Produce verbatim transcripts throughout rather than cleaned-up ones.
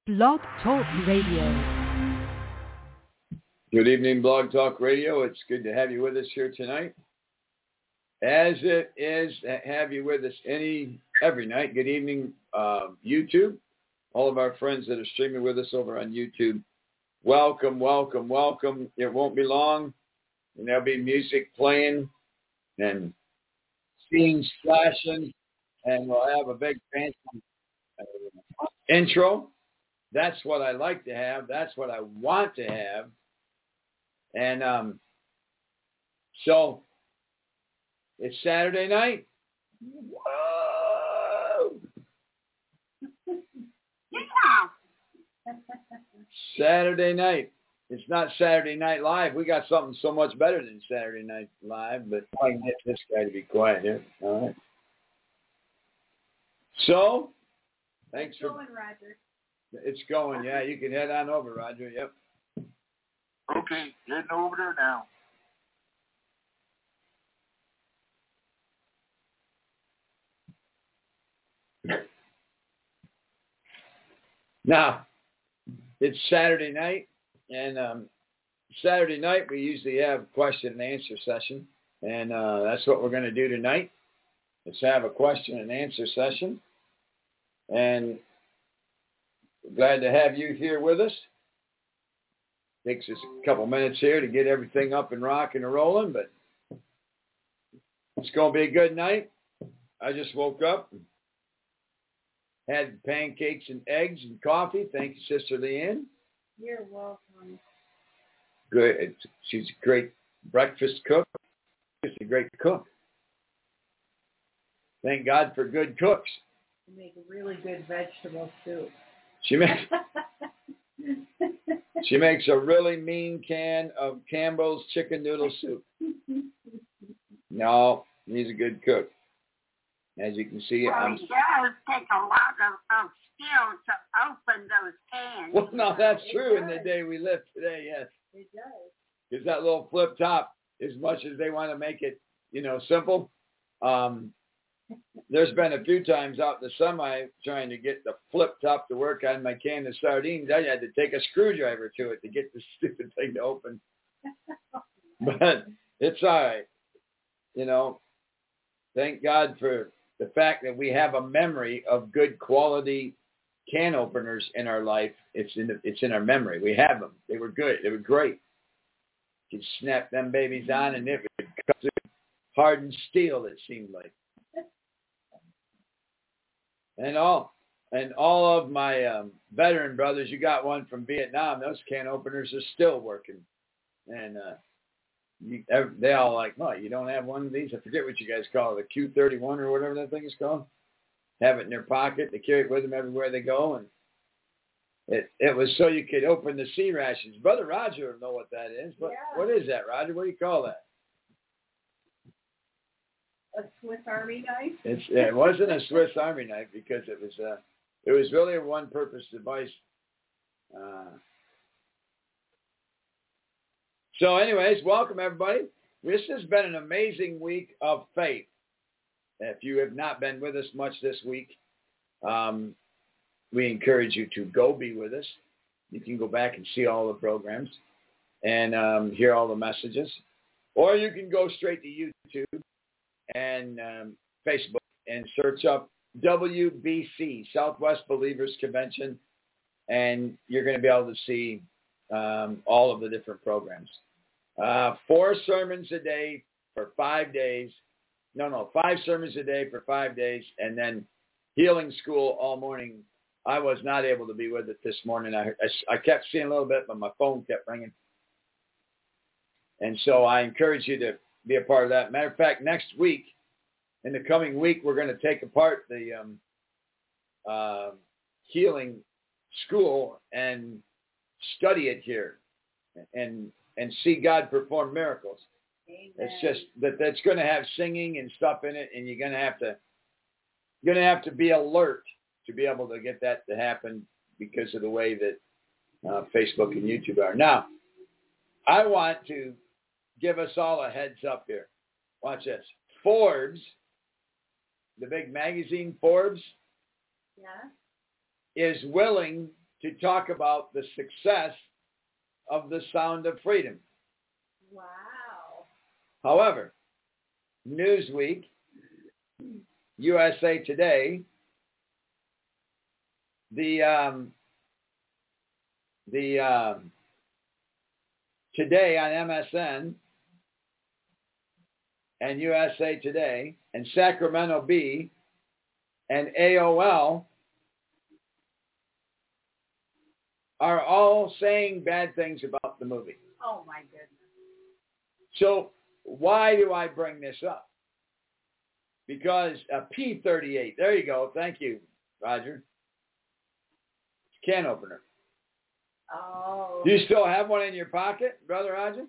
Blog Talk Radio. Good evening, Blog Talk Radio. It's good to have you with us here tonight. As it is to have you with us any every night. Good evening, uh, YouTube. All of our friends that are streaming with us over on YouTube. Welcome, welcome, welcome. It won't be long, and there'll be music playing and scenes flashing, and we'll have a big fancy uh, intro. That's what I like to have. That's what I want to have. And um, so it's Saturday night. Whoa! Yeah. Saturday night. It's not Saturday Night Live. We got something so much better than Saturday Night Live, but I can get this guy to be quiet here. All right. So, thanks it's for... going, Roger. It's going, yeah. You can head on over, Roger. Yep. Okay, getting over there now. Now, it's Saturday night, and um, Saturday night we usually have question and answer session, and uh, that's what we're going to do tonight. Let's have a question and answer session, and glad to have you here with us. Takes us a couple minutes here to get everything up and rocking and rolling, but it's going to be a good night. I just woke up, had pancakes and eggs and coffee. Thank you, Sister Leanne. You're welcome. Good. She's a great breakfast cook. She's a great cook. Thank God for good cooks. You make a really good vegetable soup. She makes she makes a really mean can of Campbell's chicken noodle soup. No, he's a good cook. As you can see, well, I'm... it does take a lot of, of skill to open those cans. Well, no, that's It true does. in the day we live today, yes. It does. Because that little flip top, as much as they want to make it, you know, simple, um, there's been a few times out in the semi trying to get the flip top to work on my can of sardines. I had to take a screwdriver to it to get the stupid thing to open. But it's all right. You know, thank God for the fact that we have a memory of good quality can openers in our life. It's in the, it's in our memory. We have them. They were good. They were great. You could snap them babies on and it would cut through hardened steel, it seemed like. And all and all of my um, veteran brothers, you got one from Vietnam. Those can openers are still working. And uh, you, they all like, no, you don't have one of these? I forget what you guys call it, the Q thirty-one or whatever that thing is called. Have it in their pocket. They carry it with them everywhere they go. And it it was so you could open the sea rations. Brother Roger will know what that is. What, Yeah. what is that, Roger? What do you call that? A Swiss Army knife? It's, it wasn't a Swiss Army knife because it was uh, it was really a one-purpose device. Uh, so anyways, welcome everybody. This has been an amazing week of faith. If you have not been with us much this week, um, we encourage you to go be with us. You can go back and see all the programs and um, hear all the messages. Or you can go straight to YouTube and um, Facebook and search up W B C, Southwest Believers Convention, and you're going to be able to see um, all of the different programs. Uh, four sermons a day for five days. No, no, five sermons a day for five days, and then healing school all morning. I was not able to be with it this morning. I, I, I kept seeing a little bit, but my phone kept ringing. And so I encourage you to be a part of that. Matter of fact, next week, in the coming week, we're going to take apart the um, uh, healing school and study it here and and see God perform miracles. Amen. It's just that that's going to have singing and stuff in it, and you're going to have to you're going to have to be alert to be able to get that to happen because of the way that uh, Facebook and YouTube are. Now, I want to give us all a heads up here. Watch this. Forbes, the big magazine Forbes, Yeah. is willing to talk about the success of the Sound of Freedom. Wow. However, Newsweek, U S A Today, the um, the um, Today on M S N and U S A Today and Sacramento Bee and A O L are all saying bad things about the movie. Oh, my goodness. So why do I bring this up? Because a P thirty-eight, there you go. Thank you, Roger. Can opener. Oh. Do you still have one in your pocket, Brother Roger?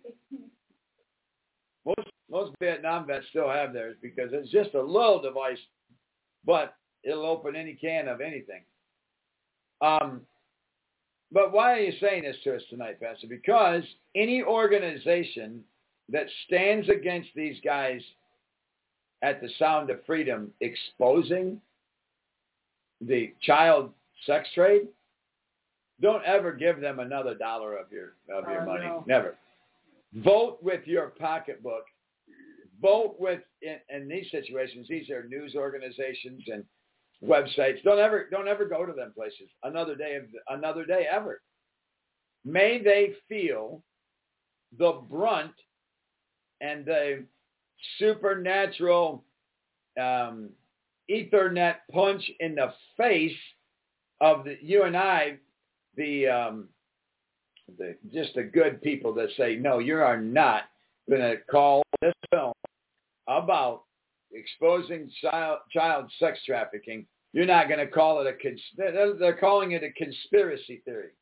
Most most Vietnam vets still have theirs because it's just a little device, but it'll open any can of anything. Um, but why are you saying this to us tonight, Pastor? Because any organization that stands against these guys at the Sound of Freedom exposing the child sex trade, don't ever give them another dollar of your of your Oh, money. no. Never. Vote with your pocketbook. Vote with in, in these situations. These are news organizations and websites. Don't ever don't ever go to them places. Another day of another day ever. May they feel the brunt and the supernatural um, Ethernet punch in the face of the, you and I, the um, the just the good people that say, no, you are not going to call this film about exposing child, child sex trafficking. You're not going to call it a cons- they're, they're calling it a conspiracy theory.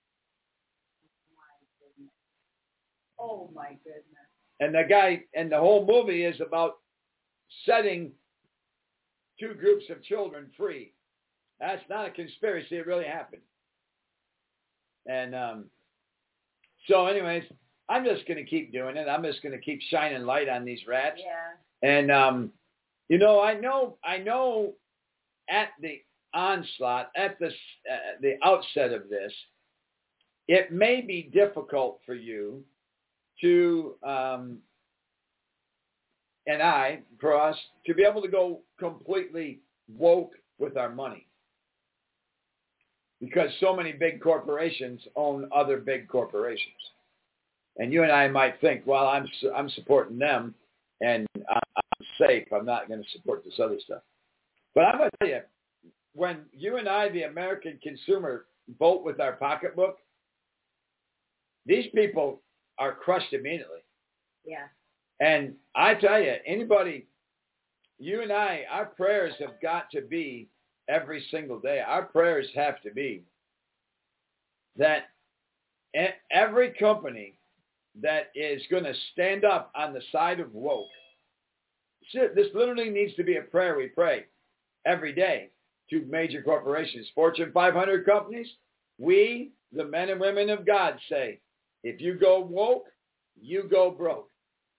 Oh, my goodness. And the guy, and the whole movie is about setting two groups of children free. That's not a conspiracy. It really happened. And um, so anyways, I'm just going to keep doing it. I'm just going to keep shining light on these rats. Yeah. And, um, you know, I know, I know at the onslaught, at the, uh, the outset of this, it may be difficult for you to, um, and I, for us, to be able to go completely woke with our money. Because so many big corporations own other big corporations. And you and I might think, well, I'm I'm supporting them, and I'm, I'm safe. I'm not going to support this other stuff. But I'm going to tell you, when you and I, the American consumer, vote with our pocketbook, these people are crushed immediately. Yeah. And I tell you, anybody, you and I, our prayers have got to be every single day. Our prayers have to be that every company that is going to stand up on the side of woke, this literally needs to be a prayer we pray every day to major corporations, Fortune five hundred companies. We, the men and women of God, say, if you go woke, you go broke.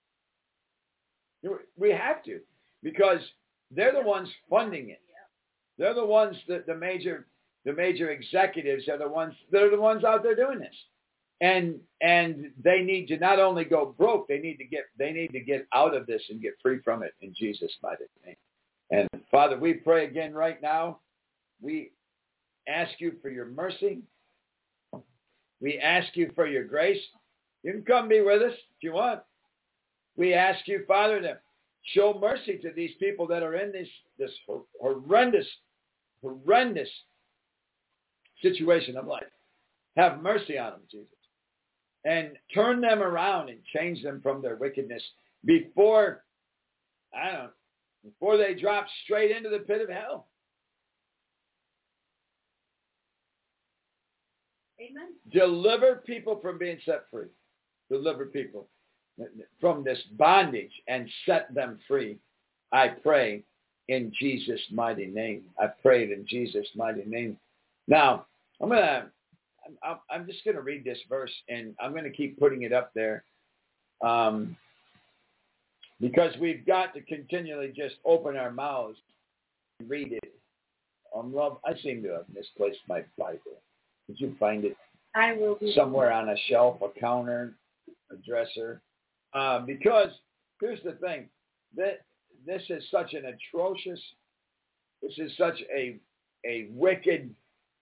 We have to, because they're the ones funding it. They're the ones that the major, the major executives are the ones. They're the ones out there doing this, and and they need to not only go broke, they need to get they need to get out of this and get free from it in Jesus' mighty name. And Father, we pray again right now. We ask you for your mercy. We ask you for your grace. You can come be with us if you want. We ask you, Father, to show mercy to these people that are in this this horrendous. horrendous situation of life. Have mercy on them, Jesus. And turn them around and change them from their wickedness before, I don't know, before they drop straight into the pit of hell. Amen. Deliver people from being set free. Deliver people from this bondage and set them free. I pray in Jesus' mighty name. I prayed in Jesus' mighty name. Now, I'm gonna, I'm, I'm just gonna read this verse, and I'm gonna keep putting it up there, um, because we've got to continually just open our mouths and read it. Um, love, I seem to have misplaced my Bible. Did you find it? I will be Somewhere on a shelf, a counter, a dresser. Uh, because here's the thing, that this is such an atrocious, this is such a a wicked,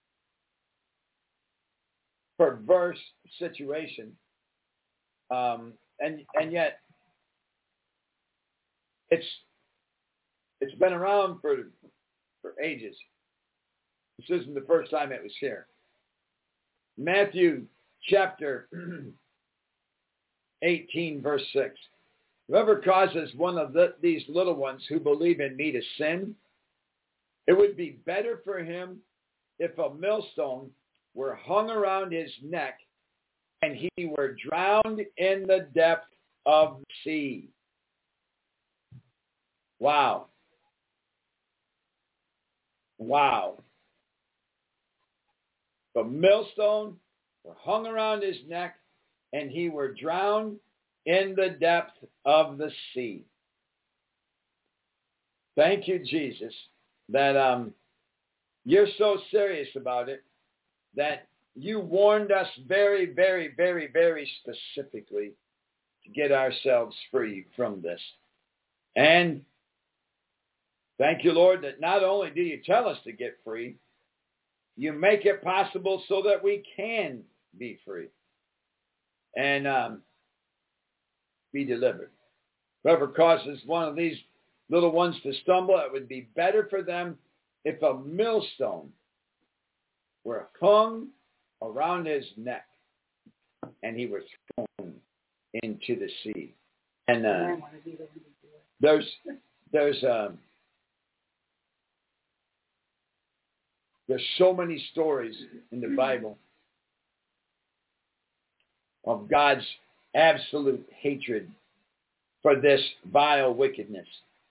perverse situation, um, and and yet it's it's been around for for ages. This isn't the first time it was here. Matthew chapter eighteen, verse six. Whoever causes one of the, these little ones who believe in me to sin, it would be better for him if a millstone were hung around his neck and he were drowned in the depth of the sea. Wow. Wow. The millstone were hung around his neck and he were drowned in the depth of the sea. Thank you, Jesus, that um, you're so serious about it that you warned us very, very, very, very specifically to get ourselves free from this. And thank you, Lord, that not only do you tell us to get free, you make it possible so that we can be free and um, be delivered. Whoever causes one of these little ones to stumble, it would be better for them if a millstone were hung around his neck and he was thrown into the sea. And uh, there's there's um, there's so many stories in the Bible of God's absolute hatred for this vile wickedness.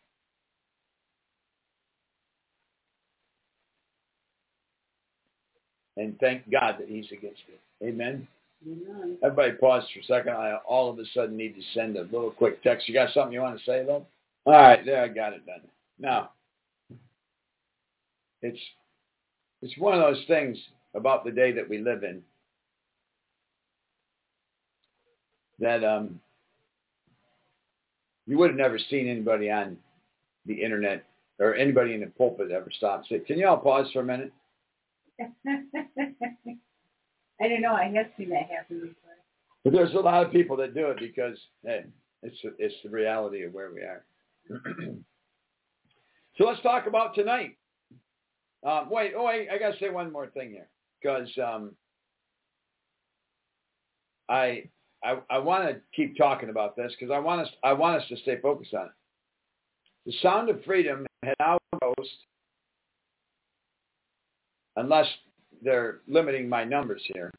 And thank God that he's against it. Amen? Amen. Everybody pause for a second. I all of a sudden need to send a little quick text. You got something you want to say, though? All right, there, I got it done. Now, it's it's one of those things about the day that we live in that um, you would have never seen anybody on the internet or anybody in the pulpit ever stop and say, can you all pause for a minute? I don't know. I have seen that happen before. But there's a lot of people that do it because, hey, it's it's the reality of where we are. So let's talk about tonight. Um, wait, oh, I, I got to say one more thing here because um, I I, I want to keep talking about this because I want us I want us to stay focused on it. The Sound of Freedom had outpost, unless they're limiting my numbers here.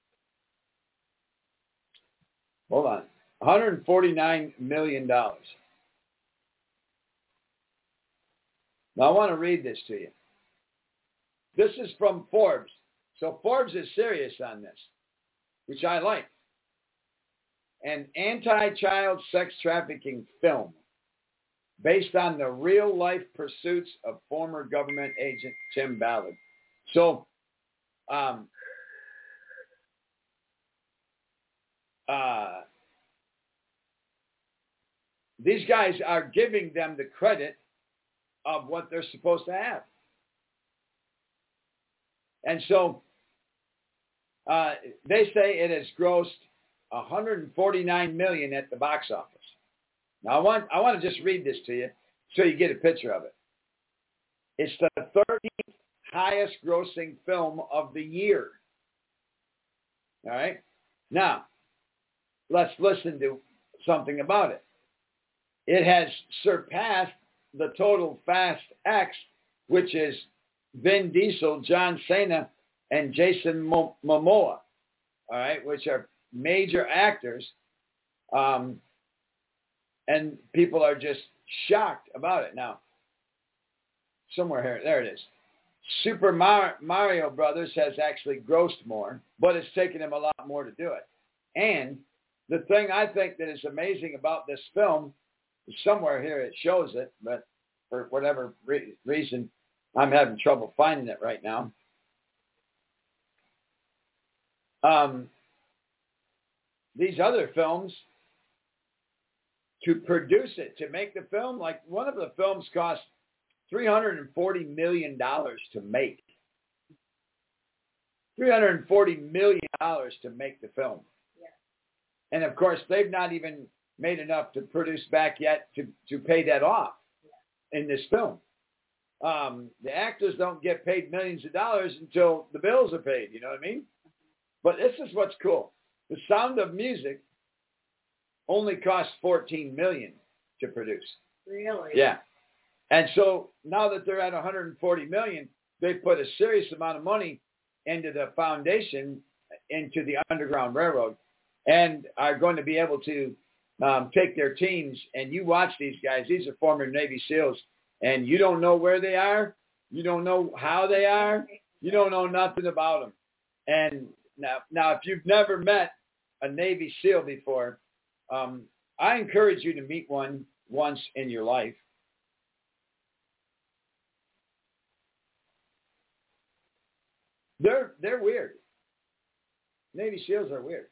Hold on. one hundred forty-nine million dollars. Now, I want to read this to you. This is from Forbes. So Forbes is serious on this, which I like. An anti-child sex trafficking film based on the real-life pursuits of former government agent Tim Ballard. So, um, uh, these guys are giving them the credit of what they're supposed to have. And so uh, they say it has grossed one hundred forty-nine million dollars at the box office. Now I want I want to just read this to you so you get a picture of it. It's the thirteenth highest grossing film of the year. All right? Now, let's listen to something about it. It has surpassed the total Fast X, which is Vin Diesel, John Cena, and Jason Momoa, all right, which are major actors. Um, and people are just shocked about it. Now, somewhere here, there it is. Super Mar- Mario Brothers has actually grossed more, but it's taken them a lot more to do it. And the thing I think that is amazing about this film, somewhere here it shows it, but for whatever re- reason, I'm having trouble finding it right now. um, these other films to produce it, to make the film. Like one of the films cost three hundred forty million dollars to make. three hundred forty million dollars to make the film. Yeah. And of course, they've not even made enough to produce back yet to, to pay that off yeah. in this film. Um, the actors don't get paid millions of dollars until the bills are paid, you know what I mean? But this is what's cool. The Sound of Music only cost fourteen million dollars to produce. Really? Yeah. And so now that they're at one hundred forty million dollars, they've put a serious amount of money into the foundation, into the Underground Railroad, and are going to be able to um, take their teams. And you watch these guys. These are former Navy SEALs, and you don't know where they are. You don't know how they are. You don't know nothing about them. And now, now if you've never met a Navy SEAL before, um, I encourage you to meet one once in your life. They're they're weird. Navy SEALs are weird.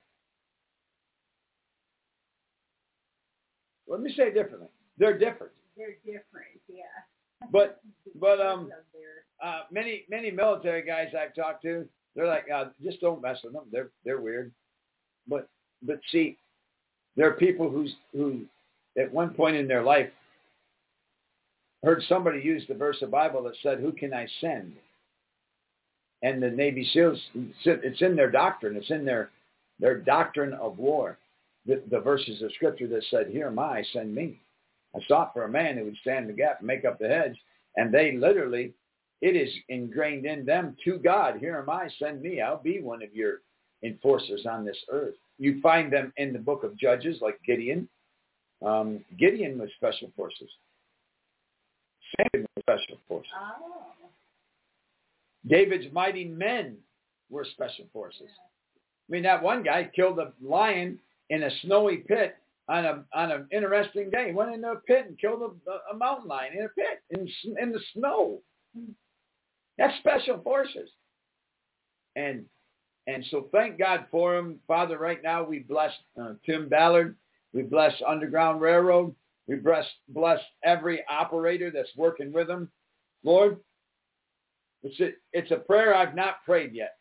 Let me say it differently. They're different. They're different, yeah. But but um uh, many many military guys I've talked to, they're like, uh, just don't mess with them. They're they're weird. But but see, there are people who's who at one point in their life heard somebody use the verse of the Bible that said, "Who can I send?" And the Navy SEALs, it's in their doctrine. It's in their their doctrine of war. The, the verses of Scripture that said, "Here am I, send me." I sought for a man who would stand in the gap and make up the hedge. And they literally, it is ingrained in them to God. "Here am I, send me. I'll be one of your enforcers on this earth." You find them in the book of Judges, like Gideon. Um, Gideon was special forces. Samson was special forces. Oh. David's mighty men were special forces. I mean, that one guy killed a lion in a snowy pit on a on an interesting day. He went into a pit and killed a, a mountain lion in a pit in in the snow. That's special forces. And and so thank God for him, Father. Right now we bless uh, Tim Ballard. We bless Underground Railroad. We bless bless every operator that's working with them, Lord. It's a, it's a prayer I've not prayed yet.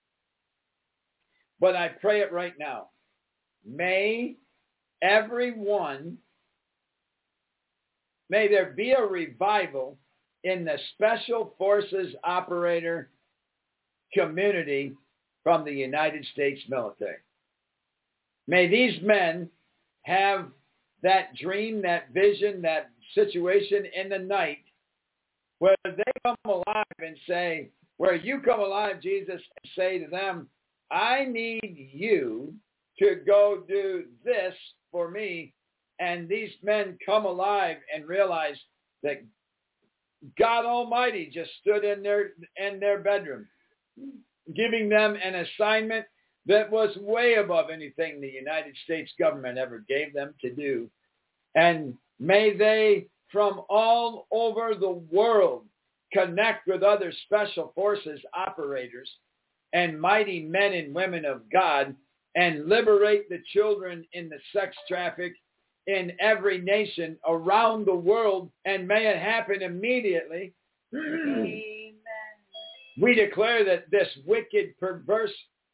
But I pray it right now. May everyone, may there be a revival in the Special Forces operator community from the United States military. May these men have that dream, that vision, that situation in the night where they come alive and say, where you come alive, Jesus, and say to them, "I need you to go do this for me." And these men come alive and realize that God Almighty just stood in their in their bedroom, giving them an assignment that was way above anything the United States government ever gave them to do. And may they, from all over the world, connect with other special forces operators and mighty men and women of God and liberate the children in the sex traffic in every nation around the world, and may it happen immediately. Amen. We declare that this wicked, perverse,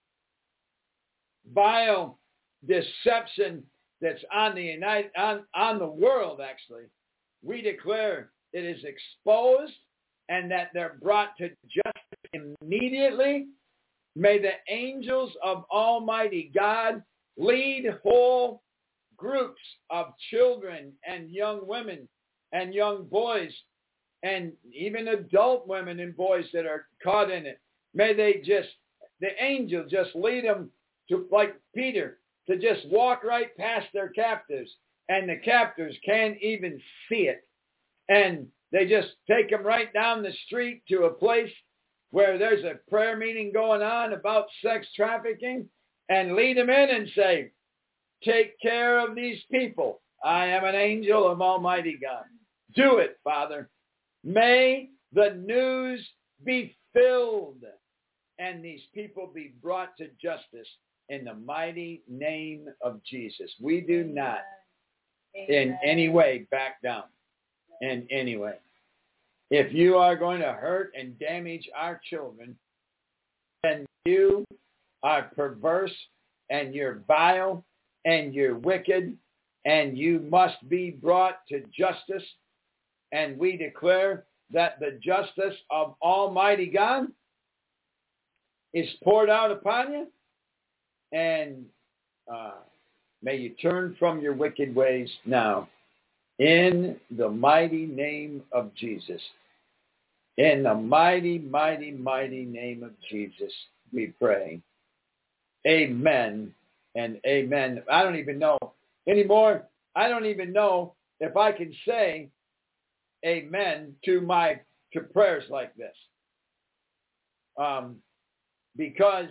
vile deception that's on the United on, on the world, actually, we declare it is exposed and that they're brought to justice immediately. May the angels of Almighty God lead whole groups of children and young women and young boys and even adult women and boys that are caught in it. May they just, the angel just lead them to, like Peter, to just walk right past their captors, and the captors can't even see it. And they just take them right down the street to a place where there's a prayer meeting going on about sex trafficking, and lead them in and say, "Take care of these people. I am an angel of Almighty God." Do it, Father. May the news be filled and these people be brought to justice in the mighty name of Jesus. We do not in any way back down. In any way. If you are going to hurt and damage our children, then you are perverse and you're vile and you're wicked and you must be brought to justice. And we declare that the justice of Almighty God is poured out upon you. And uh, may you turn from your wicked ways now. In the mighty name of Jesus. In the mighty, mighty, mighty name of Jesus, we pray. Amen and amen. I don't even know anymore. I don't even know if I can say amen to my to prayers like this. Um, because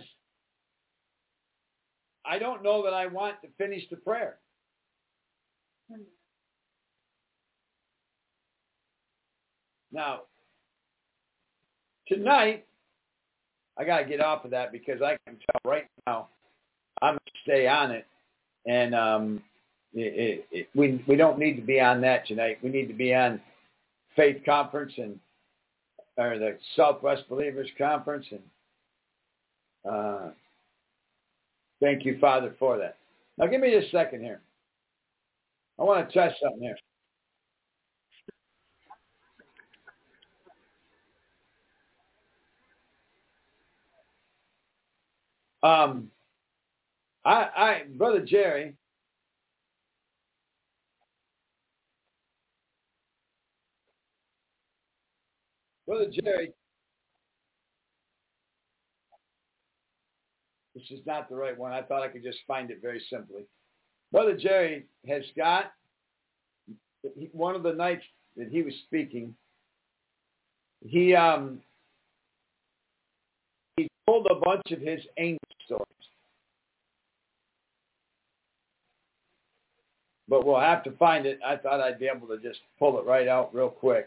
I don't know that I want to finish the prayer. Now, tonight, I got to get off of that because I can tell right now I'm going to stay on it. And um, it, it, it, we we don't need to be on that tonight. We need to be on Faith Conference and or the Southwest Believers Conference. And uh, thank you, Father, for that. Now, give me just a second here. I want to test something here. Um, I, I, Brother Jerry, Brother Jerry, this is not the right one. I thought I could just find it very simply. Brother Jerry has got, one of the nights that he was speaking, he, um, he told a bunch of his angel stories. But we'll have to find it. I thought I'd be able to just pull it right out real quick.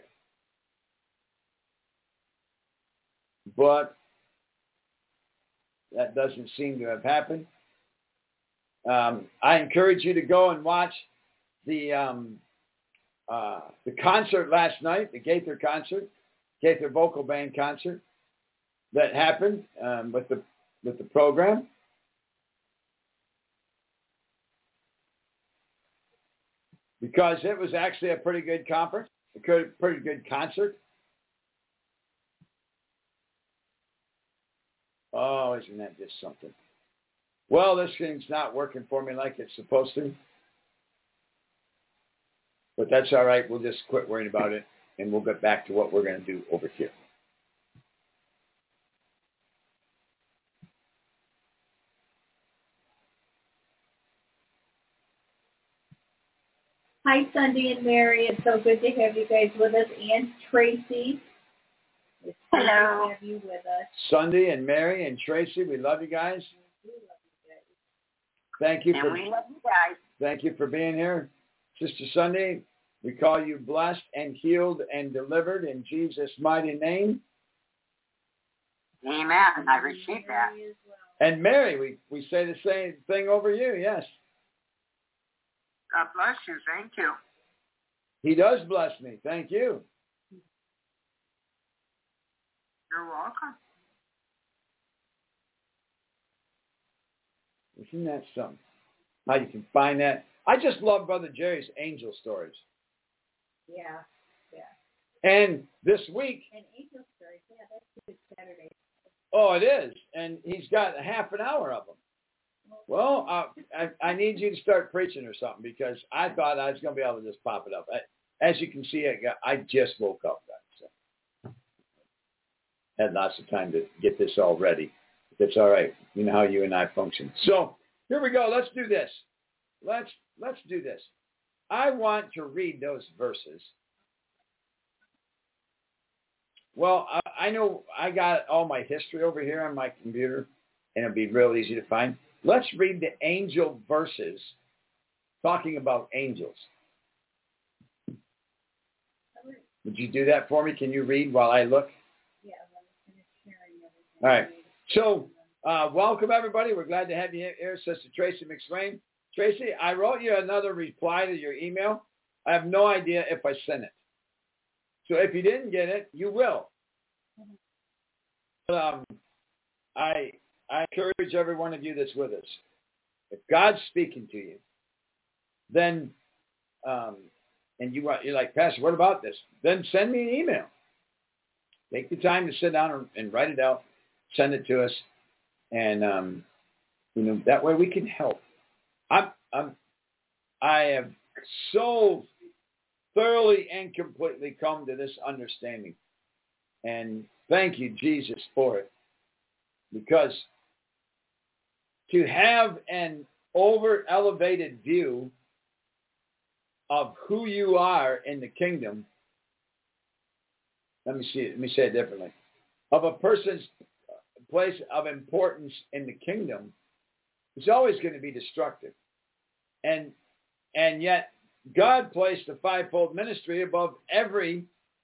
But that doesn't seem to have happened. Um, I encourage you to go and watch the um, uh, the concert last night, the Gaither concert, Gaither Vocal Band concert that happened um, with the with the program. Because it was actually a pretty good conference, a good, pretty good concert. Oh, isn't that just something? Well, this thing's not working for me like it's supposed to. But that's all right. We'll just quit worrying about it, and we'll get back to what we're going to do over here. Hi, Sunday and Mary. It's so good to have you guys with us. And Tracy. It's good Hello. to have you with us. Sunday and Mary and Tracy, we love you guys. Thank you And for we love you guys. thank you for being here. Sister Sunday, we call you blessed and healed and delivered in Jesus' mighty name. Amen. I received that. Mary as well. And Mary, we, we say the same thing over you, yes. God bless you. Thank you. He does bless me. Thank you. You're welcome. Isn't that something? How you can find that? I just love Brother Jerry's angel stories. Yeah, yeah. And this week, And Angel Stories, yeah, that's good Saturday. oh, it is. And he's got a half an hour of them. Well, uh, I, I need you to start preaching or something because I thought I was going to be able to just pop it up. I, as you can see, I, got, I just woke up. So. Had lots of time to get this all ready. That's all right. You know how you and I function. So here we go. Let's do this. Let's let's do this. I want to read those verses. Well, I, I know I got all my history over here on my computer, and it'll be real easy to find. Let's read the angel verses talking about angels. Would you do that for me? Can you read while I look? Yeah, I'm finish sharing everything. All right. So uh, welcome, everybody. We're glad to have you here, Sister Tracy McSwain. Tracy, I wrote you another reply to your email. I have no idea if I sent it. So if you didn't get it, you will. But, um, I, I encourage every one of you that's with us. If God's speaking to you, then, um, and you, you're like, Pastor, what about this? Then send me an email. Take the time to sit down and, and write it out. Send it to us. And, um, you know, that way we can help. I'm, I'm, I have so thoroughly and completely come to this understanding. And thank you, Jesus, for it. Because to have an over-elevated view of who you are in the kingdom, let me see it, let me say it differently, of a person's place of importance in the kingdom is always going to be destructive. And and yet God placed the fivefold ministry above every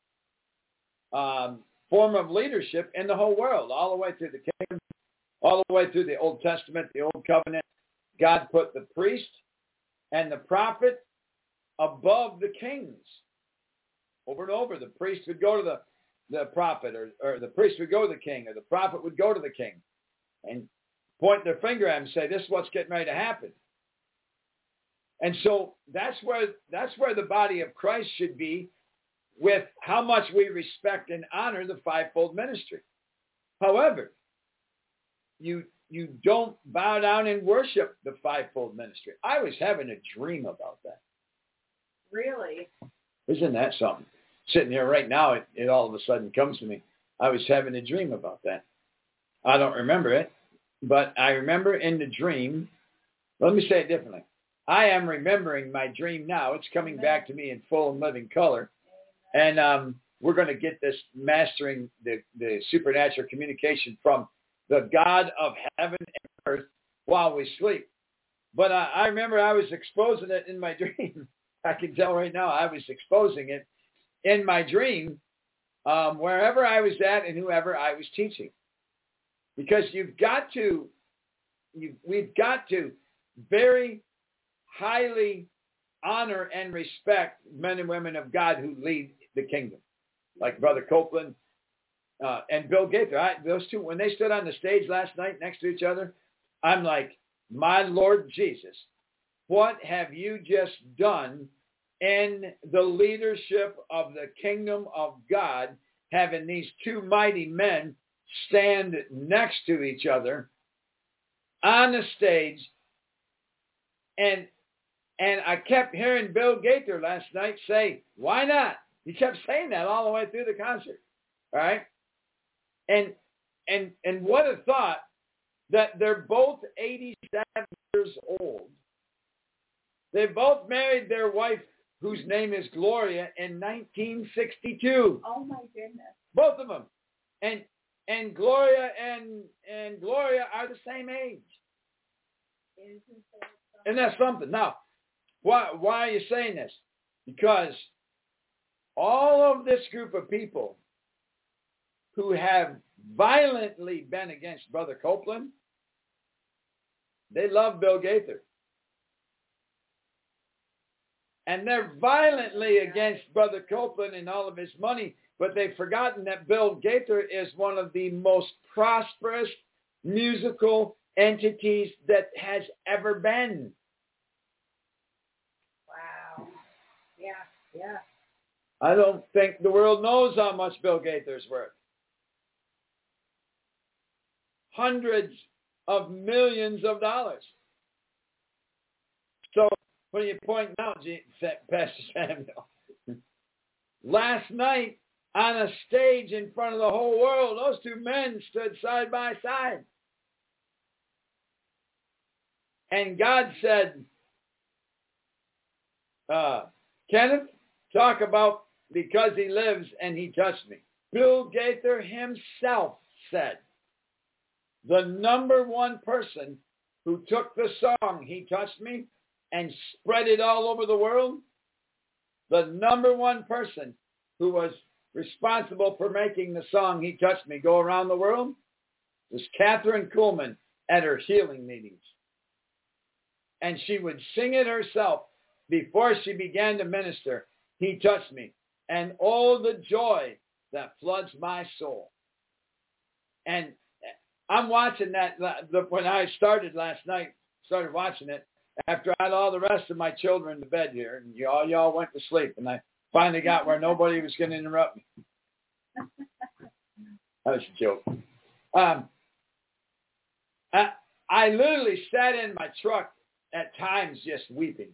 um, form of leadership in the whole world, all the way through the kingdom, all the way through the Old Testament, the Old Covenant. God put the priest and the prophet above the kings. Over and over, the priest would go to the, the prophet, or, or the priest would go to the king, or the prophet would go to the king and point their finger at him and say, this is what's getting ready to happen. And so that's where that's where the body of Christ should be, with how much we respect and honor the fivefold ministry. However, you you don't bow down and worship the fivefold ministry. I was having a dream about that. Really? Isn't that something? Sitting here right now, it, it all of a sudden comes to me. I was having a dream about that. I don't remember it, but I remember in the dream. Let me say it differently. I am remembering my dream now. It's coming back to me in full and living color. And um, we're going to get this mastering the, the supernatural communication from the God of heaven and earth while we sleep. But uh, I remember I was exposing it in my dream. I can tell right now I was exposing it in my dream um, wherever I was at and whoever I was teaching. Because you've got to, you, we've got to very highly honor and respect men and women of God who lead the kingdom, like Brother Copeland uh, and Bill Gaither. I, those two, when they stood on the stage last night next to each other, I'm like, my Lord Jesus, what have you just done in the leadership of the kingdom of God, having these two mighty men stand next to each other on the stage? And And I kept hearing Bill Gaither last night say, why not? He kept saying that all the way through the concert. All right? And and and what a thought that they're both eighty-seven years old. They both married their wife, whose name is Gloria, in nineteen sixty-two. Oh my goodness. Both of them. And and Gloria and and Gloria are the same age. Isn't that something? And that's something. Now, Why, why are you saying this? Because all of this group of people who have violently been against Brother Copeland, they love Bill Gaither. And they're violently against Brother Copeland and all of his money, but they've forgotten that Bill Gaither is one of the most prosperous musical entities that has ever been. Yeah, yeah. I don't think the world knows how much Bill Gaither's worth. Hundreds of millions of dollars. So when you point out, Pastor Samuel, last night on a stage in front of the whole world, those two men stood side by side. And God said, uh, Kenneth, talk about because he lives and he touched me. Bill Gaither himself said, the number one person who took the song, He Touched Me, and spread it all over the world, the number one person who was responsible for making the song He Touched Me go around the world was Catherine Kuhlman at her healing meetings. And she would sing it herself before she began to minister. He touched me. And oh, the joy that floods my soul. And I'm watching that when I started last night, started watching it after I had all the rest of my children to bed here. And y'all, y'all went to sleep. And I finally got where nobody was going to interrupt me. That was a joke. Um, I, I literally sat in my truck at times just weeping.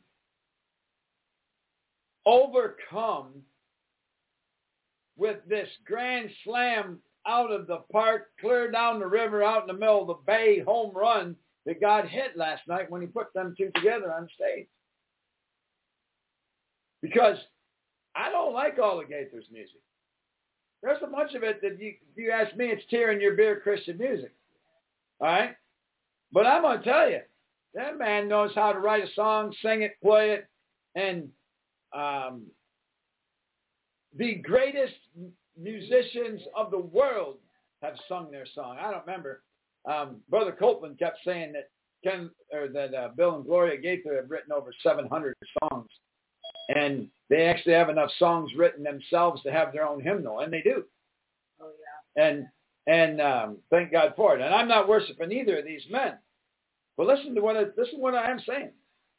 Overcome with this grand slam out of the park, clear down the river, out in the middle of the bay, home run that God hit last night when he put them two together on stage. Because I don't like all the Gaithers music. There's a bunch of it that you, if you ask me, it's tearing your beer Christian music. All right? But I'm going to tell you, that man knows how to write a song, sing it, play it, and um, the greatest musicians of the world have sung their song. I don't remember. Um, Brother Copeland kept saying that Ken or that uh, Bill and Gloria Gaither have written over seven hundred songs, and they actually have enough songs written themselves to have their own hymnal, and they do. Oh yeah. And and um, thank God for it. And I'm not worshiping either of these men, but listen to what I, listen to what I am saying.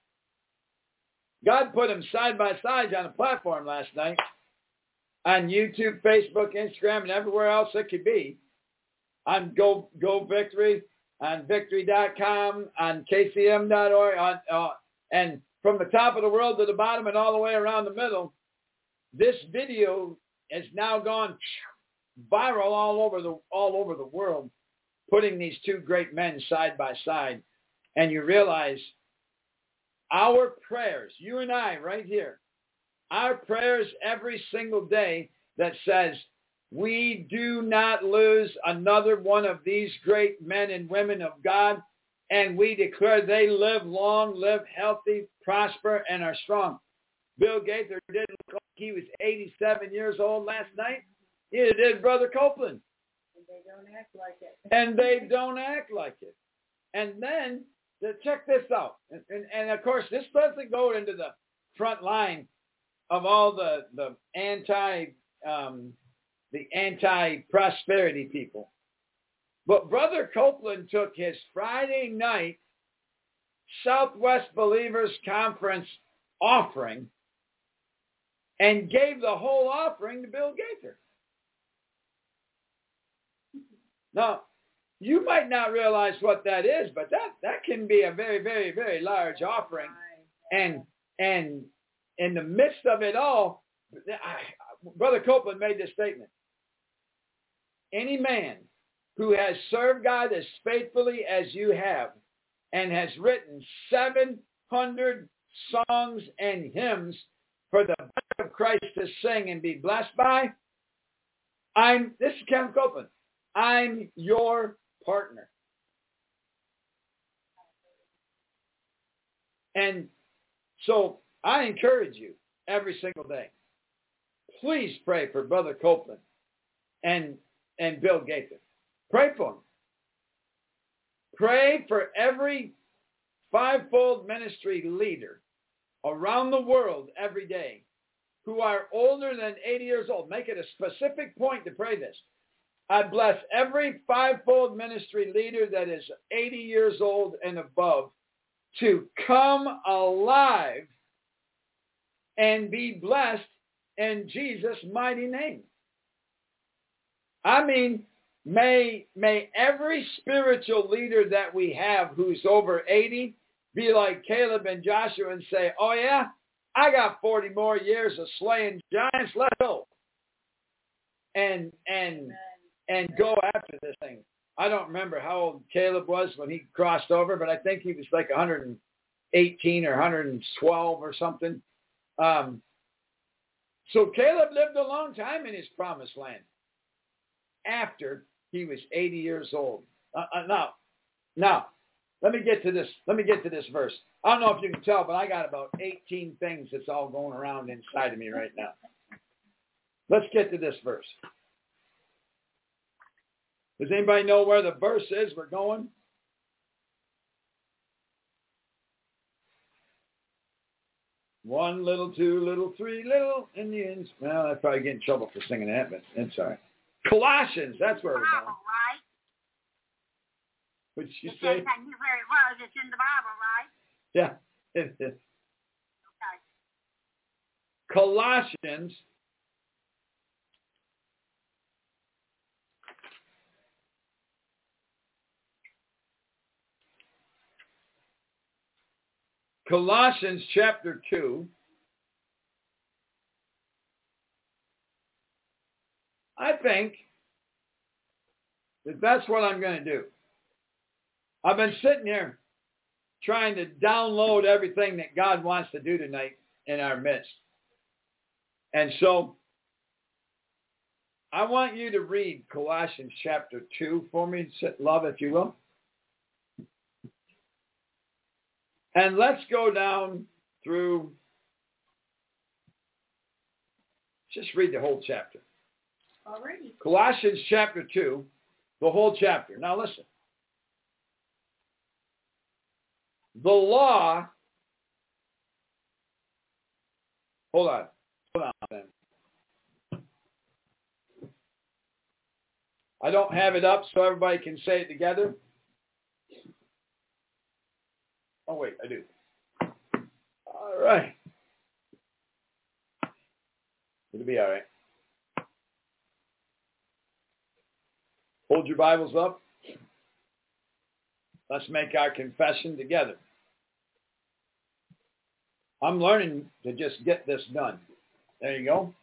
God put them side by side on a platform last night on YouTube, Facebook, Instagram, and everywhere else it could be. On Go Go Victory, on victory dot com, on K C M dot org, on, uh, and from the top of the world to the bottom and all the way around the middle, this video has now gone viral all over the all over the world, putting these two great men side by side. And you realize our prayers, you and I right here, our prayers every single day that says, we do not lose another one of these great men and women of God, and we declare they live long, live healthy, prosper, and are strong. Bill Gaither didn't look like he was eighty-seven years old last night. Neither did Brother Copeland. And they don't act like it. And they don't act like it. And then, check this out. And, and, and of course, this doesn't go into the front line of all the, the anti... Um, the anti-prosperity people. But Brother Copeland took his Friday night Southwest Believers Conference offering and gave the whole offering to Bill Gaither. Now, you might not realize what that is, but that, that can be a very, very, very large offering. And and in the midst of it all, I, Brother Copeland made this statement. Any man who has served God as faithfully as you have and has written seven hundred songs and hymns for the body of Christ to sing and be blessed by, I'm, this is Kevin Copeland, I'm your partner. And so I encourage you every single day, please pray for Brother Copeland and and Bill Gaither. Pray for him. Pray for every fivefold ministry leader around the world every day who are older than eighty years old. Make it a specific point to pray this. I bless every fivefold ministry leader that is eighty years old and above to come alive and be blessed in Jesus' mighty name. I mean, may may every spiritual leader that we have who's over eighty be like Caleb and Joshua and say, oh yeah, I got forty more years of slaying giants, let's go. And and and go after this thing. I don't remember how old Caleb was when he crossed over, but I think he was like one hundred eighteen or one hundred twelve or something. Um, so Caleb lived a long time in his promised land after he was eighty years old. Uh, uh, now, now, let me get to this. Let me get to this verse. I don't know if you can tell, but I got about eighteen things that's all going around inside of me right now. Let's get to this verse. Does anybody know where the verse is we're going? One little, two little, three little Indians. Well, I'd probably get in trouble for singing that, but it's all right. Colossians, that's where we're going. Bible, right? What'd you It say? says I knew where it was. It's in the Bible, right? Yeah, it is. Okay. Colossians Colossians chapter two. I think that that's what I'm going to do. I've been sitting here trying to download everything that God wants to do tonight in our midst. And so I want you to read Colossians chapter two for me, love, if you will. And let's go down through, just read the whole chapter. Alrighty. Colossians chapter two, the whole chapter. Now listen. The law, hold on, hold on then. I don't have it up so everybody can say it together. Oh, wait, I do. All right. It'll be all right. Hold your Bibles up. Let's make our confession together. I'm learning to just get this done. There you go.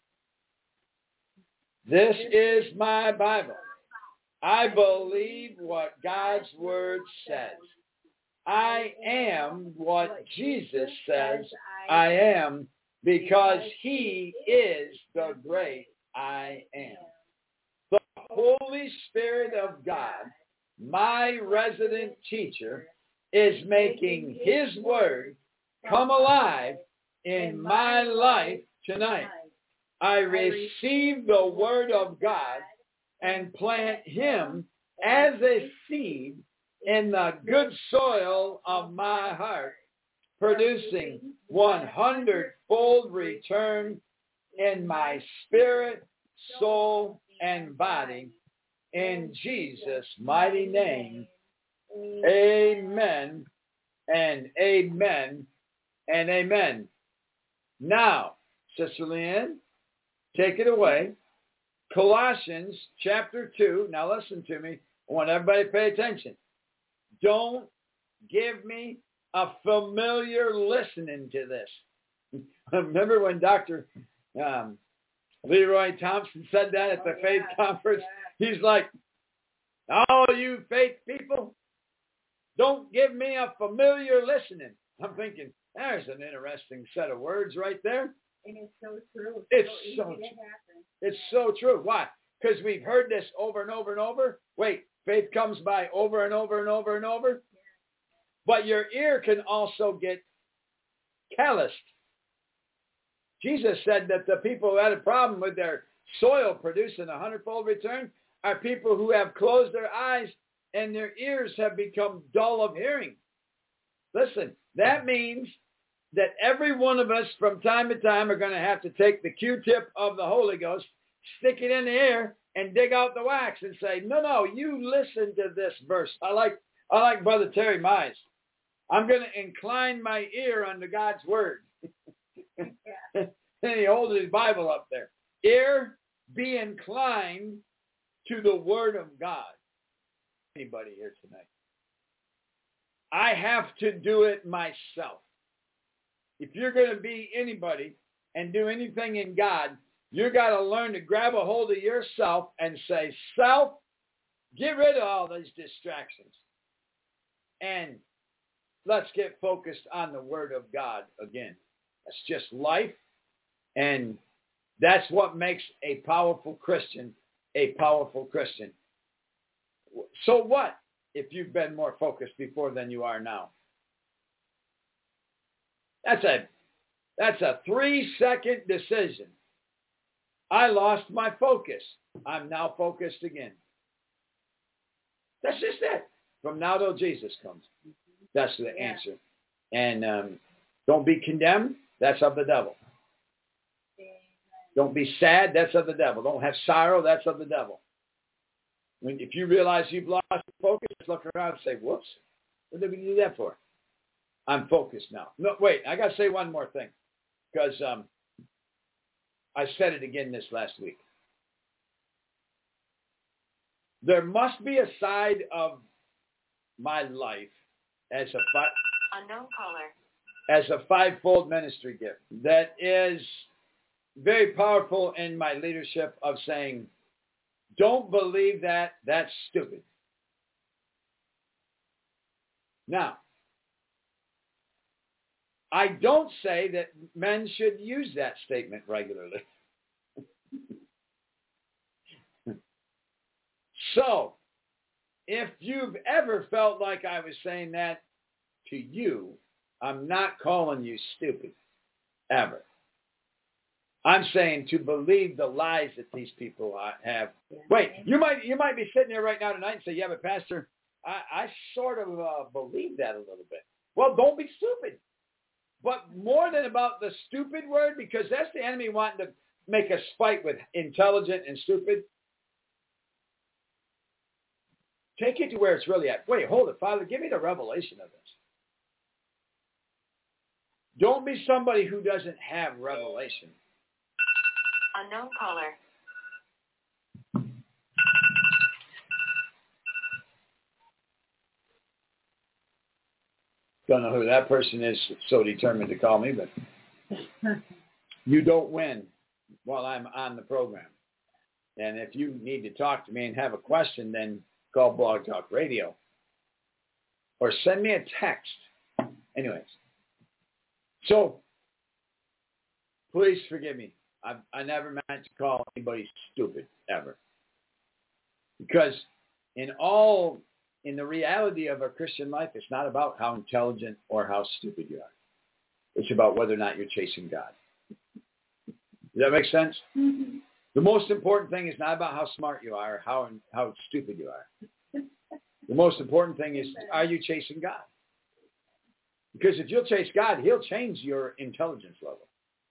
This is my Bible. I believe what God's Word says. I am what Jesus says I am because He is the great I am. The Holy Spirit of God, my resident teacher, is making His Word come alive in my life tonight. I receive the Word of God and plant Him as a seed in the good soil of my heart, producing one hundred-fold return in my spirit, soul, and body. In Jesus' mighty name, amen and amen and amen. Now, Sister Leanne, take it away. Colossians chapter two. Now listen to me. I want everybody to pay attention. Don't give me a familiar listening to this. Remember when Doctor Um, Leroy Thompson said that at the oh, faith yeah, conference? Yeah. He's like, all you faith people, don't give me a familiar listening. I'm thinking, there's an interesting set of words right there. And it's so true. It's so easy so to true. happen. It's so true. Why? Because we've heard this over and over and over. Wait, faith comes by over and over and over and over. Yeah. But your ear can also get calloused. Jesus said that the people who had a problem with their soil producing a hundredfold return are people who have closed their eyes and their ears have become dull of hearing. Listen, that means that every one of us from time to time are going to have to take the Q-tip of the Holy Ghost, stick it in the air, and dig out the wax and say, no, no, you listen to this verse. I like I like Brother Terry Mize. I'm going to incline my ear unto God's word. And he holds his Bible up there. Ear, be inclined to the word of God. Anybody here tonight? I have to do it myself. If you're going to be anybody and do anything in God, you got to learn to grab a hold of yourself and say, self, get rid of all these distractions. And let's get focused on the word of God again. That's just life. And that's what makes a powerful Christian a powerful Christian. So what if you've been more focused before than you are now? That's a that's a three-second decision. I lost my focus. I'm now focused again. That's just it. From now till Jesus comes. That's the Yeah. answer. And um, don't be condemned. That's of the devil. Don't be sad. That's of the devil. Don't have sorrow. That's of the devil. When, if you realize you've lost focus, look around and say, whoops, what did we do that for? I'm focused now. No, wait, I got to say one more thing because um, I said it again this last week. There must be a side of my life as a fi- Unknown caller. as a fivefold ministry gift that is very powerful in my leadership of saying, don't believe that, that's stupid. Now, I don't say that men should use that statement regularly. So, if you've ever felt like I was saying that to you, I'm not calling you stupid, ever. I'm saying to believe the lies that these people have. Wait, you might you might be sitting there right now tonight and say, yeah, but Pastor, I, I sort of uh, believe that a little bit. Well, don't be stupid. But more than about the stupid word, because that's the enemy wanting to make us fight with intelligent and stupid. Take it to where it's really at. Wait, hold it, Father. Give me the revelation of this. Don't be somebody who doesn't have revelation. Unknown caller. Don't know who that person is so determined to call me, but you don't win while I'm on the program. And if you need to talk to me and have a question, then call Blog Talk Radio. Or send me a text. Anyways. So, please forgive me. I, I never meant to call anybody stupid, ever. Because in all, in the reality of our Christian life, it's not about how intelligent or how stupid you are. It's about whether or not you're chasing God. Does that make sense? Mm-hmm. The most important thing is not about how smart you are or how, how stupid you are. The most important thing is, are you chasing God? Because if you'll chase God, he'll change your intelligence level.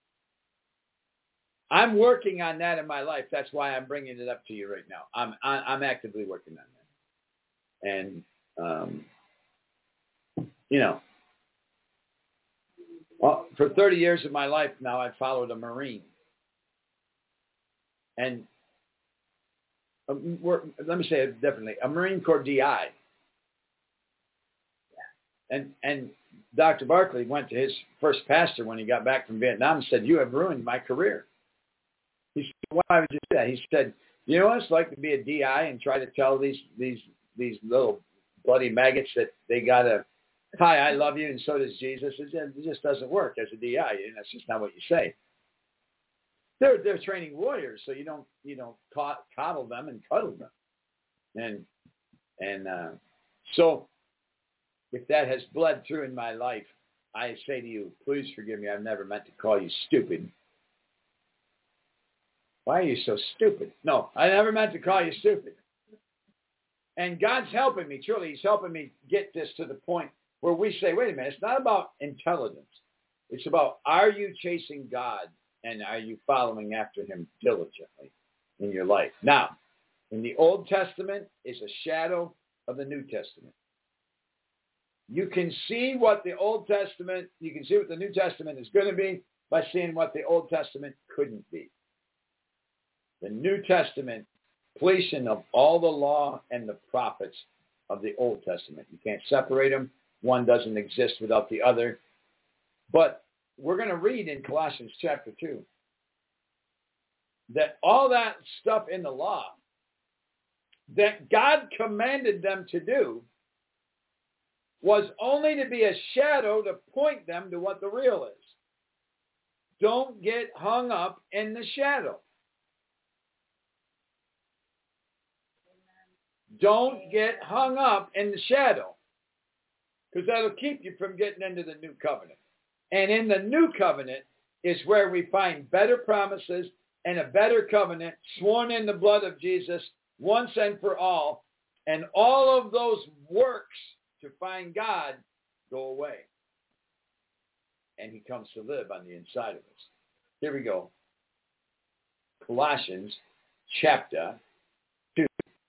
I'm working on that in my life. That's why I'm bringing it up to you right now. I'm I'm actively working on that. And, um, you know, well, for thirty years of my life now, I've followed a Marine. And um, we're, let me say it differently, a Marine Corps D I. And and Doctor Barkley went to his first pastor when he got back from Vietnam and said, you have ruined my career. He said, why would you do that? He said, you know what it's like to be a D I and try to tell these these these little bloody maggots that they got to, hi, I love you, and so does Jesus. It just, it just doesn't work as a D I. And that's just not what you say. They're they're training warriors, so you don't you don't coddle them and cuddle them. And and uh, so if that has bled through in my life, I say to you, please forgive me. I've never meant to call you stupid. Why are you so stupid? No, I never meant to call you stupid. And God's helping me, truly. He's helping me get this to the point where we say, wait a minute, it's not about intelligence. It's about, are you chasing God and are you following after him diligently in your life? Now, in the Old Testament is a shadow of the New Testament. You can see what the Old Testament, you can see what the New Testament is going to be by seeing what the Old Testament couldn't be. The New Testament, completion of all the law and the prophets of the Old Testament. You can't separate them. One doesn't exist without the other. But we're going to read in Colossians chapter two that all that stuff in the law that God commanded them to do was only to be a shadow to point them to what the real is. Don't get hung up in the shadow. Don't get hung up in the shadow, because that'll keep you from getting into the new covenant. And in the new covenant is where we find better promises and a better covenant sworn in the blood of Jesus once and for all, And all of those works to find God go away. And he comes to live on the inside of us. Here we go. Colossians chapter two.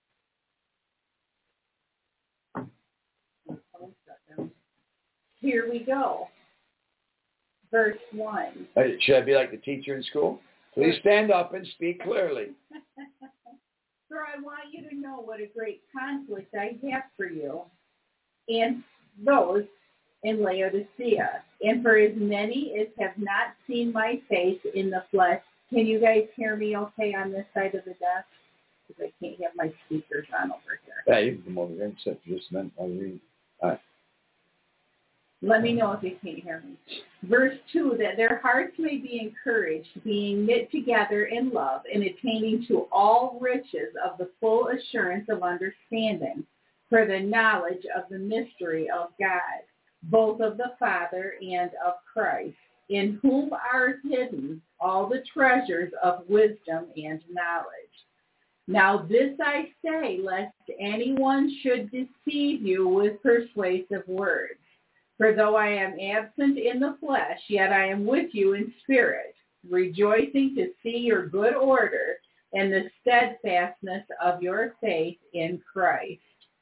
Here we go. Verse one. Uh, Should I be like the teacher in school? Please stand up and speak clearly. For I want you to know what a great conflict I have for you and those in Laodicea, and for as many as have not seen my face in the flesh. Can you guys hear me okay on this side of the desk? Because I can't have my speakers on over here. Yeah, you can come over here and sit for just a minute while you read. All right. Let me know if you can't hear me. Verse two, that their hearts may be encouraged, being knit together in love, and attaining to all riches of the full assurance of understanding, for the knowledge of the mystery of God, both of the Father and of Christ, in whom are hidden all the treasures of wisdom and knowledge. Now this I say, lest anyone should deceive you with persuasive words. For though I am absent in the flesh, yet I am with you in spirit, rejoicing to see your good order and the steadfastness of your faith in Christ.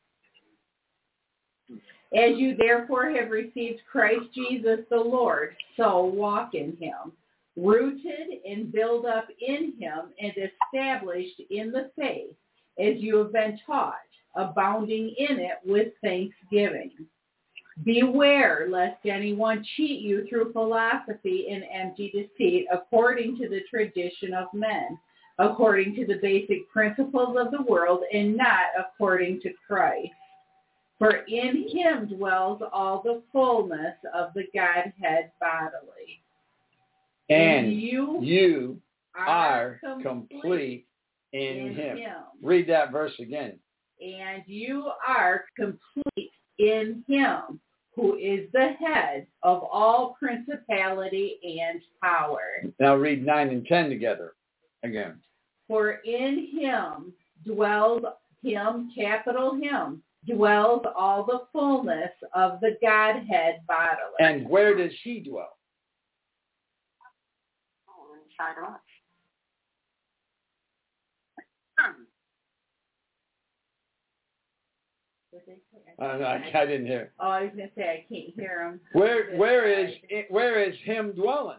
As you therefore have received Christ Jesus the Lord, so walk in him, rooted and built up in him and established in the faith, as you have been taught, abounding in it with thanksgiving. Beware lest anyone cheat you through philosophy and empty deceit, according to the tradition of men, according to the basic principles of the world, and not according to Christ. For in him dwells all the fullness of the Godhead bodily. And, and you, you are complete, complete in, in him. him. Read that verse again. And you are complete in him, who is the head of all principality and power. Now read nine and ten together again. For in him dwells him, capital him, dwells all the fullness of the Godhead bodily. And where does he dwell? Oh, inside of us. I don't know, I, I didn't hear. Oh, I was going to say I can't hear him. Where, where is where is him dwelling?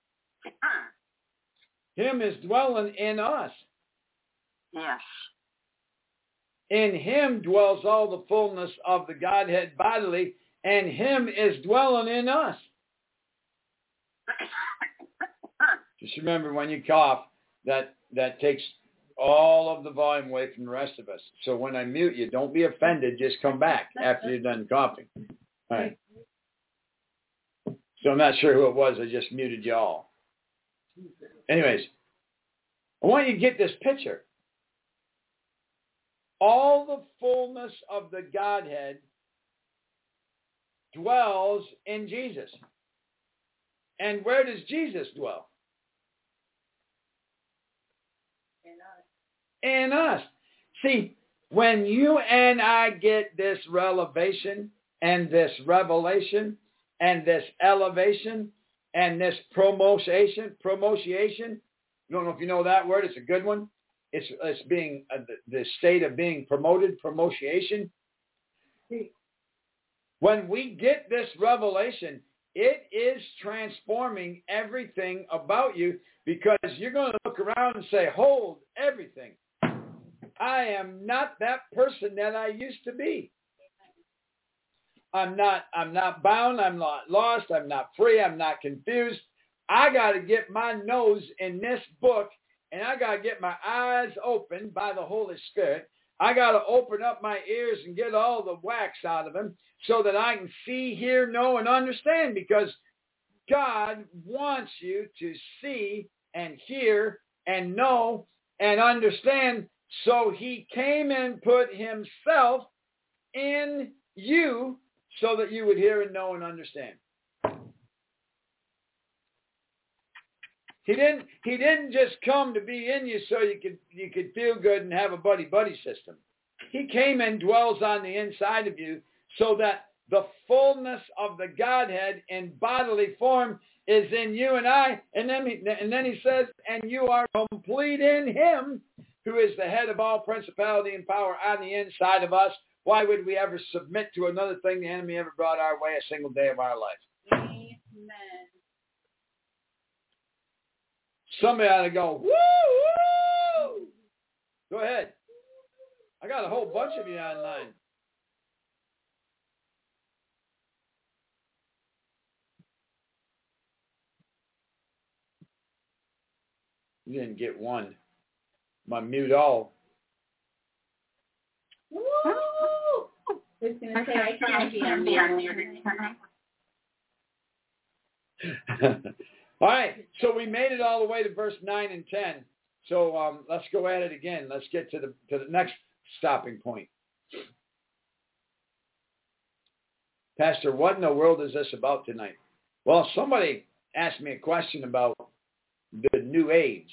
Him is dwelling in us. Yes. In him dwells all the fullness of the Godhead bodily, and him is dwelling in us. Just remember when you cough, that, that takes all of the volume away from the rest of us. So when I mute you, don't be offended. Just come back after you're done coughing. All right. So I'm not sure who it was. I just muted you all. Anyways, I want you to get this picture. All the fullness of the Godhead dwells in Jesus. And where does Jesus dwell? In us. See, when you and I get this revelation and this revelation and this elevation and this promotion, promotion, I don't know if you know that word, it's a good one. It's, it's being uh, the, the state of being promoted, promotion. When we get this revelation, it is transforming everything about you, because you're going to look around and say, hold everything. I am not that person that I used to be. I'm not, I'm not bound. I'm not lost. I'm not free. I'm not confused. I got to get my nose in this book, and I got to get my eyes open by the Holy Spirit. I got to open up my ears and get all the wax out of them so that I can see, hear, know, and understand, because God wants you to see and hear and know and understand. So he came and put himself in you so that you would hear and know and understand. He didn't, he didn't just come to be in you so you could, you could feel good and have a buddy-buddy system. He came and dwells on the inside of you so that the fullness of the Godhead in bodily form is in you and I. And then he, and then he says, and you are complete in him who is the head of all principality and power on the inside of us. Why would we ever submit to another thing the enemy ever brought our way a single day of our life? Amen. Somebody ought to go, woo, woo. Go ahead. I got a whole bunch of you online. You didn't get one. My mute all. Woo! I was going to say I can't be unmuted. All right, so we made it all the way to verse nine and ten. So um, let's go at it again. Let's get to the to the next stopping point. Pastor, what in the world is this about tonight? Well, somebody asked me a question about the New Age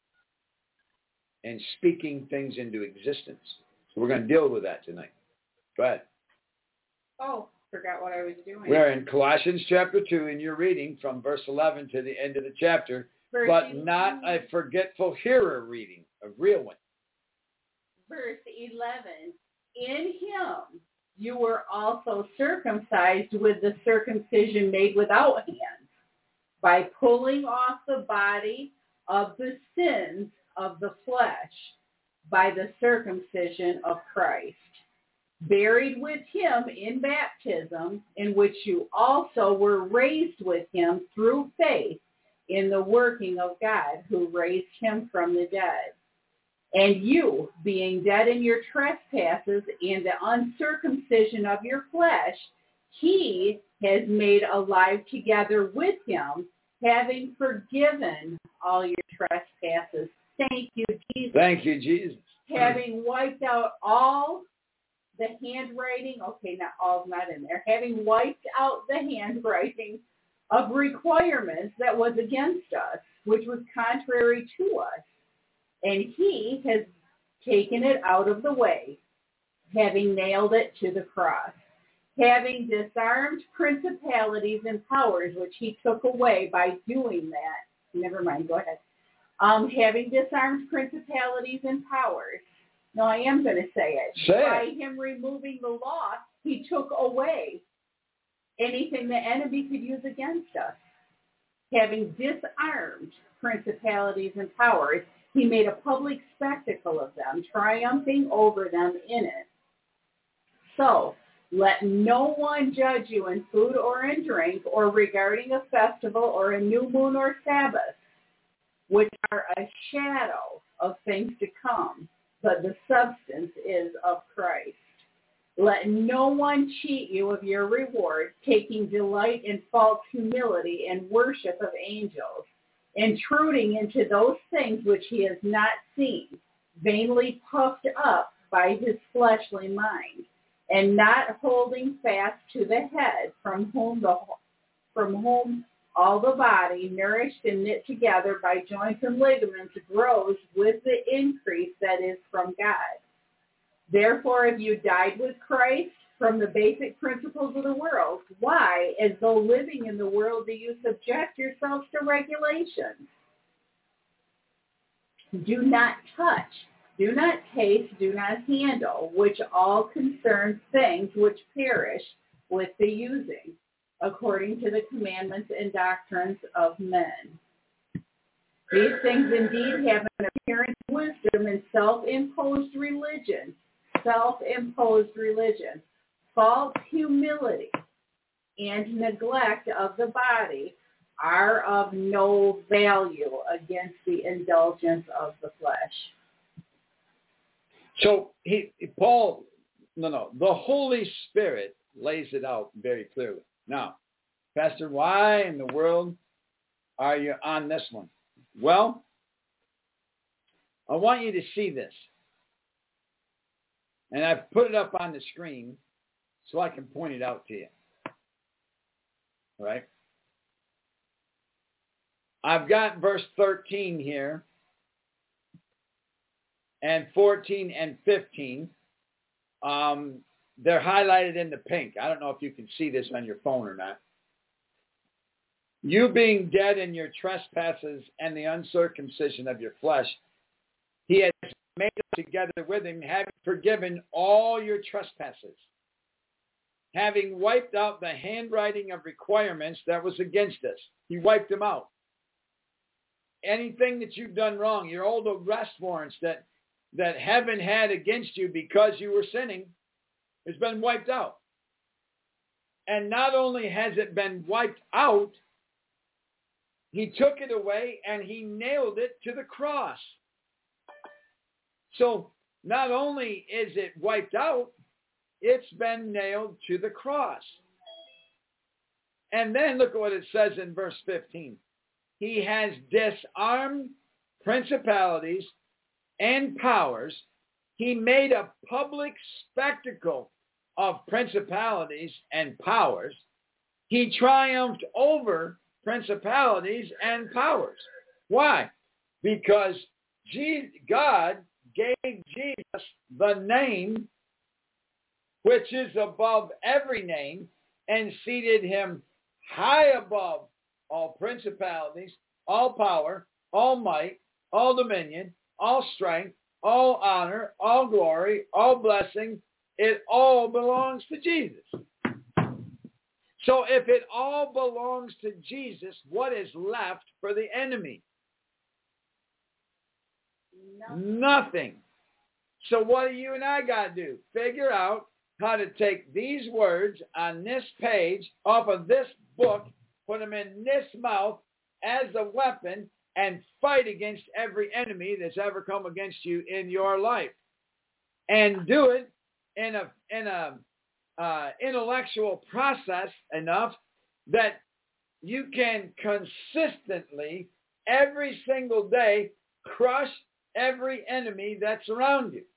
and speaking things into existence. So we're going to deal with that tonight. Go ahead. Oh, forgot what I was doing. We're in Colossians chapter two, and you're reading from verse eleven to the end of the chapter, Verse but not a forgetful hearer reading, a real one. Verse eleven. In him you were also circumcised with the circumcision made without hands, by pulling off the body of the sins of the flesh by the circumcision of Christ, buried with him in baptism, in which you also were raised with him through faith in the working of God who raised him from the dead. And you, being dead in your trespasses and the uncircumcision of your flesh, he has made alive together with him, having forgiven all your trespasses. Thank you, Jesus. Thank you, Jesus. Having wiped out all the handwriting, okay, not all's not in there, having wiped out the handwriting of requirements that was against us, which was contrary to us. And he has taken it out of the way, having nailed it to the cross, having disarmed principalities and powers, which he took away by doing that. Never mind, go ahead. Um, having disarmed principalities and powers. No, I am going to say it. Say by it. him removing the law, he took away anything the enemy could use against us. Having disarmed principalities and powers, he made a public spectacle of them, triumphing over them in it. So, let no one judge you in food or in drink, or regarding a festival or a new moon or Sabbath, which are a shadow of things to come, but the substance is of Christ. Let no one cheat you of your reward, taking delight in false humility and worship of angels, intruding into those things which he has not seen, vainly puffed up by his fleshly mind, and not holding fast to the head, from whom the from whom all the body, nourished and knit together by joints and ligaments, grows with the increase that is from God. Therefore, if you died with Christ from the basic principles of the world, why, as though living in the world, do you subject yourselves to regulations? Do not touch, do not taste, do not handle, which all concern things which perish with the using, according to the commandments and doctrines of men. These things indeed have an appearance of wisdom and self-imposed religion, self-imposed religion, false humility, and neglect of the body are of no value against the indulgence of the flesh. So he, Paul, no, no, the Holy Spirit lays it out very clearly. Now, Pastor, why in the world are you on this one? Well, I want you to see this. And I've put it up on the screen so I can point it out to you. All right? I've got verse thirteen here, and fourteen and fifteen. Um, they're highlighted in the pink. I don't know if you can see this on your phone or not. You being dead in your trespasses and the uncircumcision of your flesh, he has made us together with him, having forgiven all your trespasses, having wiped out the handwriting of requirements that was against us. He wiped them out. Anything that you've done wrong, your old arrest warrants that, that heaven had against you because you were sinning, has been wiped out. And not only has it been wiped out, he took it away and he nailed it to the cross. So not only is it wiped out, it's been nailed to the cross. And then look at what it says in verse fifteen. He has disarmed principalities and powers. He made a public spectacle of principalities and powers. He triumphed over principalities and powers. Why? Because God gave Jesus the name which is above every name, and seated him high above all principalities, all power, all might, all dominion, all strength, all honor, all glory, all blessing. It all belongs to Jesus. So if it all belongs to Jesus, what is left for the enemy? Nothing. Nothing. So what do you and I got to do? Figure out how to take these words on this page off of this book, put them in this mouth as a weapon, and fight against every enemy that's ever come against you in your life. And do it in a in a uh, intellectual process enough that you can consistently, every single day, crush every enemy that's around you.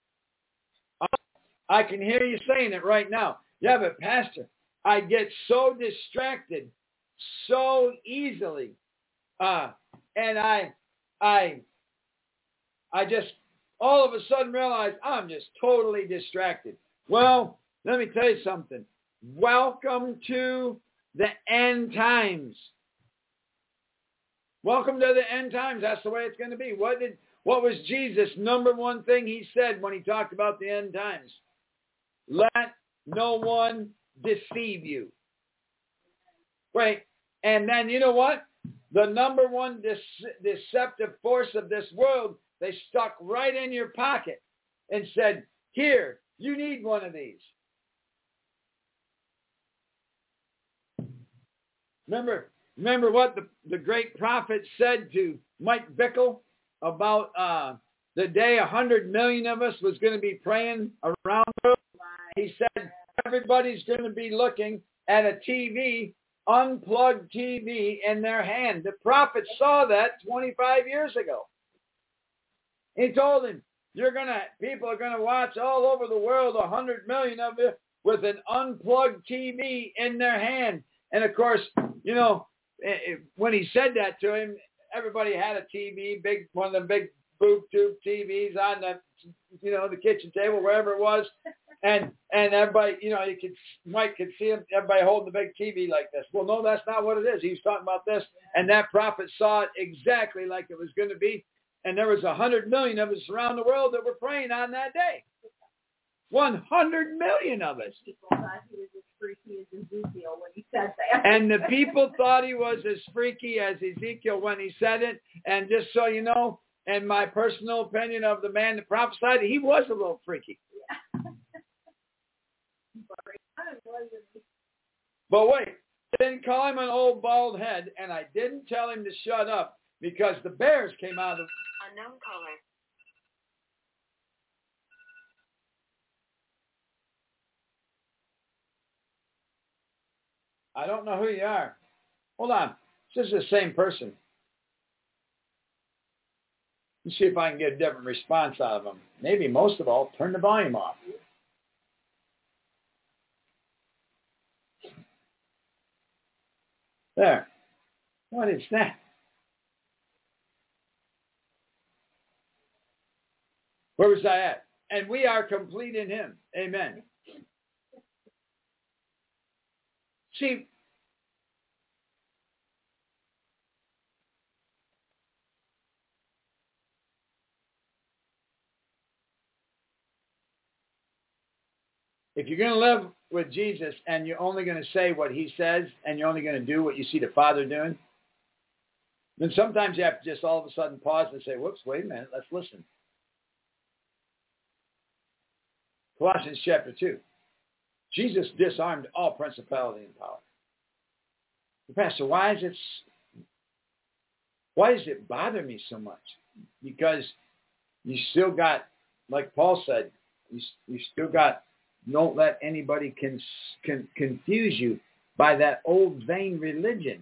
I can hear you saying it right now. Yeah, but Pastor, I get so distracted so easily. Uh, and I, I, I just all of a sudden realize I'm just totally distracted. Well, let me tell you something. Welcome to the end times. Welcome to the end times. That's the way it's going to be. What did, what was Jesus' number one thing he said when he talked about the end times? Let no one deceive you. Right. And then you know what? The number one dece- deceptive force of this world, they stuck right in your pocket and said, here, you need one of these. Remember, remember what the, the great prophet said to Mike Bickle about uh, the day a hundred million of us was going to be praying around the world? He said everybody's going to be looking at a T V, unplugged T V in their hand. The prophet saw that twenty-five years ago. He told him, you're going to, people are going to watch all over the world, a hundred million of you, with an unplugged T V in their hand. And of course, you know, when he said that to him, everybody had a T V, big, one of the big boob tube T Vs on the, you know, the kitchen table, wherever it was. And and everybody, you know, you could, Mike could see him, everybody holding the big T V like this. Well, no, that's not what it is. He was talking about this. And that prophet saw it exactly like it was going to be. And there was a hundred million of us around the world that were praying on that day. One hundred million of us. People thought he was as freaky as Ezekiel when he said that. And the people thought he was as freaky as Ezekiel when he said it. And just so you know, in my personal opinion of the man that prophesied, he was a little freaky. Yeah. But wait, I didn't call him an old bald head, and I didn't tell him to shut up because the bears came out of... Unknown caller. I don't know who you are. Hold on. This is the same person. Let's see if I can get a different response out of them. Maybe most of all, turn the volume off. There. What is that? Where was I at? and we are complete in him. Amen. See, if you're going to live with Jesus and you're only going to say what he says and you're only going to do what you see the Father doing, then sometimes you have to just all of a sudden pause and say, whoops, wait a minute, let's listen. Colossians chapter two. Jesus disarmed all principality and power. Pastor, why is it, why does it bother me so much? Because you still got, like Paul said, you, you still got, don't let anybody can, can confuse you by that old vain religion,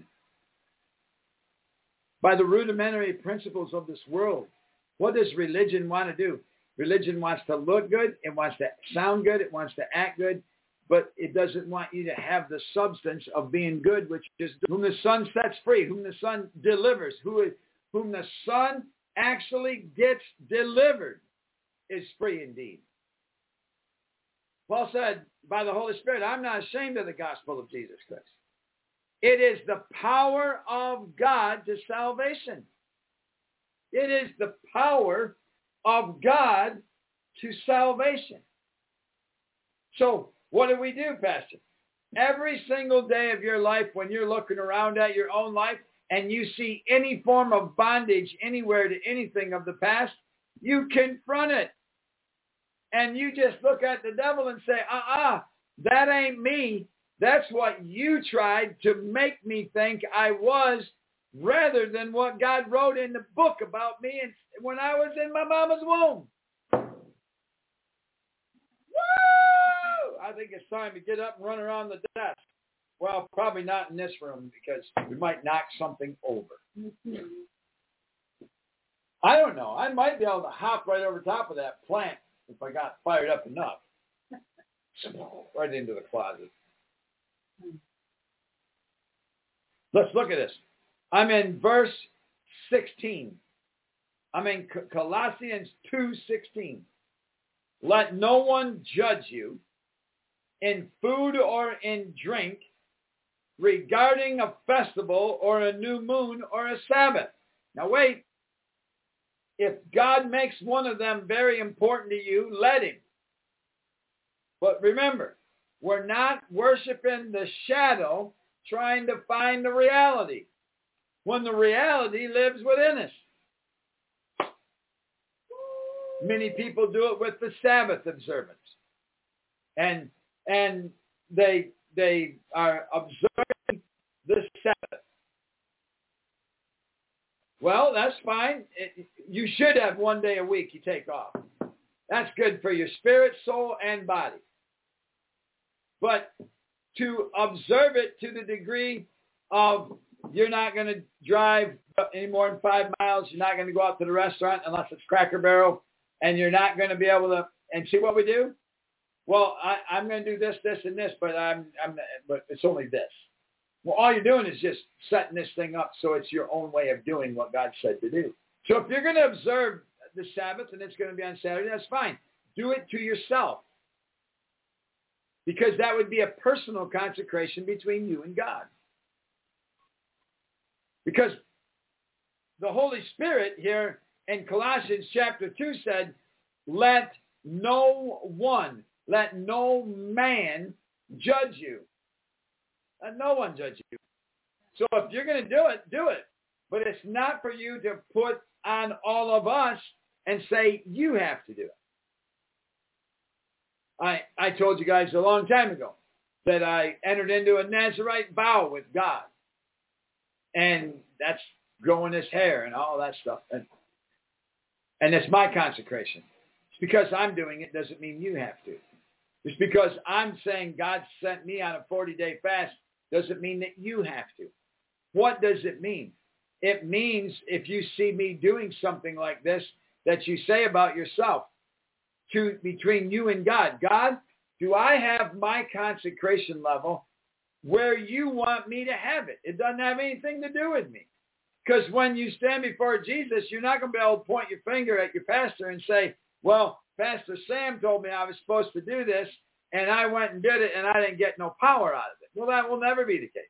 by the rudimentary principles of this world. What does religion want to do? Religion wants to look good. It wants to sound good. It wants to act good. But it doesn't want you to have the substance of being good, which is whom the Son sets free, whom the Son delivers, who is, whom the Son actually gets delivered is free indeed. Paul said, by the Holy Spirit, I'm not ashamed of the gospel of Jesus Christ. It is the power of God to salvation. It is the power of God to salvation. So what do we do, Pastor? Every single day of your life, when you're looking around at your own life and you see any form of bondage anywhere to anything of the past, you confront it. And you just look at the devil and say, uh-uh, that ain't me. That's what you tried to make me think I was, rather than what God wrote in the book about me when I was in my mama's womb. Woo! I think it's time to get up and run around the desk. Well, probably not in this room because we might knock something over. I don't know. I might be able to hop right over top of that plant if I got fired up enough. Right into the closet. Let's look at this. I'm in verse sixteen. I'm in Colossians two sixteen. Let no one judge you in food or in drink, regarding a festival or a new moon or a Sabbath. Now wait. If God makes one of them very important to you, let him. But remember, we're not worshiping the shadow, trying to find the reality, when the reality lives within us. Many people do it with the Sabbath observance. And and they they are observing the Sabbath. Well, that's fine. It, you should have one day a week you take off. That's good for your spirit, soul, and body. But to observe it to the degree of you're not going to drive any more than five miles, you're not going to go out to the restaurant unless it's Cracker Barrel, and you're not going to be able to, and see what we do? Well, I, I'm going to do this, this, and this, but I'm, I'm, but it's only this. Well, all you're doing is just setting this thing up so it's your own way of doing what God said to do. So if you're going to observe the Sabbath and it's going to be on Saturday, that's fine. Do it to yourself. Because that would be a personal consecration between you and God. Because the Holy Spirit here in Colossians chapter two said, let no one, let no man judge you. Let no one judge you. So if you're going to do it, do it. But it's not for you to put on all of us and say, you have to do it. I, I told you guys a long time ago that I entered into a Nazirite vow with God. And that's growing his hair and all that stuff. And, and it's my consecration. It's because I'm doing it doesn't mean you have to. It's because I'm saying God sent me on a forty-day fast doesn't mean that you have to. What does it mean? It means if you see me doing something like this, that you say about yourself, to between you and God, God, do I have my consecration level where you want me to have it? It doesn't have anything to do with me. Because when you stand before Jesus, you're not going to be able to point your finger at your pastor and say, well, Pastor Sam told me I was supposed to do this, and I went and did it, and I didn't get no power out of it. Well, that will never be the case.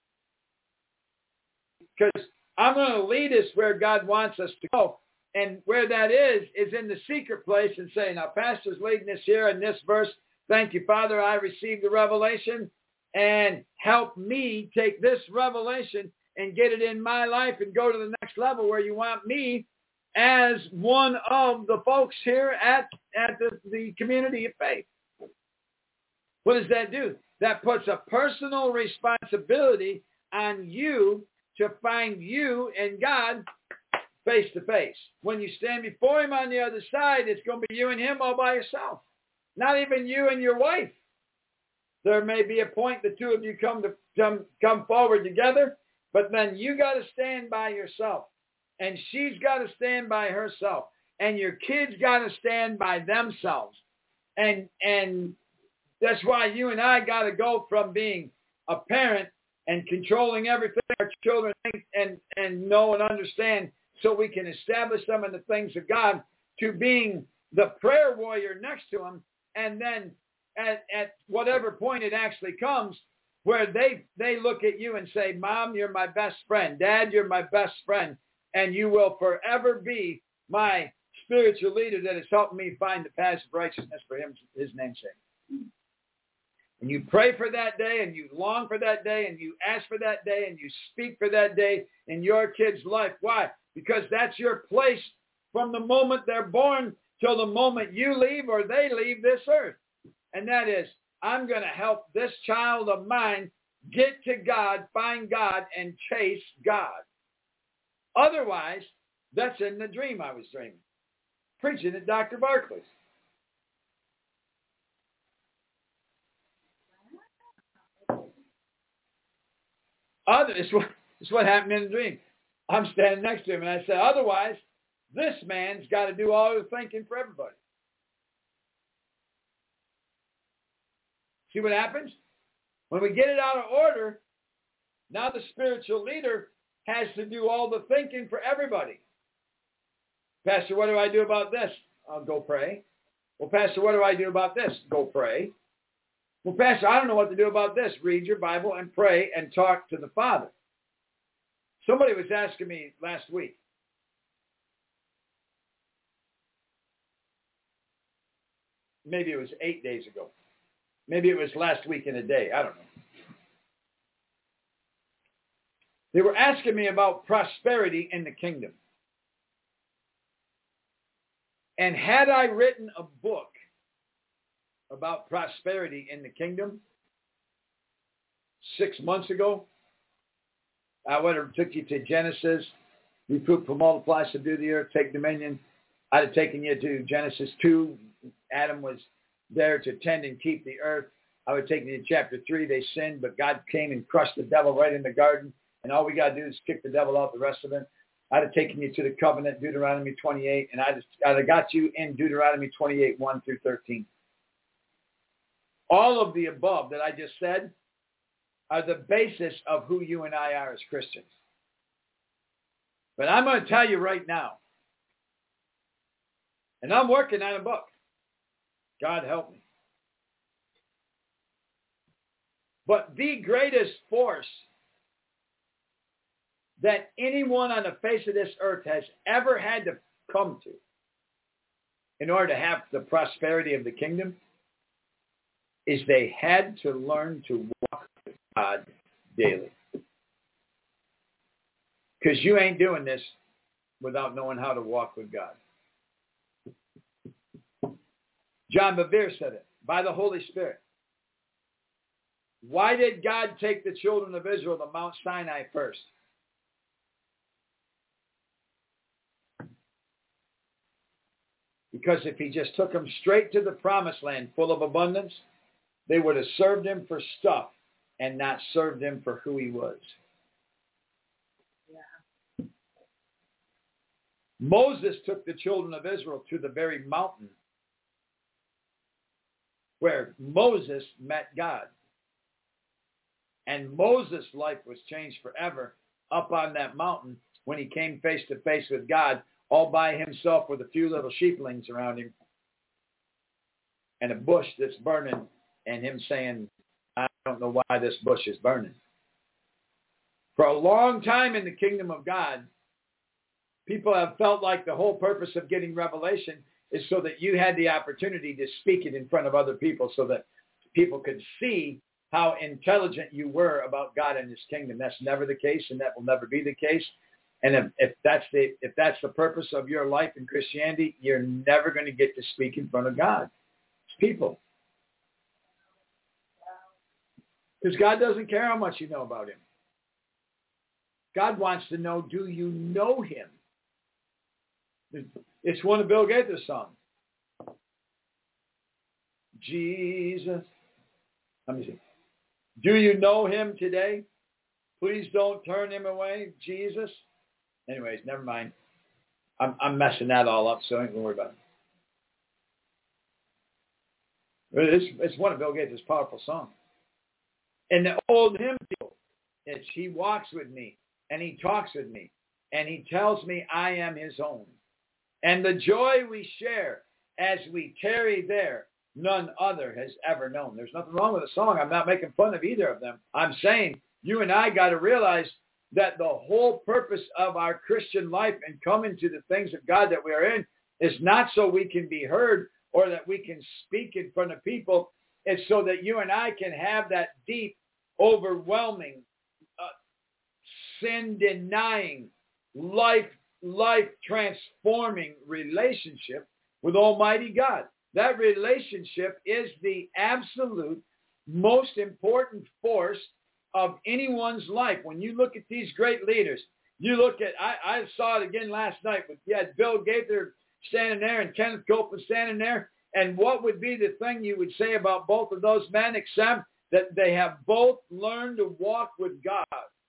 Because I'm going to lead us where God wants us to go. And where that is, is in the secret place and say, now, Pastor's leading us here in this verse. Thank you, Father, I received the revelation. And help me take this revelation and get it in my life and go to the next level where you want me as one of the folks here at, at the, the community of faith. What does that do? That puts a personal responsibility on you to find you and God face to face. When you stand before him on the other side, it's going to be you and him all by yourself. Not even you and your wife. There may be a point the two of you come to come, come forward together, but then you got to stand by yourself. And she's got to stand by herself. And your kids got to stand by themselves. And and that's why you and I got to go from being a parent and controlling everything our children think and, and know and understand so we can establish them in the things of God, to being the prayer warrior next to them. And then at, at whatever point it actually comes, where they, they look at you and say, Mom, you're my best friend. Dad, you're my best friend. And you will forever be my spiritual leader that has helped me find the path of righteousness for him, his name's sake. And you pray for that day, and you long for that day, and you ask for that day, and you speak for that day in your kid's life. Why? Because that's your place from the moment they're born till the moment you leave or they leave this earth. And that is, I'm going to help this child of mine get to God, find God, and chase God. Otherwise, that's in the dream I was dreaming. Preaching at Doctor Barclay's. Other, it's what, it's what happened in the dream. I'm standing next to him, and I said, otherwise, this man's got to do all the thinking for everybody. See what happens? When we get it out of order, now the spiritual leader has to do all the thinking for everybody. Pastor, what do I do about this? I'll go pray. Well, Pastor, what do I do about this? Go pray. Well, Pastor, I don't know what to do about this. Read your Bible and pray and talk to the Father. Somebody was asking me last week, maybe it was eight days ago. Maybe it was last week in a day. I don't know. They were asking me about prosperity in the kingdom. And had I written a book about prosperity in the kingdom six months ago, I would have took you to Genesis, reprove, multiply, subdue the earth, take dominion. I'd have taken you to Genesis two. Adam was there to tend and keep the earth. I would take you to chapter three. They sinned, but God came and crushed the devil right in the garden. And all we got to do is kick the devil out the rest of it. I'd have taken you to the covenant, Deuteronomy twenty-eight, and I'd have, I'd have got you in Deuteronomy twenty-eight, one through thirteen. All of the above that I just said are the basis of who you and I are as Christians. But I'm going to tell you right now, and I'm working on a book. God help me. But the greatest force that anyone on the face of this earth has ever had to come to in order to have the prosperity of the kingdom is they had to learn to walk with God daily. Because you ain't doing this without knowing how to walk with God. John Bevere said it, by the Holy Spirit. Why did God take the children of Israel to Mount Sinai first? Because if he just took them straight to the promised land full of abundance, they would have served him for stuff and not served him for who he was. Yeah. Moses took the children of Israel to the very mountain where Moses met God. And Moses' life was changed forever up on that mountain when he came face to face with God, all by himself with a few little sheeplings around him. and a bush that's burning and him saying, I don't know why this bush is burning. For a long time in the kingdom of God, people have felt like the whole purpose of getting revelation is so that you had the opportunity to speak it in front of other people so that people could see how intelligent you were about God and his kingdom. That's never the case, and that will never be the case. And if, if that's the if that's the purpose of your life in Christianity, you're never going to get to speak in front of God. It's people. Because God doesn't care how much you know about him. God wants to know, do you know him? It's one of Bill Gaither's songs. Jesus. Let me see. Do you know him today? Please don't turn him away, Jesus. Anyways, never mind. I'm, I'm messing that all up, so I ain't gonna worry about it. It's, it's one of Bill Gaither's powerful songs. And the old hymn, it's he walks with me, and he talks with me, and he tells me I am his own. And the joy we share as we tarry there, none other has ever known. There's nothing wrong with the song. I'm not making fun of either of them. I'm saying you and I got to realize that the whole purpose of our Christian life and coming to the things of God that we are in is not so we can be heard or that we can speak in front of people. It's so that you and I can have that deep, overwhelming, uh, sin-denying, life, life-transforming relationship with Almighty God. That relationship is the absolute most important force of anyone's life. When you look at these great leaders, you look at, I, I saw it again last night, but you had Bill Gaither standing there and Kenneth Copeland standing there. And what would be the thing you would say about both of those men except that they have both learned to walk with God.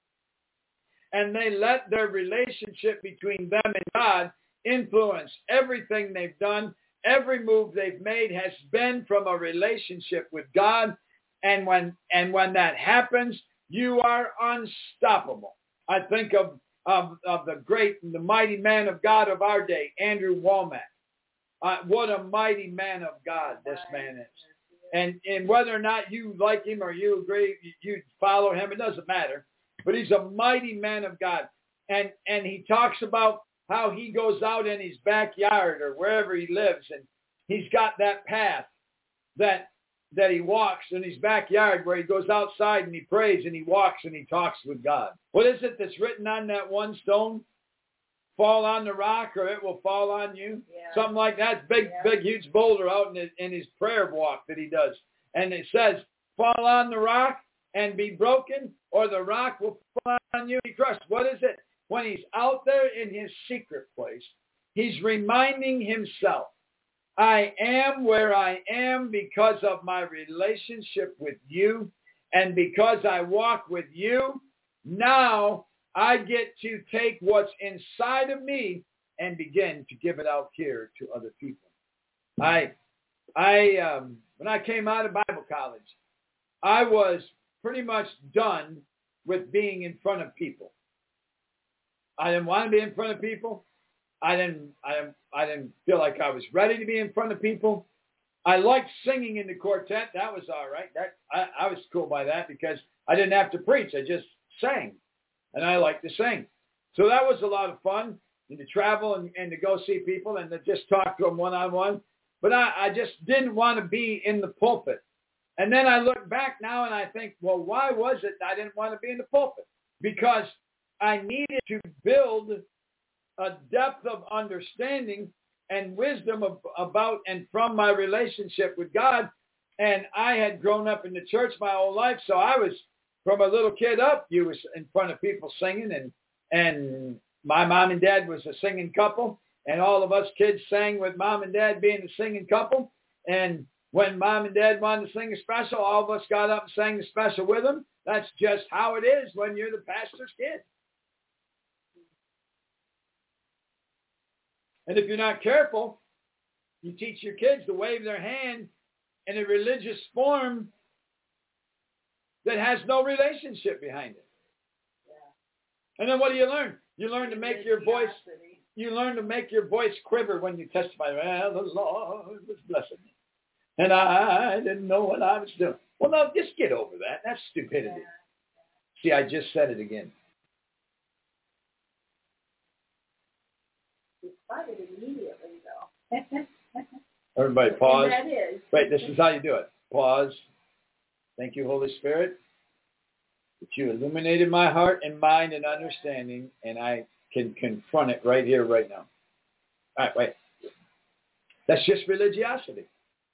And they let their relationship between them and God influence everything they've done. Every move they've made has been from a relationship with God. And when and when that happens, you are unstoppable. I think of, of, of the great and the mighty man of God of our day, Andrew Womack. Uh, what a mighty man of God this man is. And and whether or not you like him or you agree, you follow him, it doesn't matter. But he's a mighty man of God. And and he talks about how he goes out in his backyard or wherever he lives, and he's got that path that that he walks in his backyard where he goes outside and he prays and he walks and he talks with God. What is it that's written on that one stone? Fall on the rock or it will fall on you. Yeah. Something like that. Big, yeah. big, huge boulder out in his, in his prayer walk that he does. And it says, fall on the rock and be broken, or the rock will fall on you and be crushed. What is it? When he's out there in his secret place, he's reminding himself, I am where I am because of my relationship with you. And because I walk with you, now I get to take what's inside of me and begin to give it out here to other people. I, I, um, when I came out of Bible college, I was pretty much done with being in front of people. I didn't want to be in front of people. I didn't, I didn't, I didn't feel like I was ready to be in front of people. I liked singing in the quartet. That was all right. That I, I was cool by that because I didn't have to preach. I just sang. And I like to sing. So that was a lot of fun, and to travel and, and to go see people and to just talk to them one-on-one. But I, I just didn't want to be in the pulpit. And then I look back now and I think, well, why was it I didn't want to be in the pulpit? Because I needed to build a depth of understanding and wisdom of, about and from my relationship with God. And I had grown up in the church my whole life, so I was, from a little kid up, you was in front of people singing, and and my mom and dad was a singing couple, and all of us kids sang with mom and dad being a singing couple. And when mom and dad wanted to sing a special, all of us got up and sang the special with them. That's just how it is when you're the pastor's kid. And if you're not careful, you teach your kids to wave their hand in a religious form that has no relationship behind it. Yeah. And then what do you learn? You learn to make your voice, you learn to make your voice quiver when you testify. Well, the Lord was blessing me. And I didn't know what I was doing. Well, no, just get over that. That's stupidity. Yeah. See, I just said it again. You spot it immediately, though. Everybody pause. And that is. Wait, this is how you do it. Pause. Thank you, Holy Spirit, that you illuminated my heart and mind and understanding, and I can confront it right here, right now. All right, wait. That's just religiosity.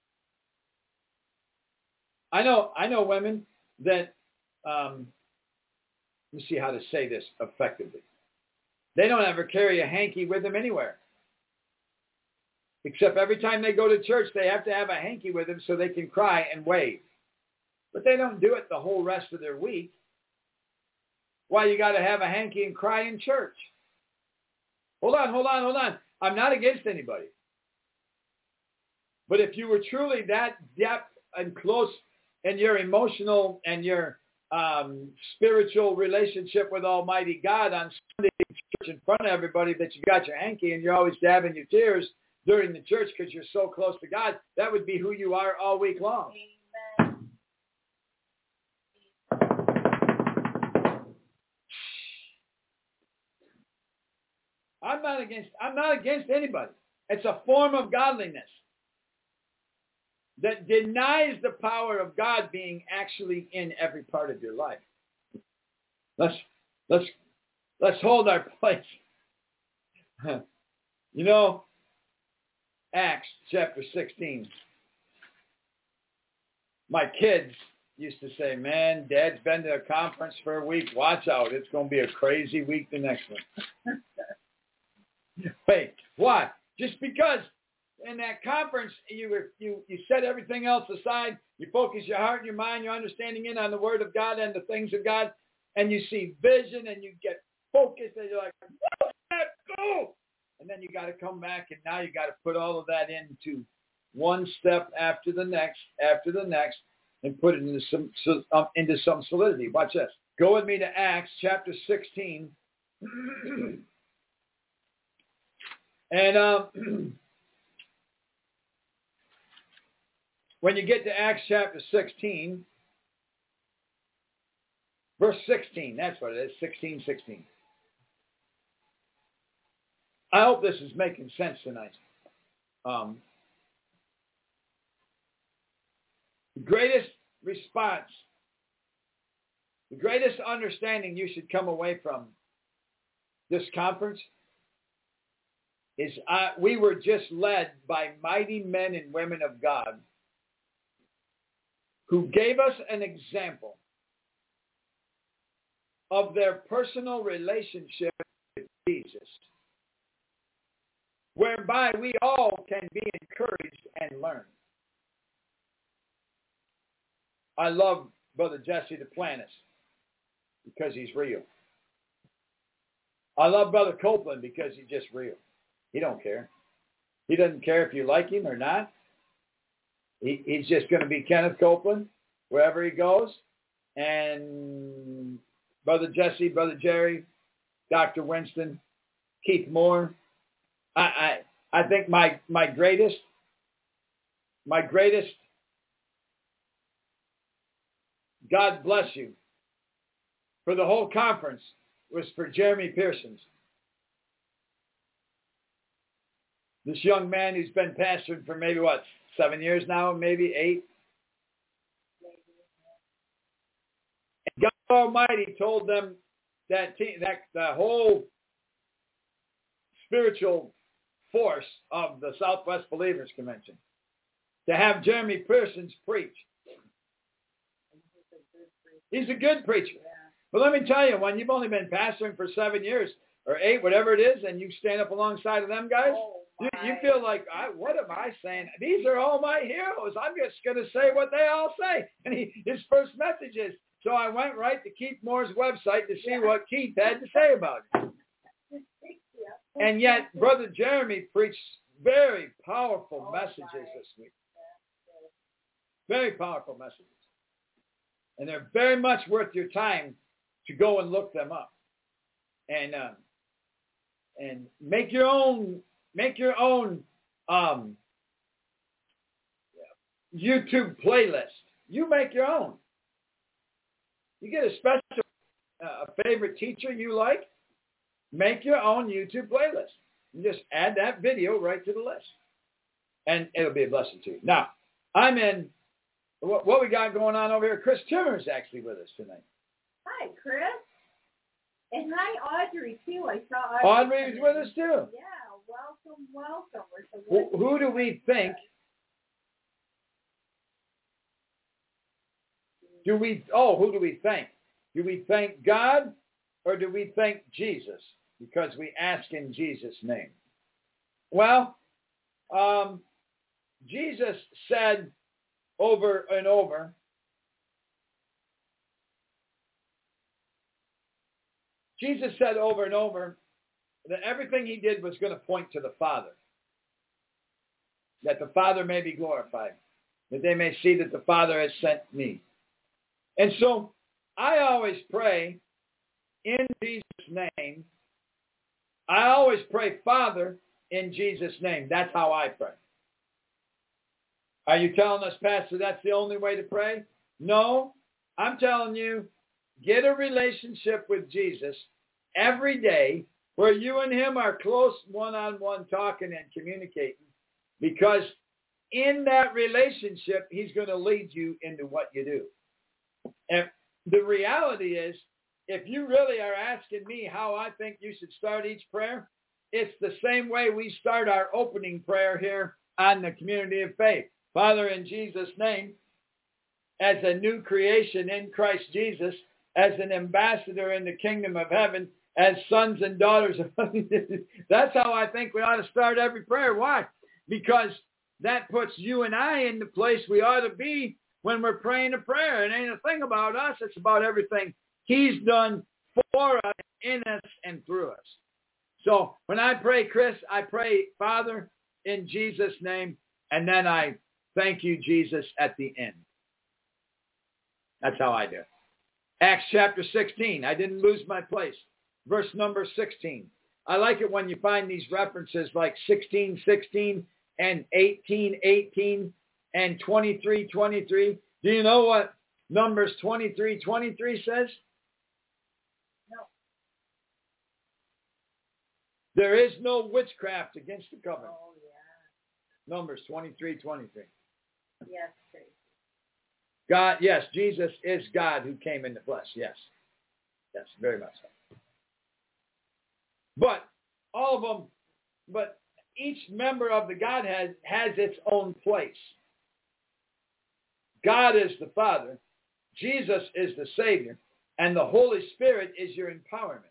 I know, I know women that, um, let me see how to say this effectively. They don't ever carry a hanky with them anywhere. Except every time they go to church, they have to have a hanky with them so they can cry and wave. But they don't do it the whole rest of their week. Why you got to have a hanky and cry in church? Hold on, hold on, hold on. I'm not against anybody. But if you were truly that depth and close in your emotional and your um, spiritual relationship with Almighty God on Sunday in church in front of everybody that you got your hanky and you're always dabbing your tears during the church because you're so close to God, that would be who you are all week long. Amen. I'm not against, I'm not against anybody. It's a form of godliness that denies the power of God being actually in every part of your life. Let's let's let's hold our place. You know, Acts chapter sixteen. My kids used to say, "Man, Dad's been to a conference for a week. Watch out. It's going to be a crazy week the next one." Wait, why? Just because in that conference, you were, you you set everything else aside. You focus your heart and your mind, your understanding in on the Word of God and the things of God, and you see vision and you get focused and you're like, "Where's that go?" And then you got to come back and now you got to put all of that into one step after the next, after the next, and put it into some so, um, into some solidity. Watch this. Go with me to Acts chapter sixteen, and. Um, When you get to Acts chapter sixteen, verse sixteen, that's what it is, sixteen, sixteen. I hope this is making sense tonight. Um, the greatest response, the greatest understanding you should come away from this conference is uh, we were just led by mighty men and women of God who gave us an example of their personal relationship with Jesus, whereby we all can be encouraged and learn. I love Brother Jesse Duplantis because he's real. I love Brother Copeland because he's just real. He don't care. He doesn't care if you like him or not. He, he's just going to be Kenneth Copeland wherever he goes. And Brother Jesse, Brother Jerry, Doctor Winston, Keith Moore. I, I, I think my, my greatest, my greatest, God bless you, for the whole conference was for Jeremy Pearsons. This young man who's been pastoring for maybe, what, seven years now, maybe eight? And God Almighty told them that, that the whole spiritual force of the Southwest Believers Convention to have Jeremy Pearsons preach. He's a good preacher. But let me tell you, when you've only been pastoring for seven years or eight, whatever it is, and you stand up alongside of them guys, oh, you, you feel like, I, what am I saying? These are all my heroes. I'm just going to say what they all say. And he, his first message is, so I went right to Keith Moore's website to see yeah. what Keith had to say about it. And yet, Brother Jeremy preached very powerful oh, messages my. this week. Very powerful messages. And they're very much worth your time to go and look them up. And um, and make your own make your own um, YouTube playlist. You make your own. You get a special, uh, a favorite teacher you like, make your own YouTube playlist. And just add that video right to the list. And it'll be a blessing to you. Now, I'm in, what, what we got going on over here? Chris Timmer's actually with us tonight. Hi, Chris. And hi, Audrey, too. I saw Audrey. Audrey's with us, too. Yeah, welcome, welcome. We're so Who, glad who do we think, do we, oh, who do we thank? Do we thank God or do we thank Jesus? Because we ask in Jesus' name. Well, um, Jesus said over and over, Jesus said over and over that everything he did was going to point to the Father. That the Father may be glorified. That they may see that the Father has sent me. And so I always pray in Jesus' name. I always pray Father in Jesus' name. That's how I pray. Are you telling us, Pastor, that's the only way to pray? No. I'm telling you, get a relationship with Jesus every day where you and him are close one-on-one talking and communicating, because in that relationship, he's going to lead you into what you do. And the reality is, if you really are asking me how I think you should start each prayer, it's the same way we start our opening prayer here on the Community of Faith. Father, in Jesus' name, as a new creation in Christ Jesus, as an ambassador in the kingdom of heaven, as sons and daughters of that's how I think we ought to start every prayer. Why? Because that puts you and I in the place we ought to be when we're praying a prayer. It ain't a thing about us. It's about everything he's done for us, in us, and through us. So when I pray, Chris, I pray, Father, in Jesus' name, and then I thank you, Jesus, at the end. That's how I do it. Acts chapter sixteen. I didn't lose my place. Verse number sixteen. I like it when you find these references like sixteen sixteen and eighteen eighteen and twenty-three twenty-three. Do you know what Numbers twenty-three twenty-three says? No. There is no witchcraft against the covenant. Oh, yeah. Numbers twenty-three twenty-three. Yes, Tracy. God, yes, Jesus is God who came in the flesh. Yes. Yes, very much so. But all of them, but each member of the Godhead has its own place. God is the Father, Jesus is the Savior, and the Holy Spirit is your empowerment.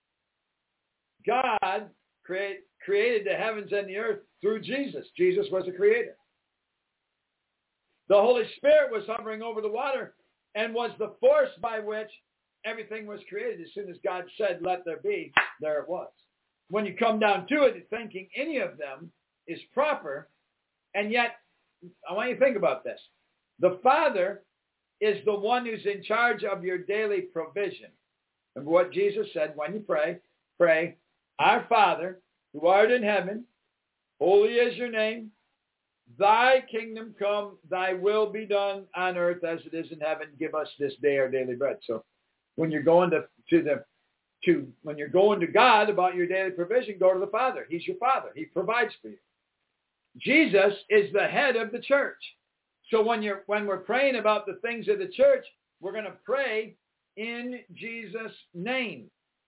God create, created the heavens and the earth through Jesus. Jesus was the creator. The Holy Spirit was hovering over the water and was the force by which everything was created. As soon as God said, let there be, there it was. When you come down to it, thinking any of them is proper, and yet, I want you to think about this. The Father is the one who's in charge of your daily provision. Remember what Jesus said, when you pray, pray, Our Father, who art in heaven, holy is your name. Thy kingdom come, thy will be done on earth as it is in heaven. Give us this day our daily bread. So when you're going to, to the to when you're going to God about your daily provision, go to the Father. He's your Father. He provides for you. Jesus is the head of the church. So when you're when we're praying about the things of the church, we're going to pray in Jesus' name.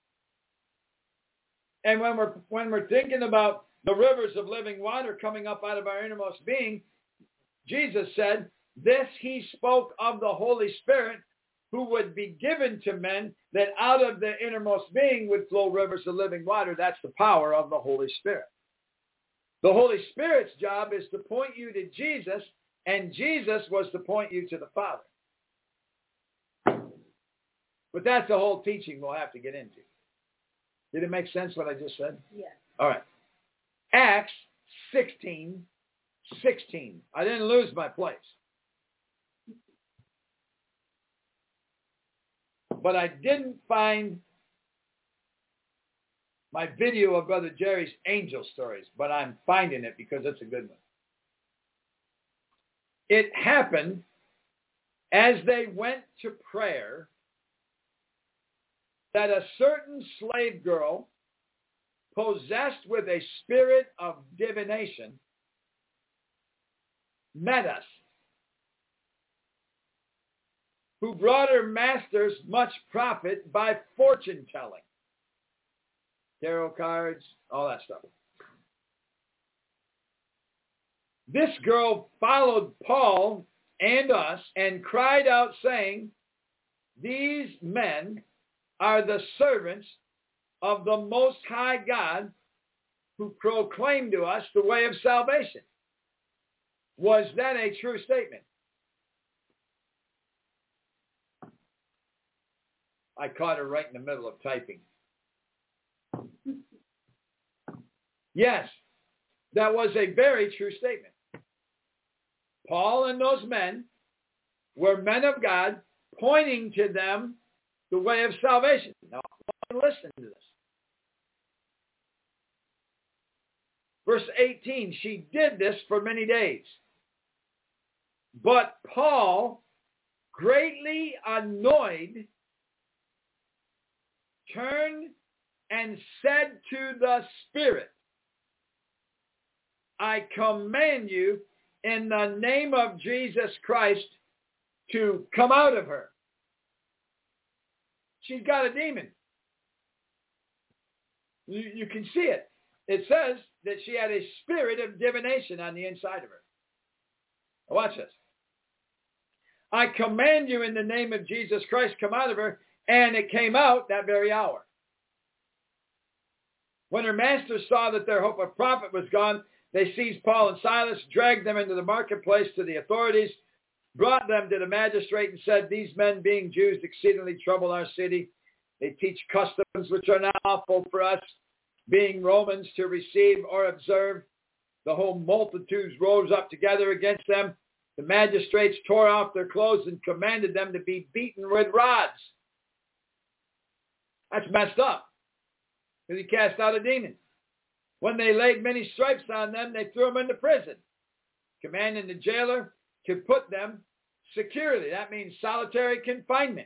And when we're when we're thinking about the rivers of living water coming up out of our innermost being, Jesus said, this he spoke of the Holy Spirit who would be given to men, that out of the innermost being would flow rivers of living water. That's the power of the Holy Spirit. The Holy Spirit's job is to point you to Jesus, and Jesus was to point you to the Father. But that's the whole teaching we'll have to get into. Did it make sense what I just said? Yes. All right. Acts sixteen sixteen. I didn't lose my place. But I didn't find my video of Brother Jerry's angel stories, but I'm finding it because it's a good one. it happened as they went to prayer that a certain slave girl possessed with a spirit of divination met us, who brought her masters much profit by fortune telling. Tarot cards, all that stuff. This girl followed Paul and us and cried out saying, these men are the servants of the Most High God who proclaim to us the way of salvation. Was that a true statement? I caught her right in the middle of typing. Yes, that was a very true statement. Paul and those men were men of God pointing to them the way of salvation. Now, listen to this. Verse eighteen, she did this for many days. But Paul, greatly annoyed, turned and said to the Spirit, I command you in the name of Jesus Christ to come out of her. She's got a demon. You, you can see it. It says that she had a spirit of divination on the inside of her. Now watch this. I command you in the name of Jesus Christ, come out of her. And it came out that very hour. When her masters saw that their hope of profit was gone, they seized Paul and Silas, dragged them into the marketplace to the authorities, brought them to the magistrate and said, these men being Jews exceedingly trouble our city. They teach customs which are not lawful for us, being Romans, to receive or observe. The whole multitudes rose up together against them. The magistrates tore off their clothes and commanded them to be beaten with rods. That's messed up, because he cast out a demon. When they laid many stripes on them, they threw them into prison, commanding the jailer to put them securely. That means solitary confinement.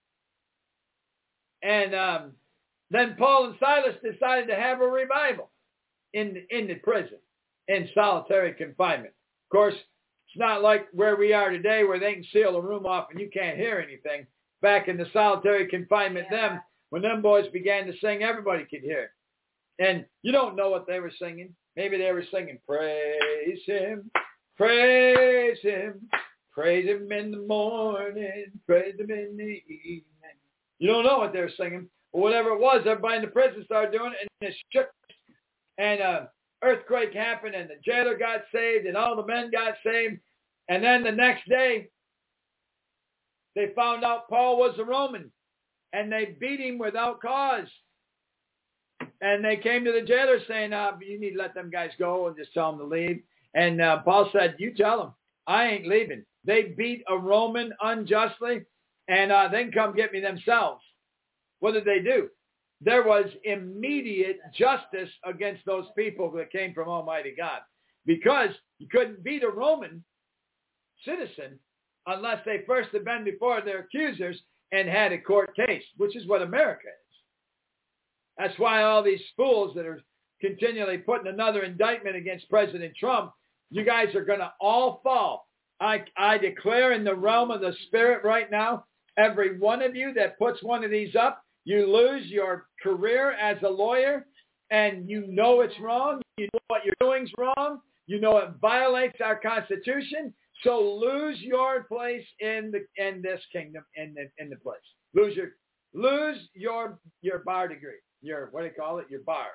And um, then Paul and Silas decided to have a revival in the, in the prison, in solitary confinement. Of course, it's not like where we are today where they can seal a room off and you can't hear anything. Back in the solitary confinement, yeah. them, when them boys began to sing, everybody could hear. And you don't know what they were singing. Maybe they were singing, praise him, praise him, praise him in the morning, praise him in the evening. You don't know what they were singing. But whatever it was, everybody in the prison started doing it, and it shook. And an earthquake happened, and the jailer got saved, and all the men got saved. And then the next day, they found out Paul was a Roman, and they beat him without cause. And they came to the jailer saying, uh, you need to let them guys go and just tell them to leave. And uh, Paul said, you tell them, I ain't leaving. They beat a Roman unjustly, and uh, they can come get me themselves. What did they do? There was immediate justice against those people that came from Almighty God, because you couldn't beat a Roman citizen unless they first had been before their accusers and had a court case, which is what America is. That's why all these fools that are continually putting another indictment against President Trump, you guys are going to all fall. I, I declare in the realm of the Spirit right now, every one of you that puts one of these up, you lose your career as a lawyer, and you know it's wrong. You know what you're doing is wrong. You know it violates our Constitution. So lose your place in the in this kingdom, in the in the place. Lose your lose your your bar degree. Your what do you call it? Your bar.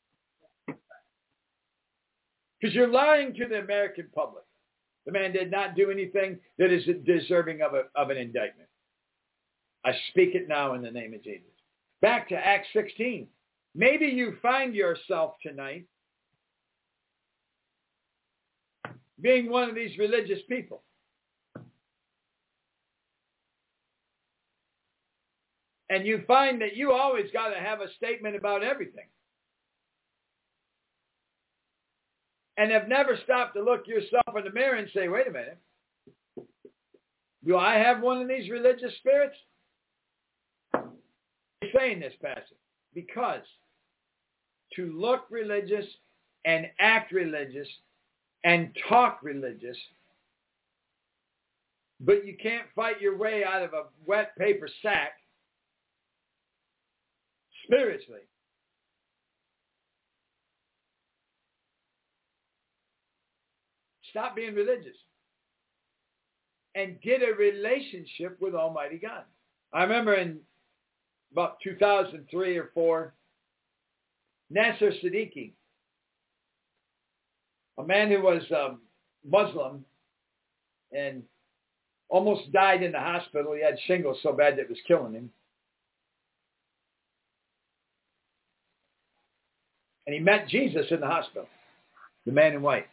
Because you're lying to the American public. The man did not do anything that is deserving of a of an indictment. I speak it now in the name of Jesus. Back to Acts sixteen. Maybe you find yourself tonight being one of these religious people. And you find that you always got to have a statement about everything. And have never stopped to look yourself in the mirror and say, wait a minute, Do I have one of these religious spirits? He's saying this, Pastor, because to look religious and act religious and talk religious, but you can't fight your way out of a wet paper sack spiritually. Stop being religious and get a relationship with Almighty God. I remember in about two thousand three or four, Nasser Siddiqui, a man who was um, Muslim and almost died in the hospital. He had shingles so bad that it was killing him. And he met Jesus in the hospital, the man in white.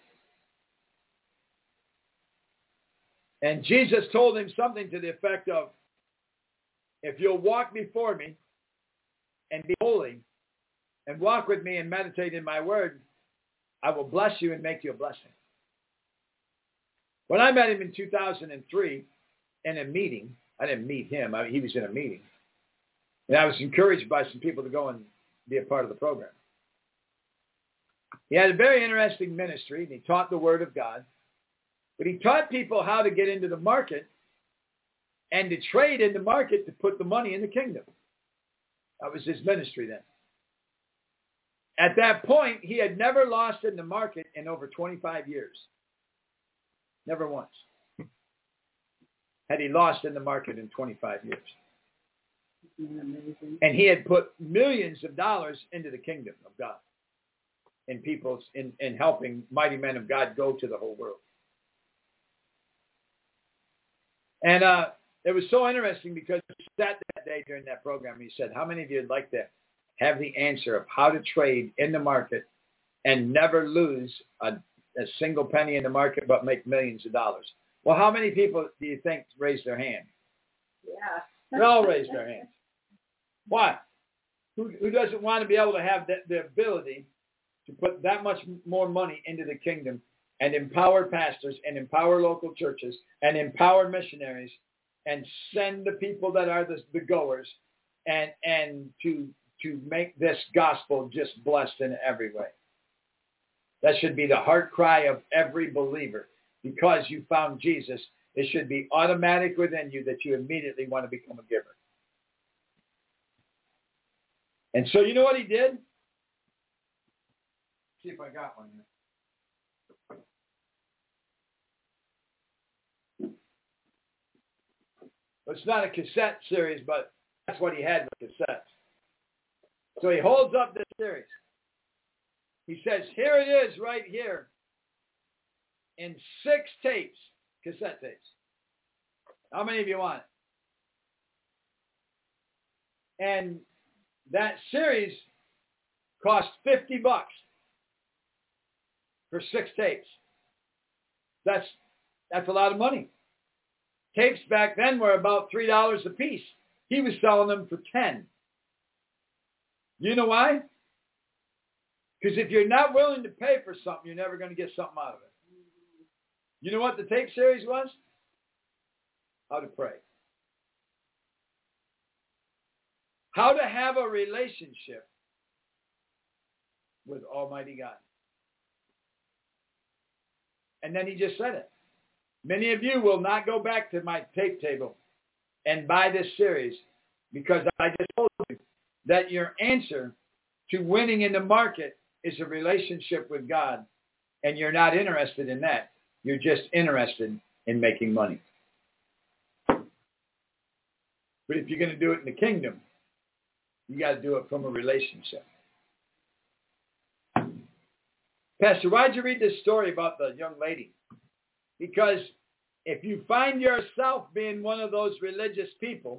And Jesus told him something to the effect of, if you'll walk before me and be holy and walk with me and meditate in my word, I will bless you and make you a blessing. When I met him in two thousand three in a meeting, I didn't meet him. I, he was in a meeting. And I was encouraged by some people to go and be a part of the program. He had a very interesting ministry, and he taught the Word of God. But he taught people how to get into the market and to trade in the market to put the money in the kingdom. That was his ministry then. At that point, he had never lost in the market in over twenty-five years. Never once had he lost in the market in twenty-five years. Amazing. And he had put millions of dollars into the kingdom of God in people's, in, in helping mighty men of God go to the whole world. And uh, it was so interesting because he sat that day during that program. He said, how many of you would like to have the answer of how to trade in the market and never lose a, a single penny in the market but make millions of dollars? Well, how many people do you think raised their hand? Yeah. They all raised their hands. Why? Who, who doesn't want to be able to have the, the ability to put that much more money into the kingdom and empower pastors and empower local churches and empower missionaries and send the people that are the, the goers and and to to make this gospel just blessed in every way? That should be the heart cry of every believer. Because you found Jesus, it should be automatic within you that you immediately want to become a giver. And so you know what he did? See if I got one here. It's not a cassette series, but that's what he had with cassettes. So he holds up this series. He says, here it is right here in six tapes, cassette tapes. How many of you want it? And that series cost fifty bucks for six tapes. That's that's a lot of money. Tapes back then were about three dollars a piece. He was selling them for ten. You know why? Because if you're not willing to pay for something, you're never going to get something out of it. You know what the tape series was? How to pray. How to have a relationship with Almighty God. And then he just said it. Many of you will not go back to my tape table and buy this series because I just told you that your answer to winning in the market is a relationship with God, and you're not interested in that. You're just interested in making money. But if you're going to do it in the kingdom, you got to do it from a relationship. Pastor, why'd you read this story about the young lady? Because if you find yourself being one of those religious people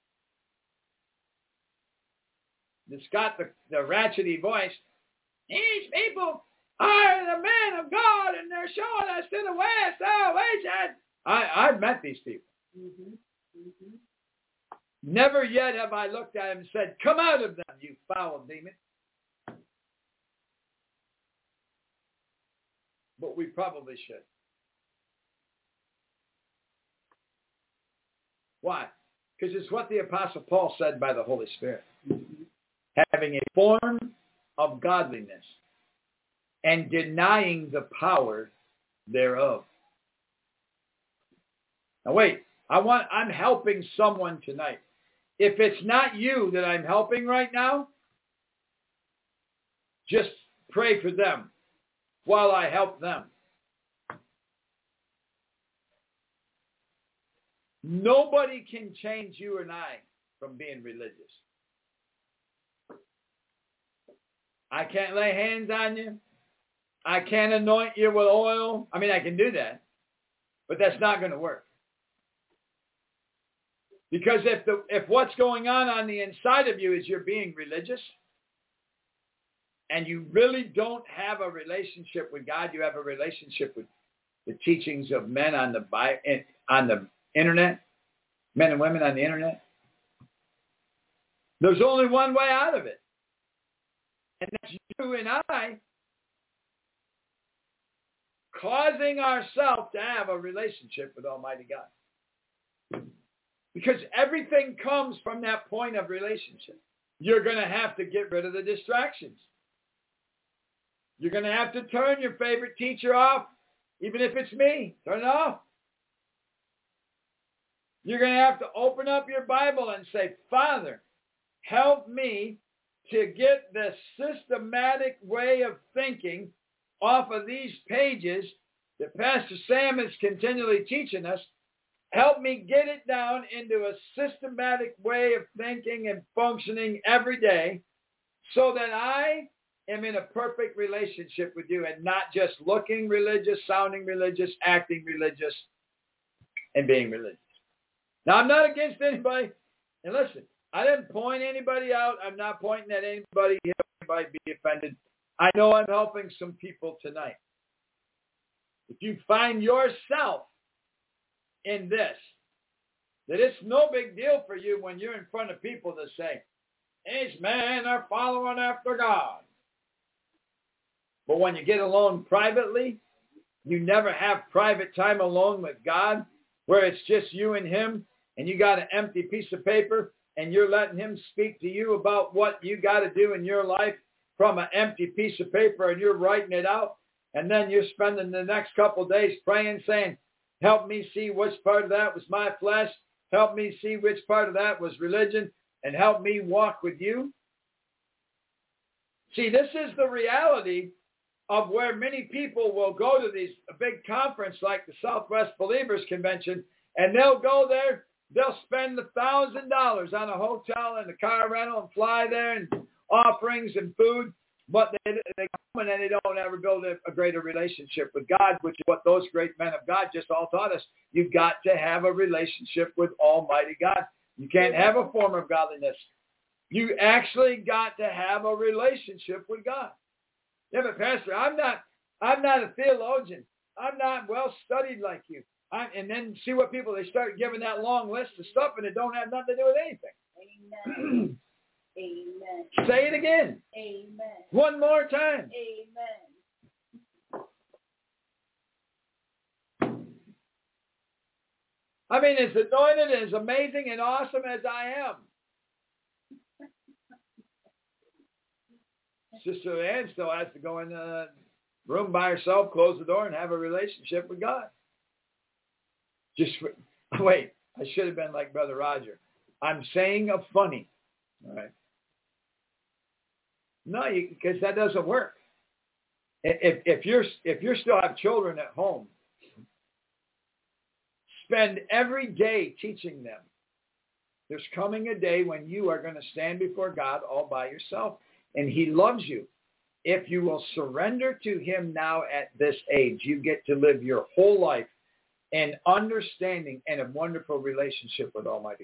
that's got the, the ratchety voice, these people are the men of God and they're showing us to the way of salvation. I, I've met these people. Mm-hmm. Mm-hmm. Never yet have I looked at them and said, come out of them, you foul demon. But we probably should. Why? Because it's what the Apostle Paul said by the Holy Spirit. Having a form of godliness and denying the power thereof. Now wait, I want, I'm helping someone tonight. If it's not you that I'm helping right now, just pray for them while I help them. Nobody can change you and I from being religious. I can't lay hands on you. I can't anoint you with oil. I mean, I can do that, but that's not going to work. Because if the if what's going on on the inside of you is you're being religious, and you really don't have a relationship with God, you have a relationship with the teachings of men on the on the internet, men and women on the internet. There's only one way out of it, and that's you and I causing ourselves to have a relationship with Almighty God. Because everything comes from that point of relationship. You're going to have to get rid of the distractions. You're going to have to turn your favorite teacher off, even if it's me. Turn it off. You're going to have to open up your Bible and say, Father, help me to get the systematic way of thinking off of these pages that Pastor Sam is continually teaching us. Help me get it down into a systematic way of thinking and functioning every day so that I am in a perfect relationship with you and not just looking religious, sounding religious, acting religious, and being religious. Now, I'm not against anybody. And listen, I didn't point anybody out. I'm not pointing at anybody. Anybody be offended. I know I'm helping some people tonight. If you find yourself in this, that it's no big deal for you when you're in front of people to say, these men are following after God. But when you get alone privately, you never have private time alone with God where it's just you and him and you got an empty piece of paper and you're letting him speak to you about what you got to do in your life from an empty piece of paper and you're writing it out. And then you're spending the next couple of days praying, saying, help me see which part of that was my flesh. Help me see which part of that was religion. And help me walk with you. See, this is the reality of where many people will go to these a big conference like the Southwest Believers Convention, and they'll go there. They'll spend a thousand dollars on a hotel and a car rental and fly there and offerings and food. But they, they come and they don't ever build a, a greater relationship with God, which is what those great men of God just all taught us. You've got to have a relationship with Almighty God. You can't have a form of godliness. You actually got to have a relationship with God. Yeah, but Pastor, I'm not, I'm not a theologian. I'm not well studied like you. I, and then see what people, they start giving that long list of stuff and it don't have nothing to do with anything. Amen. Amen. Say it again. Amen. One more time. Amen. I mean, as anointed and as amazing and awesome as I am. Sister Ann still has to go in the room by herself, close the door, and have a relationship with God. Just for, wait, I should have been like Brother Roger. I'm saying a funny. All right. No, because that doesn't work. If if you're if you still have children at home, spend every day teaching them. There's coming a day when you are going to stand before God all by yourself, and he loves you. If you will surrender to him now at this age, you get to live your whole life in understanding and a wonderful relationship with Almighty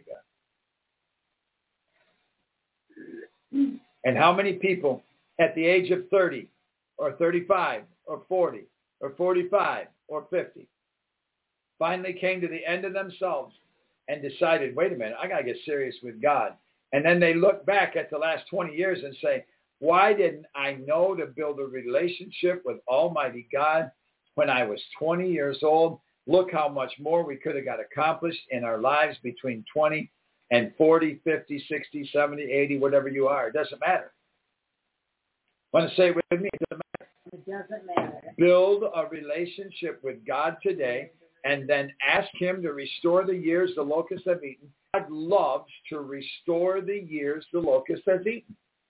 God. And how many people at the age of thirty or thirty-five or forty or forty-five or fifty finally came to the end of themselves and decided, wait a minute, I got to get serious with God. And then they look back at the last twenty years and say, why didn't I know to build a relationship with Almighty God when I was twenty years old? look how much more we could have got accomplished in our lives between twenty and forty, fifty, sixty, seventy, eighty, whatever you are. It doesn't matter. Want to say it with me? It doesn't matter. It doesn't matter. Build a relationship with God today and then ask him to restore the years the locusts have eaten. God loves to restore the years the locust has eaten.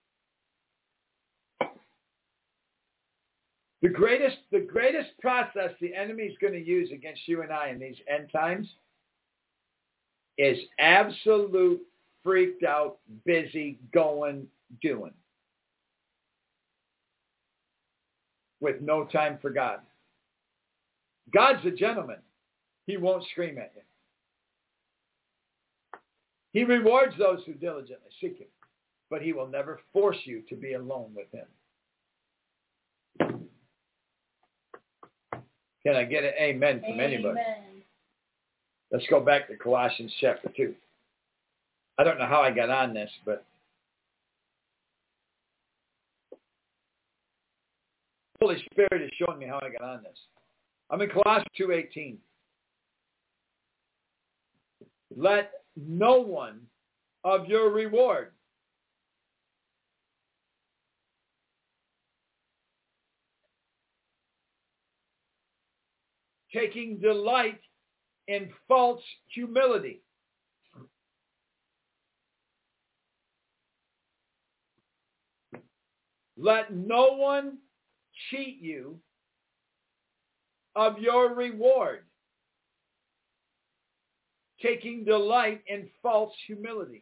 The greatest, the greatest process the enemy is going to use against you and I in these end times is absolute, freaked out, busy, going, doing. With no time for God. God's a gentleman. He won't scream at you. He rewards those who diligently seek him, but he will never force you to be alone with him. Can I get an amen from Amen. anybody? Let's go back to Colossians chapter two. I don't know how I got on this, but the Holy Spirit is showing me how I got on this. I'm in Colossians two eighteen. Let no one of your reward taking delight in false humility. Let no one cheat you of your reward, taking delight in false humility.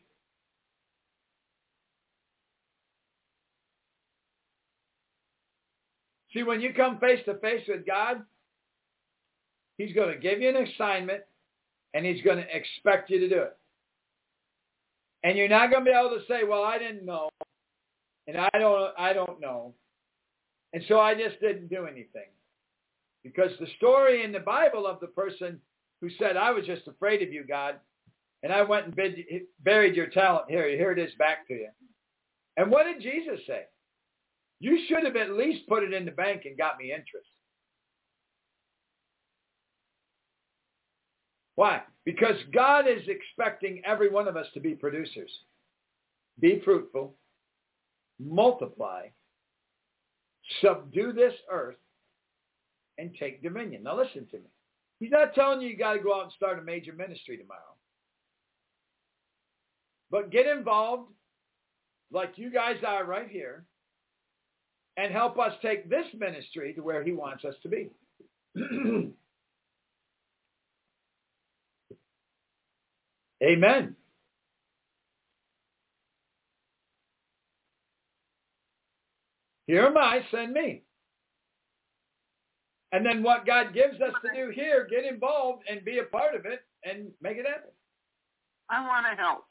See, when you come face to face with God, he's going to give you an assignment, and he's going to expect you to do it. And you're not going to be able to say, well, I didn't know, and I don't, I don't know, and so I just didn't do anything. Because the story in the Bible of the person who said, I was just afraid of you, God, and I went and bid, buried your talent here. Here it is back to you. And what did Jesus say? You should have at least put it in the bank and got me interest. Why? Because God is expecting every one of us to be producers. Be fruitful, multiply, subdue this earth, and take dominion. Now listen to me. He's not telling you you got to go out and start a major ministry tomorrow. But get involved like you guys are right here and help us take this ministry to where he wants us to be. Amen. Here am I, send me. And then what God gives us to do here, get involved and be a part of it and make it happen. I want to help.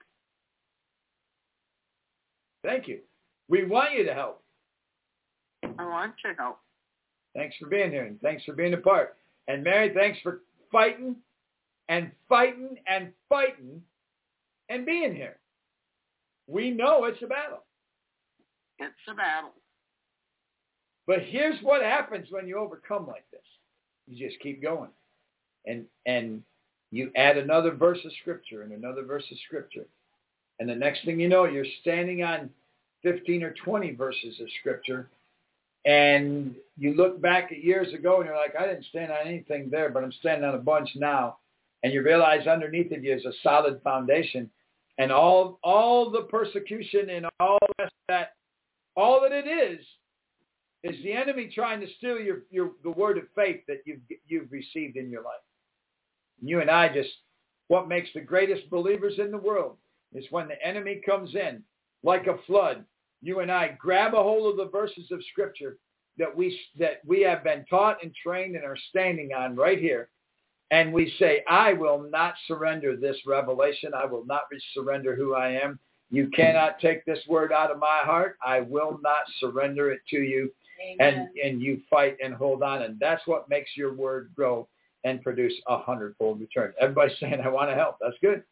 Thank you. We want you to help. I want to help. Thanks for being here and thanks for being a part. And Mary, thanks for fighting and fighting and fighting and being here. We know it's a battle. It's a battle. But here's what happens when you overcome like this. You just keep going. And and you add another verse of Scripture and another verse of Scripture. And the next thing you know, you're standing on fifteen or twenty verses of Scripture. And you look back at years ago and you're like, I didn't stand on anything there, but I'm standing on a bunch now. And you realize underneath of you is a solid foundation. And all all the persecution and all the rest of that, all that it is, is the enemy trying to steal your, your the word of faith that you've, you've received in your life. You and I just, what makes the greatest believers in the world is when the enemy comes in like a flood. You and I grab a hold of the verses of Scripture that we that we have been taught and trained and are standing on right here. And we say, I will not surrender this revelation. I will not surrender who I am. You cannot take this word out of my heart. I will not surrender it to you. Amen. And and you fight and hold on. And that's what makes your word grow and produce a hundredfold return. Everybody's saying, I want to help. That's good.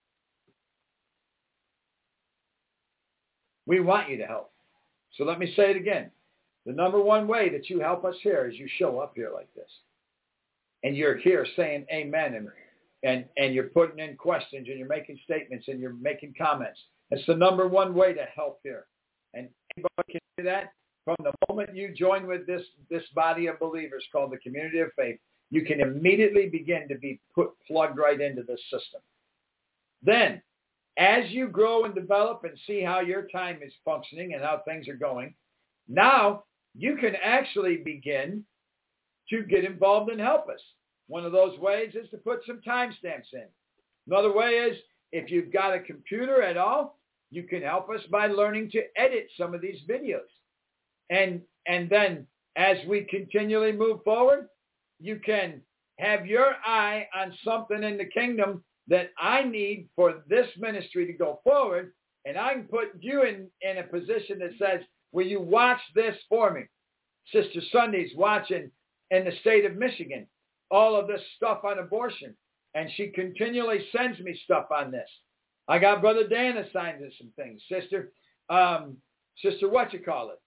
We want you to help. So let me say it again. The number one way that you help us here is you show up here like this. and you're here saying amen, and, and, and you're putting in questions, and you're making statements, and you're making comments. It's the number one way to help here. And anybody can do that. From the moment you join with this, this body of believers called the Community of Faith, you can immediately begin to be put plugged right into this system. Then, as you grow and develop and see how your time is functioning and how things are going, now you can actually begin to get involved and help us. One of those ways is to put some timestamps in. Another way is, if you've got a computer at all, you can help us by learning to edit some of these videos. And, and then as we continually move forward, you can have your eye on something in the kingdom that I need for this ministry to go forward, and I can put you in, in a position that says, will you watch this for me? Sister Sunday's watching in the state of Michigan all of this stuff on abortion, and she continually sends me stuff on this. I got Brother Dan assigned to some things. Sister, um, Sister what you call it?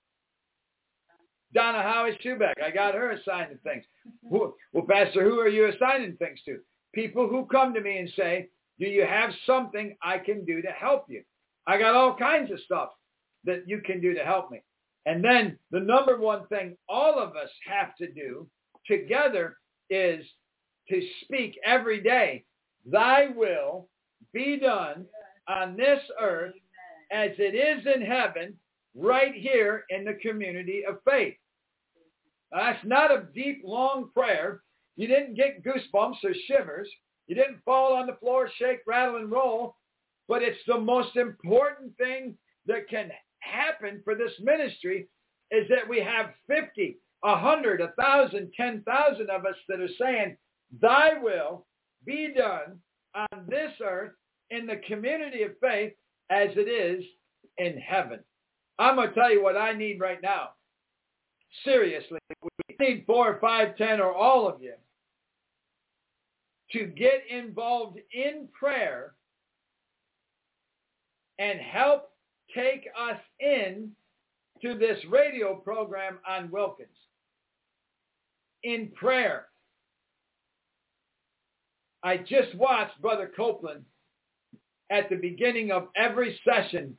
Donna Howie Schubeck, I got her assigned to things. Well, Pastor, who are you assigning things to? People who come to me and say, do you have something I can do to help you? I got all kinds of stuff that you can do to help me. And then the number one thing all of us have to do together is to speak every day, thy will be done on this earth as it is in heaven, right here in the community of faith. Now, that's not a deep, long prayer. You didn't get goosebumps or shivers. You didn't fall on the floor, shake, rattle, and roll. But it's the most important thing that can happen for this ministry is that we have fifty, a hundred, a thousand, ten thousand of us that are saying, thy will be done on this earth in the community of faith as it is in heaven. I'm going to tell you what I need right now. Seriously, we need four or five, ten, or all of you to get involved in prayer and help take us in to this radio program on Wilkins. In prayer. I just watched Brother Copeland at the beginning of every session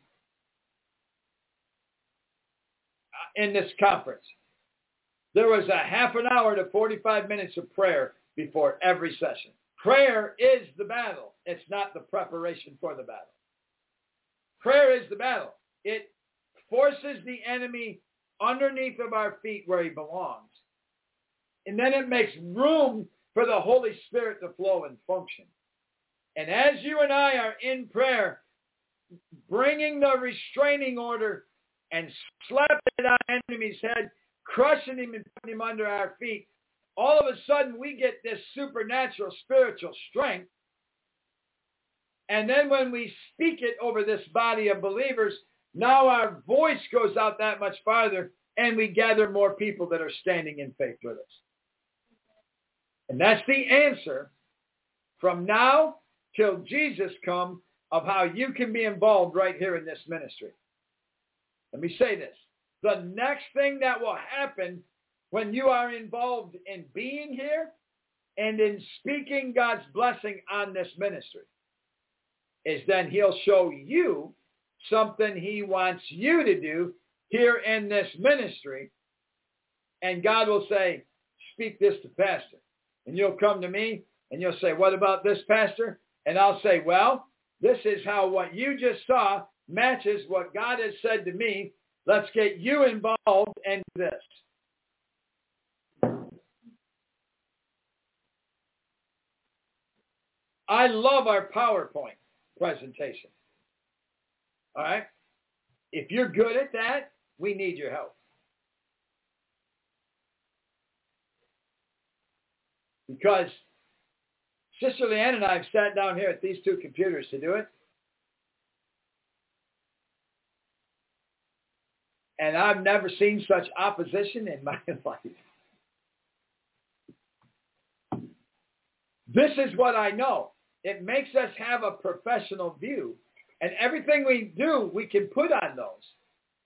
in this conference. There was a half an hour to forty-five minutes of prayer before every session. Prayer is the battle. It's not the preparation for the battle. Prayer is the battle. It forces the enemy underneath of our feet where he belongs. And then it makes room for the Holy Spirit to flow and function. And as you and I are in prayer, bringing the restraining order and slapping it on the enemy's head, crushing him and putting him under our feet, all of a sudden we get this supernatural spiritual strength. And then when we speak it over this body of believers, now our voice goes out that much farther, and we gather more people that are standing in faith with us. And that's the answer from now till Jesus comes of how you can be involved right here in this ministry. Let me say this. The next thing that will happen when you are involved in being here and in speaking God's blessing on this ministry is then he'll show you something he wants you to do here in this ministry. And God will say, speak this to Pastor. And you'll come to me and you'll say, what about this, Pastor? And I'll say, well, this is how what you just saw matches what God has said to me. Let's get you involved in this. I love our PowerPoint presentation. All right? If you're good at that, we need your help. Because Sister Leanne and I have sat down here at these two computers to do it. And I've never seen such opposition in my life. This is what I know. It makes us have a professional view. And everything we do, we can put on those.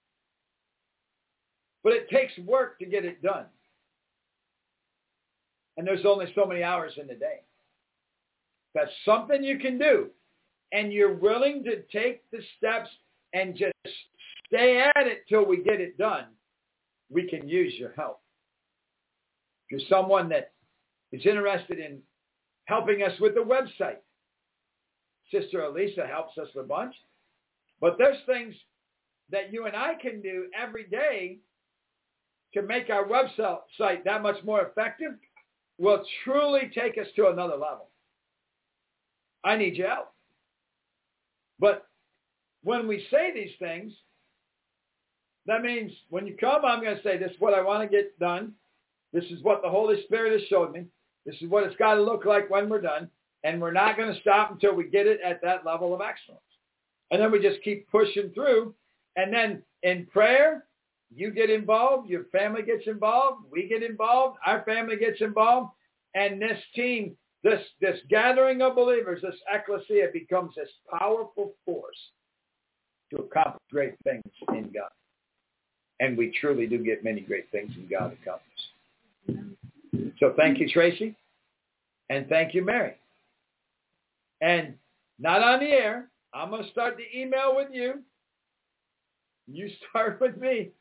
But it takes work to get it done. And there's only so many hours in the day. That's something you can do. And you're willing to take the steps and just stay at it till we get it done. We can use your help. If you're someone that is interested in helping us with the website, Sister Elisa helps us a bunch. But there's things that you and I can do every day to make our website that much more effective, will truly take us to another level. I need your help. But when we say these things, that means when you come, I'm going to say, this is what I want to get done. This is what the Holy Spirit has showed me. This is what it's got to look like when we're done. And we're not going to stop until we get it at that level of excellence. And then we just keep pushing through. And then in prayer, you get involved. Your family gets involved. We get involved. Our family gets involved. And this team, this, this gathering of believers, this ecclesia becomes this powerful force to accomplish great things in God. And we truly do get many great things in God accomplished. So thank you, Tracy. And thank you, Mary. And not on the air. I'm going to start the email with you. You start with me.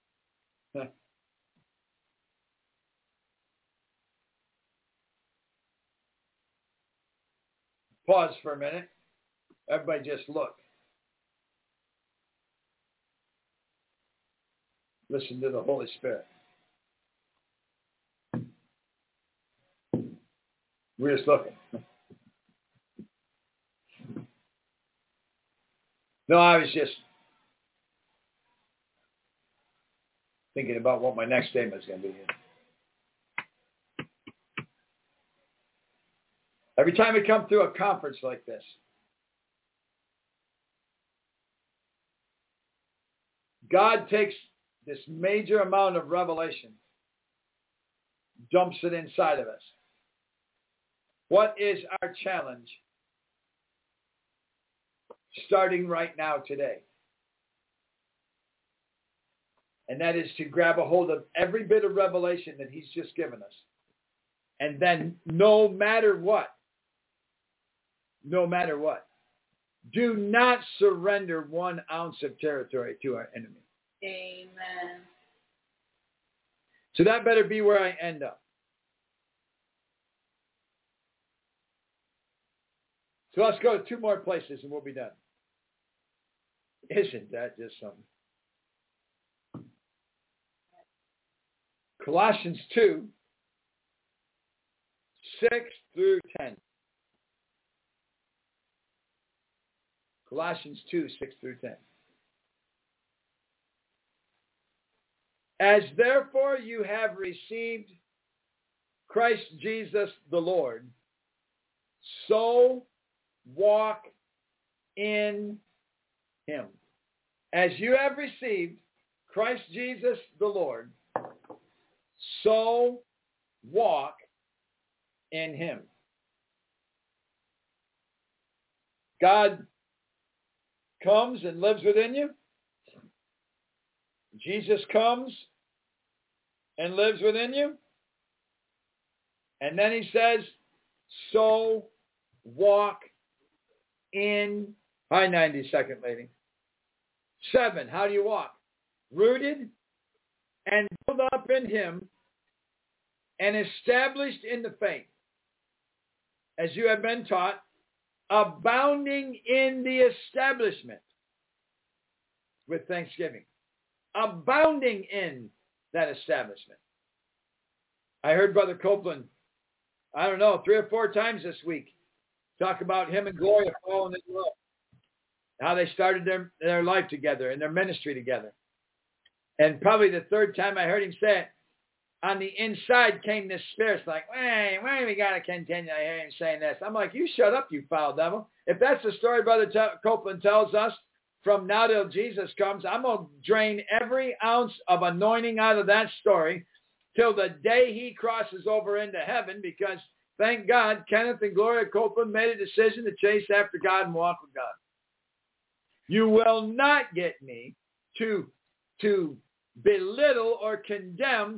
Pause for a minute. Everybody just look. Listen to the Holy Spirit. We're just looking. No, I was just thinking about what my next statement is going to be. Every time we come through a conference like this, God takes this major amount of revelation, dumps it inside of us. What is our challenge starting right now today? And that is to grab a hold of every bit of revelation that he's just given us. And then no matter what, no matter what, do not surrender one ounce of territory to our enemy. Amen. So that better be where I end up. So let's go to two more places and we'll be done. Isn't that just something? Colossians two, six through ten. Colossians two, six through ten. As therefore you have received Christ Jesus the Lord, so walk in him. As you have received Christ Jesus the Lord, so walk in him. God comes and lives within you. Jesus comes and lives within you. And then he says, so walk in. Hi, ninety-second lady. Seven, how do you walk? Rooted and built up in him and established in the faith, as you have been taught, abounding in the establishment with thanksgiving. Abounding in that establishment. I heard Brother Copeland, I don't know, three or four times this week, talk about him and Gloria falling in love. How they started their, their life together and their ministry together. And probably the third time I heard him say it, on the inside came this spirit like, wait, why do we got to continue? I hear him saying this. I'm like, you shut up, you foul devil. If that's the story Brother T- Copeland tells us, from now till Jesus comes, I'm going to drain every ounce of anointing out of that story till the day he crosses over into heaven, because thank God, Kenneth and Gloria Copeland made a decision to chase after God and walk with God. You will not get me to, to belittle or condemn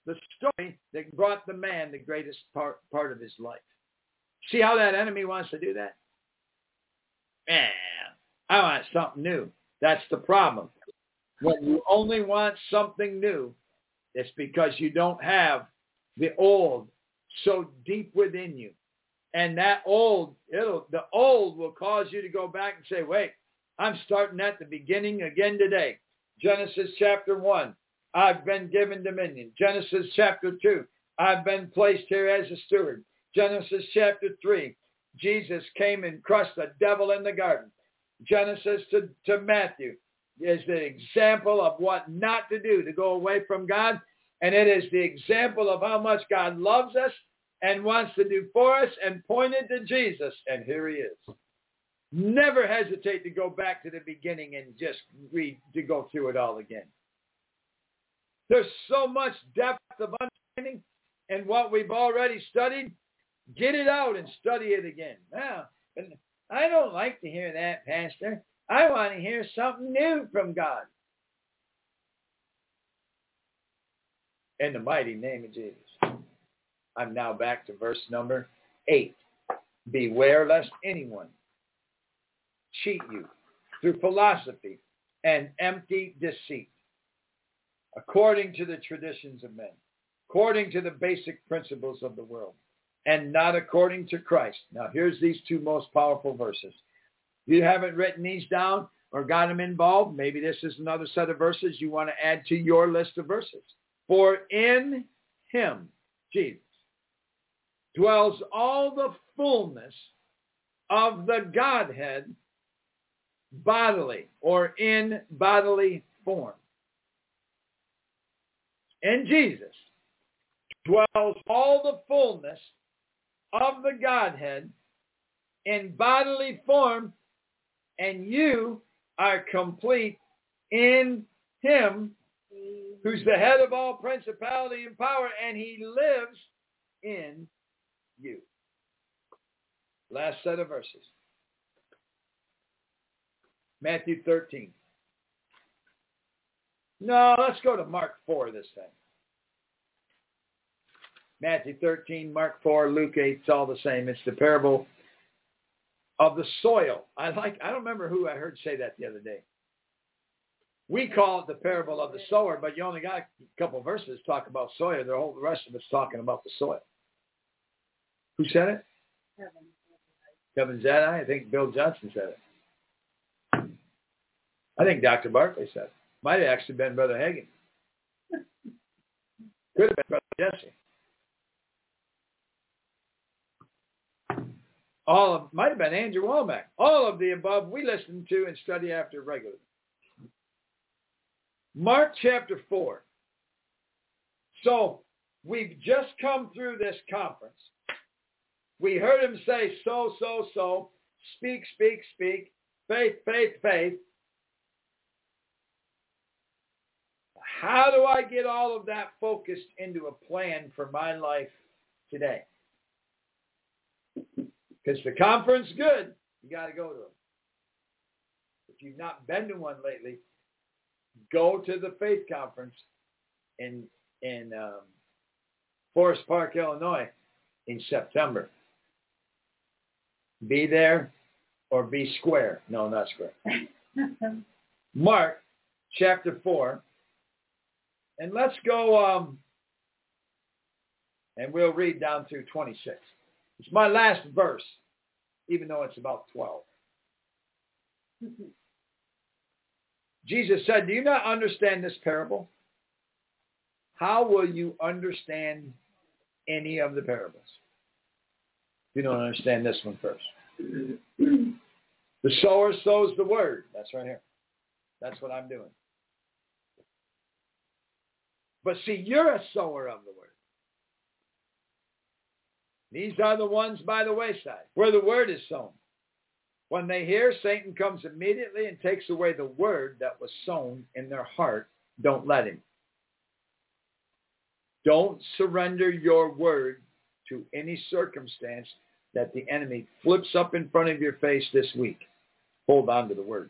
the story that brought the man the greatest part, part of his life. See how that enemy wants to do that? Man, I want something new. That's the problem. When you only want something new, it's because you don't have the old so deep within you. And that old, it'll, the old will cause you to go back and say, wait, I'm starting at the beginning again today. Genesis chapter one, I've been given dominion. Genesis chapter two, I've been placed here as a steward. Genesis chapter three, Jesus came and crushed the devil in the garden. Genesis to, to Matthew is the example of what not to do to go away from God. And it is the example of how much God loves us and wants to do for us and pointed to Jesus. And here he is. Never hesitate to go back to the beginning and just read, to go through it all again. There's so much depth of understanding in what we've already studied. Get it out and study it again. Now, I don't like to hear that, Pastor. I want to hear something new from God. In the mighty name of Jesus. I'm now back to verse number eight. Beware lest anyone cheat you through philosophy and empty deceit, according to the traditions of men, according to the basic principles of the world, and not according to Christ. Now, here's these two most powerful verses. If you haven't written these down or got them involved, maybe this is another set of verses you want to add to your list of verses. For in him, Jesus, dwells all the fullness of the Godhead bodily or in bodily form. In Jesus dwells all the fullness of the Godhead in bodily form, and you are complete in him, who's the head of all principality and power, and he lives in you. Last set of verses. Matthew thirteen. No, let's go to Mark four this time. Matthew thirteen, Mark four, Luke eight, it's all the same. It's the parable of the soil. I like. I don't remember who I heard say that the other day. We call it the parable of the sower, but you only got a couple verses talk about soil. The whole the rest of it's talking about the soil. Who said it? Kevin. Kevin Zadai. I think Bill Johnson said it. I think Doctor Barclay said it. Might have actually been Brother Hagin. Could have been Brother Jesse. All of, might have been Andrew Womack. All of the above we listen to and study after regularly. Mark chapter four. So we've just come through this conference. We heard him say, so, so, so, speak, speak, speak, faith, faith, faith. How do I get all of that focused into a plan for my life today? Because the conference is good. You got to go to it. If you've not been to one lately, go to the faith conference in in um, Forest Park, Illinois, in September. Be there or be square. No, not square. Mark chapter four. And let's go, um, and we'll read down through twenty-six. It's my last verse, even though it's about twelve. Jesus said, do you not understand this parable? How will you understand any of the parables? You don't understand this one first. The sower sows the word. That's right here. That's what I'm doing. But see, you're a sower of the word. These are the ones by the wayside, where the word is sown. When they hear, Satan comes immediately and takes away the word that was sown in their heart. Don't let him. Don't surrender your word to any circumstance that the enemy flips up in front of your face this week. Hold on to the word.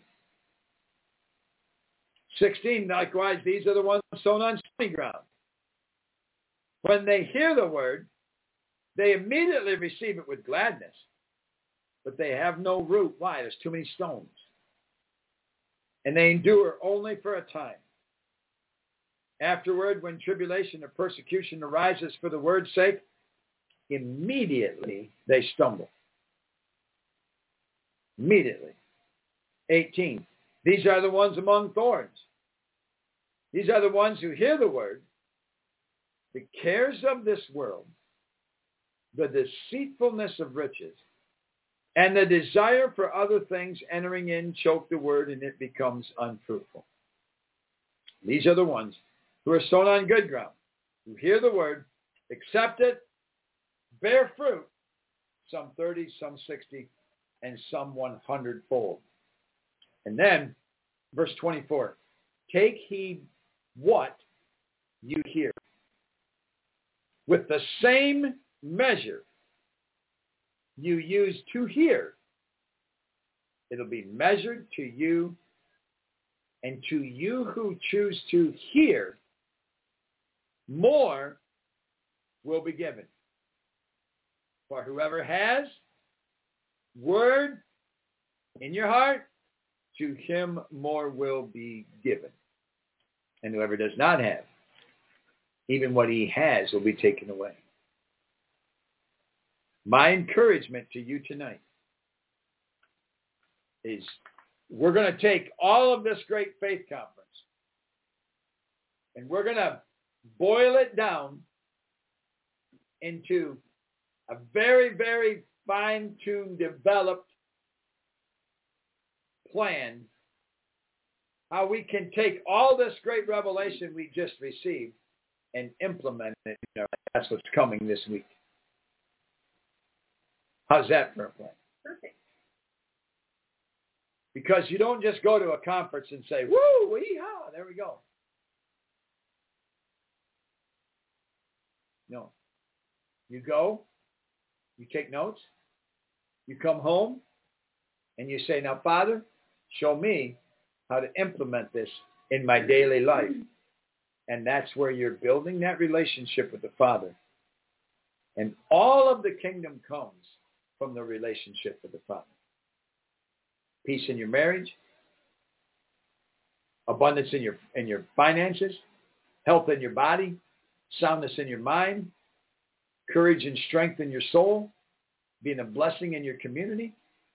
sixteen, likewise, these are the ones sown on stony ground. When they hear the word, they immediately receive it with gladness, but they have no root. Why? There's too many stones. And they endure only for a time. Afterward, when tribulation or persecution arises for the word's sake, immediately they stumble. Immediately. eighteen. These are the ones among thorns. These are the ones who hear the word. The cares of this world, the deceitfulness of riches, and the desire for other things entering in choke the word, and it becomes unfruitful. These are the ones who are sown on good ground, who hear the word, accept it, bear fruit, some thirty, some sixty, and some one hundred fold. And then, verse twenty-four, take heed what you hear. With the same measure you use to hear, it'll be measured to you, and to you who choose to hear, more will be given. For whoever has word in your heart, to him more will be given. And whoever does not have, even what he has will be taken away. My encouragement to you tonight is we're going to take all of this great faith conference and we're going to boil it down into a very, very fine-tuned, developed plan how we can take all this great revelation we just received and implement it. You know, that's what's coming this week. How's that for a plan? Perfect. Because you don't just go to a conference and say, woo, wee-haw, there we go. No. You go, you take notes, you come home, and you say, now, Father, show me how to implement this in my daily life. And that's where you're building that relationship with the Father. And all of the kingdom comes from the relationship with the Father. Peace in your marriage, abundance in your in your finances, health in your body, soundness in your mind, courage and strength in your soul, being a blessing in your community.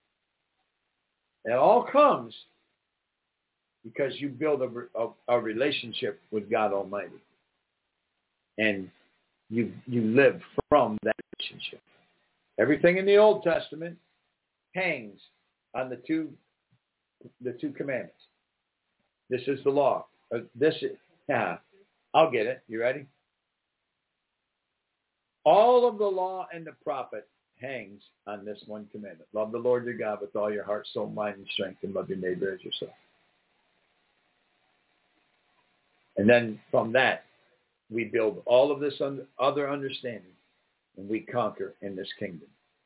It all comes because you build a, a, a relationship with God Almighty. And you you live from that relationship. Everything in the Old Testament hangs on the two the two commandments. This is the law. Uh, this is, yeah, I'll get it. You ready? All of the law and the prophet hangs on this one commandment. Love the Lord your God with all your heart, soul, mind, and strength, and love your neighbor as yourself. And then from that, we build all of this un- other understanding, and we conquer in this kingdom.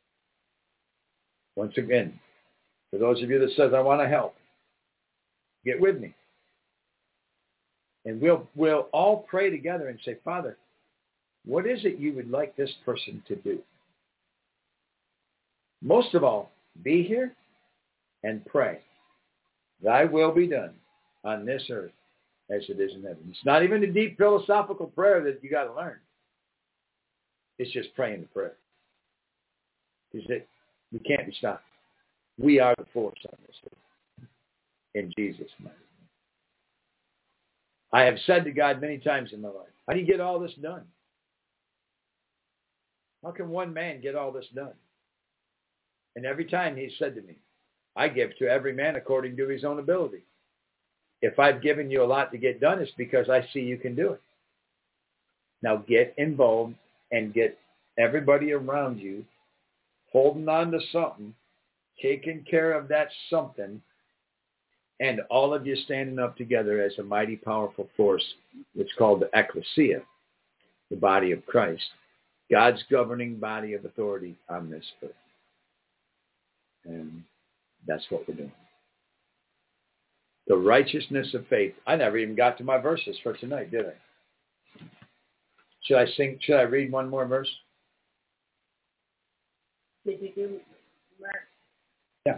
Once again, for those of you that says, I want to help, get with me. And we'll we'll all pray together and say, Father, what is it you would like this person to do? Most of all, be here and pray. Thy will be done on this earth as it is in heaven. It's not even a deep philosophical prayer that you got to learn. It's just praying the prayer. Because it, we can't be stopped. We are the force on this earth. In Jesus' name. I have said to God many times in my life, how do you get all this done? How can one man get all this done? And every time he said to me, I give to every man according to his own ability. If I've given you a lot to get done, it's because I see you can do it. Now get involved and get everybody around you holding on to something, taking care of that something, and all of you standing up together as a mighty, powerful force, which is called the ecclesia, the body of Christ, God's governing body of authority on this earth. And that's what we're doing. The righteousness of faith. I never even got to my verses for tonight, did I? Should I sing? Should I read one more verse? Did you do Mark? Yeah.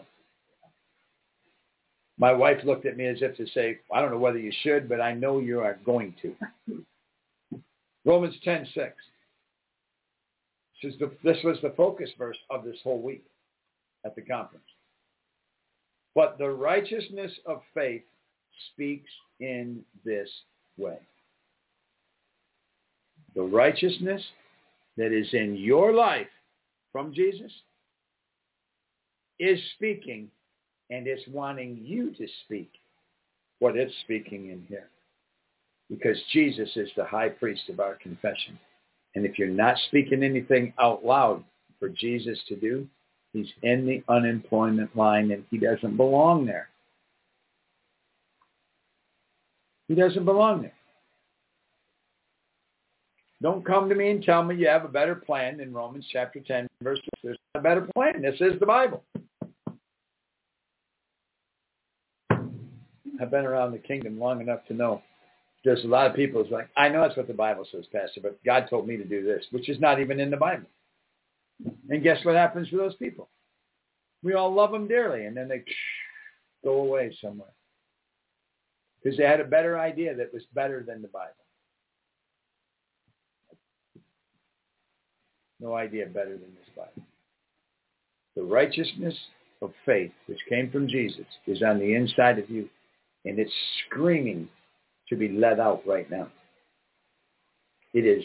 My wife looked at me as if to say, I don't know whether you should, but I know you are going to. Romans ten six. This, is the, this was the focus verse of this whole week at the conference. But the righteousness of faith speaks in this way. The righteousness that is in your life from Jesus is speaking, and it's wanting you to speak what it's speaking in here. Because Jesus is the high priest of our confession. And if you're not speaking anything out loud for Jesus to do, he's in the unemployment line and he doesn't belong there. He doesn't belong there. Don't come to me and tell me you have a better plan in Romans chapter ten, verse six. There's not a better plan. This is the Bible. I've been around the kingdom long enough to know there's a lot of people who's like, I know that's what the Bible says, Pastor, but God told me to do this, which is not even in the Bible. And guess what happens to those people? We all love them dearly, and then they go away somewhere. Because they had a better idea that was better than the Bible. No idea better than this Bible. The righteousness of faith, which came from Jesus, is on the inside of you, and it's screaming to be let out right now. It is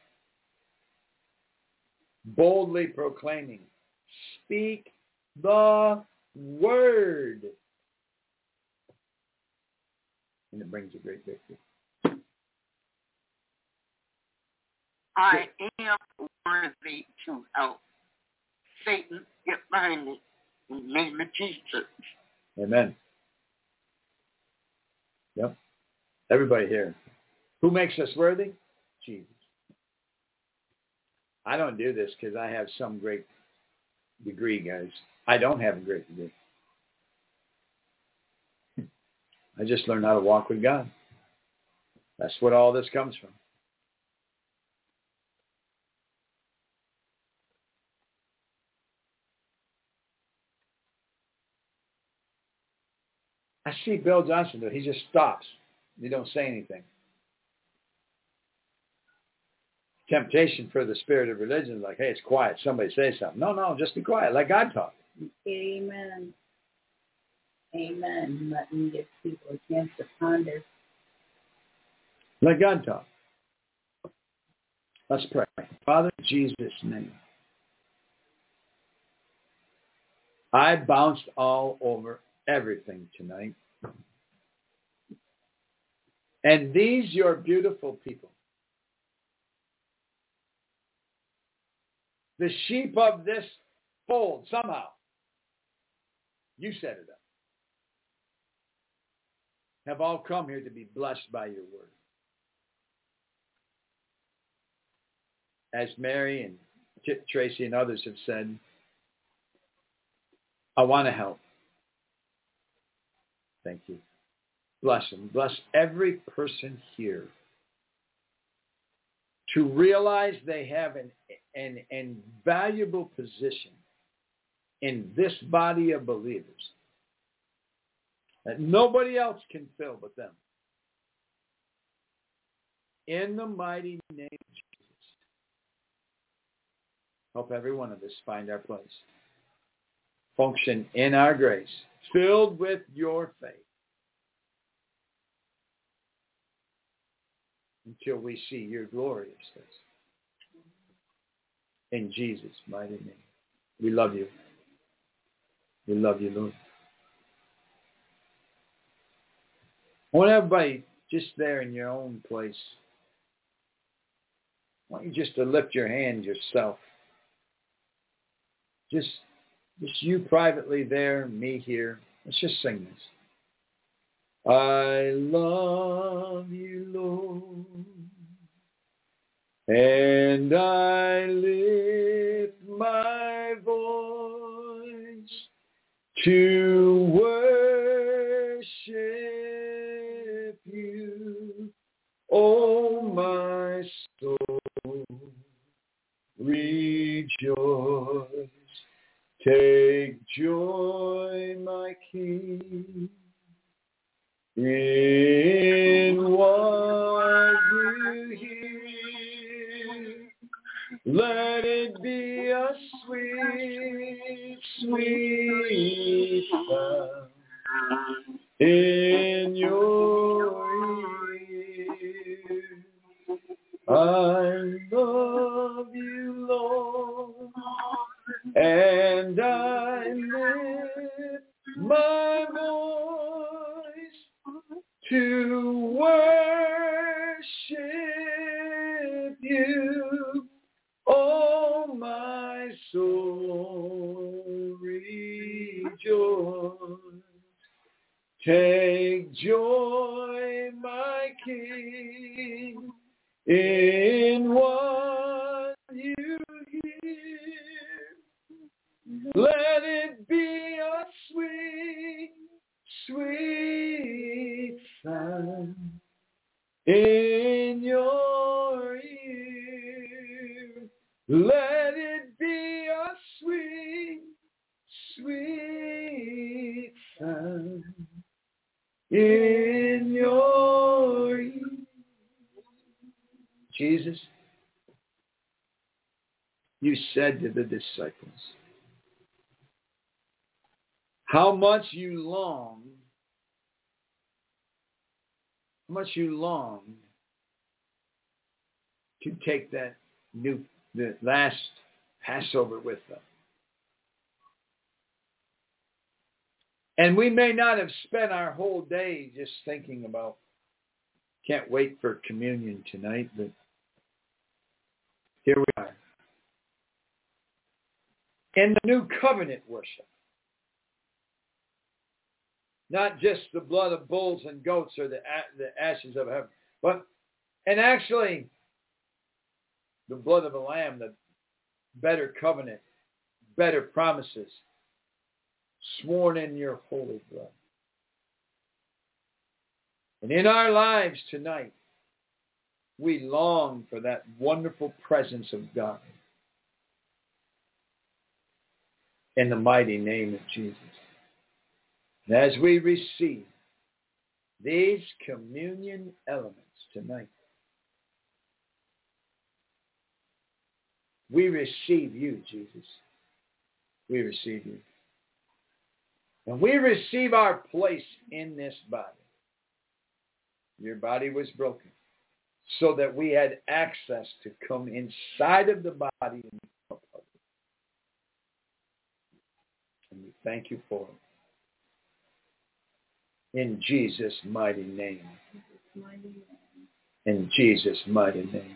boldly proclaiming, speak the word. And it brings a great victory. I am worthy to help. Satan, get behind me. In the name of Jesus. Amen. Yep. Everybody here. Who makes us worthy? Jesus. I don't do this because I have some great degree, guys. I don't have a great degree. I just learned how to walk with God. That's what all this comes from. I see Bill Johnson do it. He just stops. You don't say anything. Temptation for the spirit of religion is like, hey, it's quiet. Somebody say something. No, no, just be quiet. Let God talk. Amen. Amen. Let me give people a chance to ponder. Let God talk. Let's pray. Father, in Jesus' name. I bounced all over everything tonight. And these, your beautiful people, the sheep of this fold, somehow, you set it up, have all come here to be blessed by your word. As Mary and Tip Tracy and others have said, I want to help. Thank you. Bless them. Bless every person here to realize they have an, an invaluable position in this body of believers that nobody else can fill but them. In the mighty name of Jesus, help every one of us find our place. Function in our grace, filled with your faith, until we see your glorious face. In Jesus' mighty name. We love you. We love you, Lord. I want everybody just there in your own place. I want you just to lift your hand yourself. Just, just you privately there, me here. Let's just sing this. I love you, Lord, and I lift my voice to worship you, oh my soul. rejoice. Take joy, my King, in what you hear. Let it be a sweet, sweet sound in your ear. I love you, Lord, and I lift my voice to worship you. Oh, my soul, rejoice. Take joy, my King, in what you hear. Let it be a sweet, sweet sound in your ear. Let it be a sweet, sweet sound in your ear. Jesus, you said to the disciples, how much you long, how much you long to take that new, the last Passover with them. And we may not have spent our whole day just thinking about, can't wait for communion tonight, but here we are. In the new covenant worship. Not just the blood of bulls and goats or the, the ashes of heaven, but, and actually, the blood of the Lamb, the better covenant, better promises, sworn in your holy blood. And in our lives tonight, we long for that wonderful presence of God. In the mighty name of Jesus. And as we receive these communion elements tonight, we receive you, Jesus. We receive you. And we receive our place in this body. Your body was broken so that we had access to come inside of the body and become a part of it. And we thank you for it. In Jesus' mighty name. In Jesus' mighty name.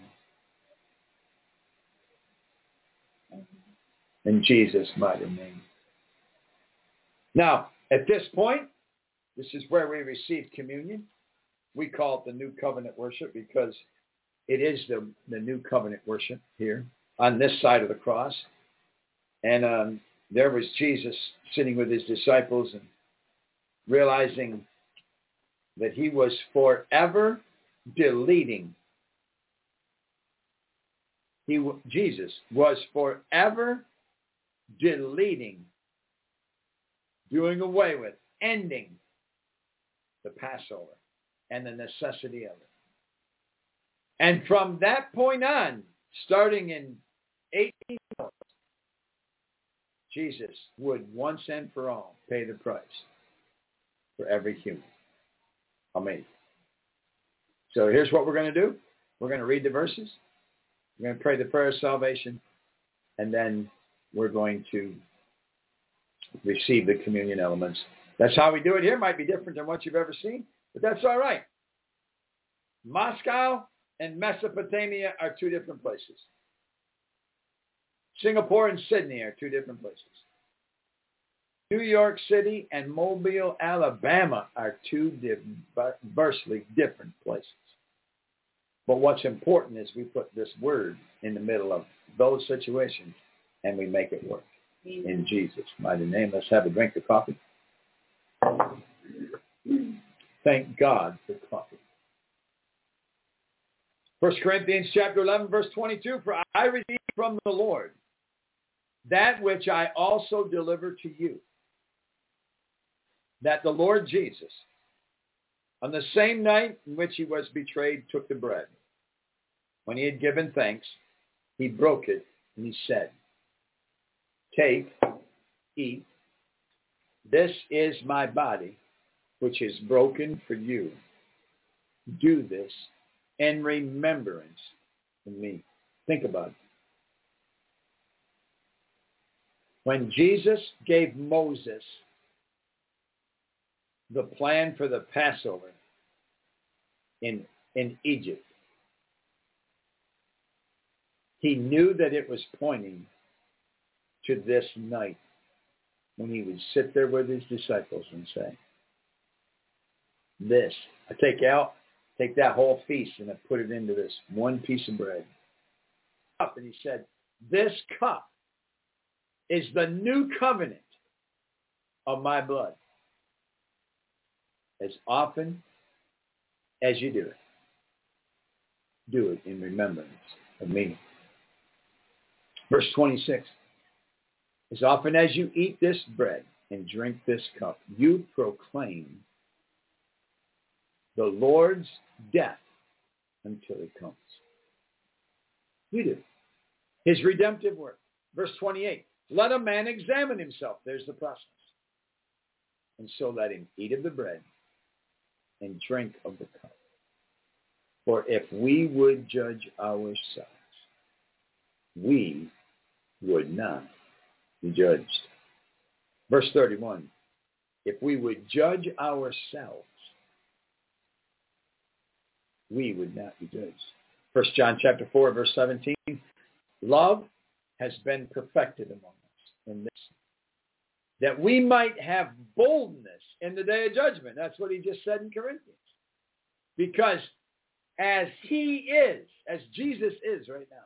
In Jesus' mighty name. Now, at this point, this is where we receive communion. We call it the New Covenant worship because it is the, the New Covenant worship here on this side of the cross. And um, there was Jesus sitting with his disciples and realizing that he was forever deleting. He, Jesus was forever deleting, doing away with, ending the Passover and the necessity of it. And from that point on, starting in eighteen months, Jesus would once and for all pay the price for every human. Amazing. So here's what we're going to do. We're going to read the verses. We're going to pray the prayer of salvation. And then we're going to receive the communion elements. That's how we do it here. Might be different than what you've ever seen, but that's all right. Moscow and Mesopotamia are two different places. Singapore and Sydney are two different places. New York City and Mobile, Alabama are two diversely different places. But what's important is we put this word in the middle of those situations and we make it work. Amen. In Jesus' mighty name. Let's have a drink of coffee. Thank God for coffee. First Corinthians chapter eleven, verse twenty-two, for I received from from the Lord that which I also delivered to you, that the Lord Jesus, on the same night in which he was betrayed, took the bread. When he had given thanks, he broke it, and he said, take, eat. This is my body, which is broken for you. Do this in remembrance of me. Think about it. When Jesus gave Moses the plan for the Passover in, in Egypt, he knew that it was pointing to this night when he would sit there with his disciples and say, this, I take out, take that whole feast and I put it into this one piece of bread. And he said, this cup is the new covenant of my blood. As often as you do it, do it in remembrance of me. Verse twenty-six. As often as you eat this bread and drink this cup, you proclaim the Lord's death until he comes. You do. His redemptive work. Verse twenty-eight. Let a man examine himself. There's the process. And so let him eat of the bread and drink of the cup. For if we would judge ourselves, we would not be judged. Verse thirty-one. If we would judge ourselves, we would not be judged. First John chapter four, verse seventeen. Love has been perfected among us in this, that we might have boldness in the day of judgment. That's what he just said in Corinthians. Because as he is, as Jesus is right now,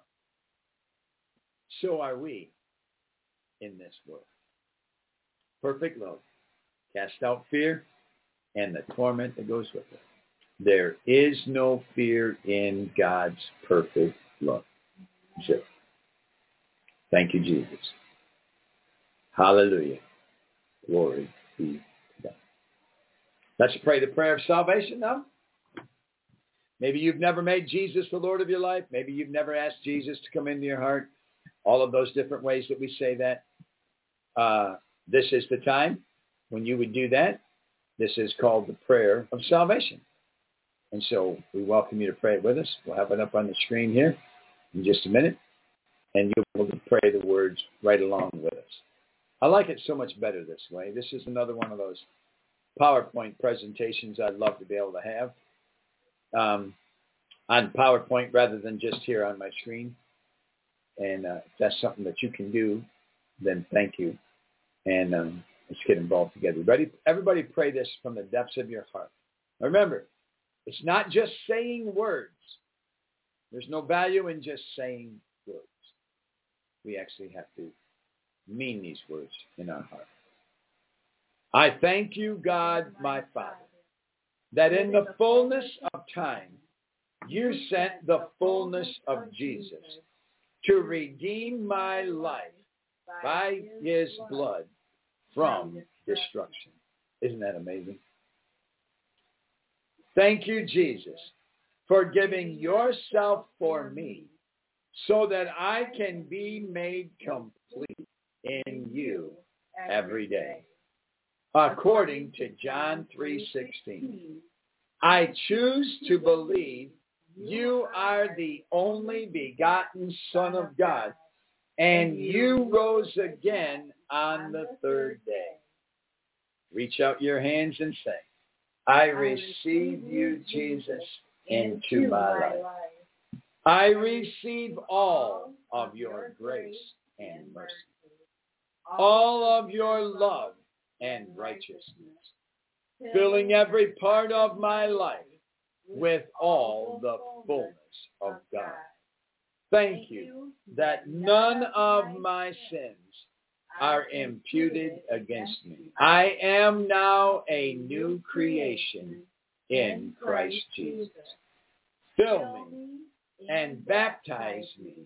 so are we in this world. Perfect love casts out fear and the torment that goes with it. There is no fear in God's perfect love. So, thank you, Jesus. Hallelujah. Glory be to God. Let's pray the prayer of salvation now. Maybe you've never made Jesus the Lord of your life. Maybe you've never asked Jesus to come into your heart. All of those different ways that we say that. Uh, this is the time when you would do that. This is called the prayer of salvation. And so we welcome you to pray it with us. We'll have it up on the screen here in just a minute. And you'll be able to pray the words right along with us. I like it so much better this way. This is another one of those PowerPoint presentations I'd love to be able to have um, on PowerPoint rather than just here on my screen. And uh, if that's something that you can do, then thank you. And um, let's get involved together. Ready? Everybody pray this from the depths of your heart. Now remember, it's not just saying words. There's no value in just saying words. We actually have to mean these words in our heart. I thank you, God, my Father, that in the fullness of time, you sent the fullness of Jesus to redeem my life by his blood from destruction. Isn't that amazing? Thank you, Jesus, for giving yourself for me so that I can be made complete in you every day. According to John three sixteen, I choose to believe you are the only begotten Son of God, and you rose again on the third day. Reach out your hands and say, I receive you, Jesus, into my life. I receive all of your grace and mercy, all of your love and righteousness, filling every part of my life with all the fullness of God. Thank you that none of my sins are imputed against me. I am now a new creation in Christ Jesus. Fill me and baptize me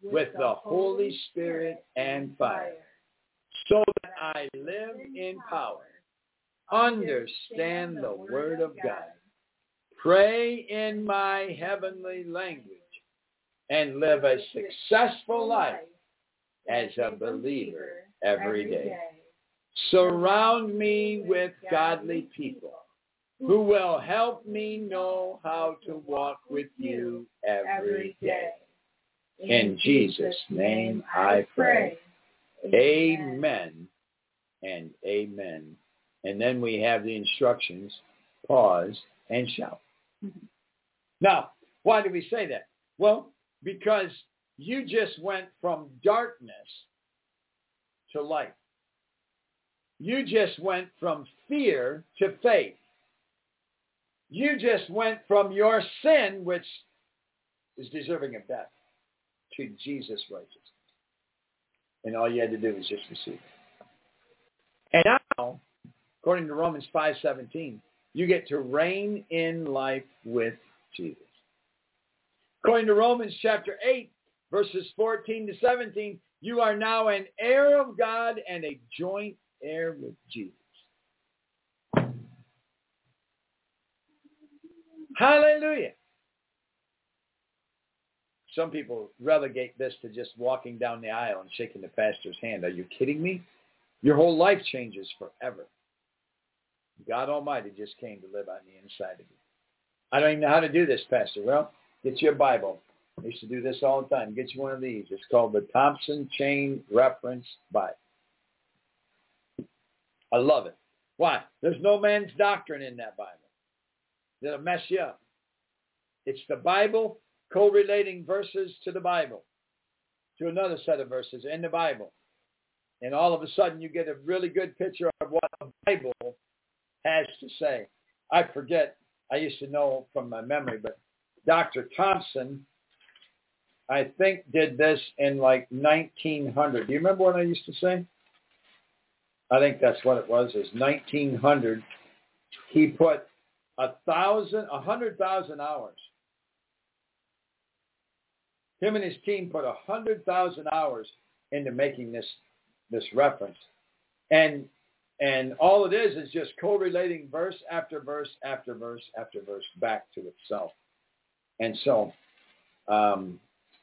with the Holy Spirit and fire, so that I live in power, understand the Word of God, pray in my heavenly language, and live a successful life as a believer every day. Surround me with godly people who will help me know how to walk with you every day. In Jesus' name I pray. Amen and amen. And then we have the instructions, pause and shout. Mm-hmm. Now, why do we say that? Well, because you just went from darkness to light. You just went from fear to faith. You just went from your sin, which is deserving of death, to Jesus' righteousness. And all you had to do was just receive it. And now, according to Romans five seventeen, you get to reign in life with Jesus. According to Romans chapter eight, verses fourteen to seventeen, you are now an heir of God and a joint heir with Jesus. Hallelujah. Some people relegate this to just walking down the aisle and shaking the pastor's hand. Are you kidding me? Your whole life changes forever. God Almighty just came to live on the inside of you. I don't even know how to do this, Pastor. Well, get you a Bible. I used to do this all the time. Get you one of these. It's called the Thompson Chain Reference Bible. I love it. Why? There's no man's doctrine in that Bible. That'll mess you up. It's the Bible correlating verses to the Bible, to another set of verses in the Bible. And all of a sudden you get a really good picture of what the Bible has to say. I forget, I used to know from my memory, but Doctor Thompson, I think, did this in like nineteen hundred. Do you remember what I used to say? I think that's what it was, is nineteen hundred. He put a thousand, a hundred thousand hours. Him and his team put a hundred thousand hours into making this this reference. And and all it is is just correlating verse after verse after verse after verse back to itself. And so um,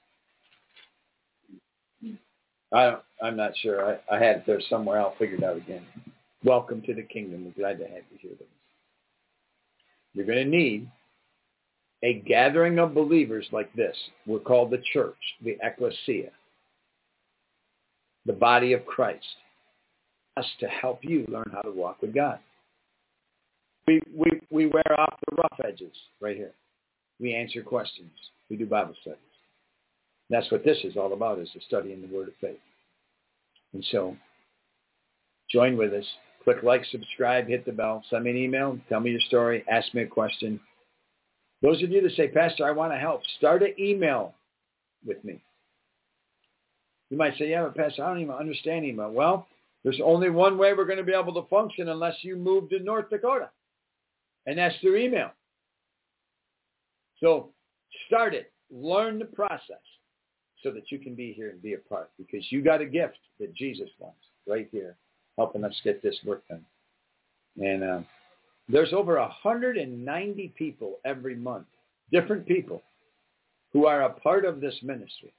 I don't, I'm not sure. I, I had it there somewhere. I'll figure it out again. Welcome to the kingdom. We're glad to have you here with us. You're going to need a gathering of believers like this. We're called the church, the ecclesia, the body of Christ, us to help you learn how to walk with God. We, we, we wear off the rough edges right here. We answer questions. We do Bible studies. That's what this is all about, is the study in the Word of faith. And so, join with us. Click like, subscribe, hit the bell, send me an email, tell me your story, ask me a question. Those of you that say, Pastor, I want to help, start an email with me. You might say, yeah, but Pastor, I don't even understand email. Well, there's only one way we're going to be able to function unless you move to North Dakota, and that's through email. So start it. Learn the process so that you can be here and be a part, because you got a gift that Jesus wants right here, helping us get this work done. And uh, there's over one hundred ninety people every month, different people, who are a part of this ministry.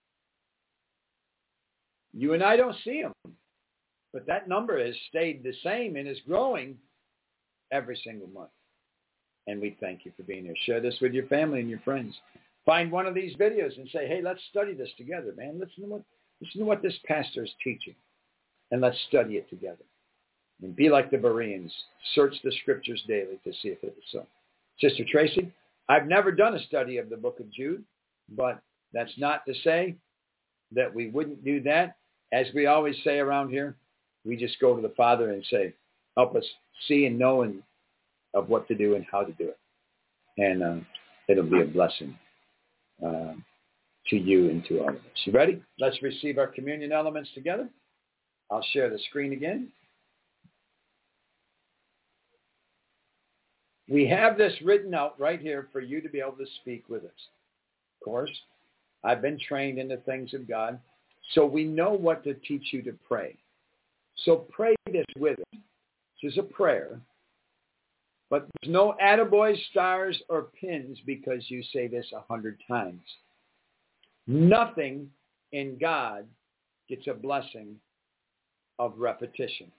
You and I don't see them, but that number has stayed the same and is growing every single month. And we thank you for being here. Share this with your family and your friends. Find one of these videos and say, hey, let's study this together, man. Listen to what, listen to what this pastor is teaching, and let's study it together. And be like the Bereans. Search the scriptures daily to see if it is so. Sister Tracy, I've never done a study of the book of Jude, but that's not to say that we wouldn't do that. As we always say around here, we just go to the Father and say, help us see and know and of what to do and how to do it. And uh, it'll be a blessing uh, to you and to all of us. You ready? Let's receive our communion elements together. I'll share the screen again. We have this written out right here for you to be able to speak with us. Of course, I've been trained in the things of God. So we know what to teach you to pray. So pray this with us. This is a prayer. But there's no attaboy, stars, or pins because you say this a hundred times. Nothing in God gets a blessing of repetition.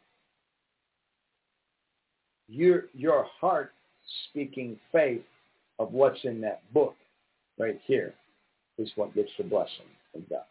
Your, your heart speaking faith of what's in that book right here is what gets the blessing from God.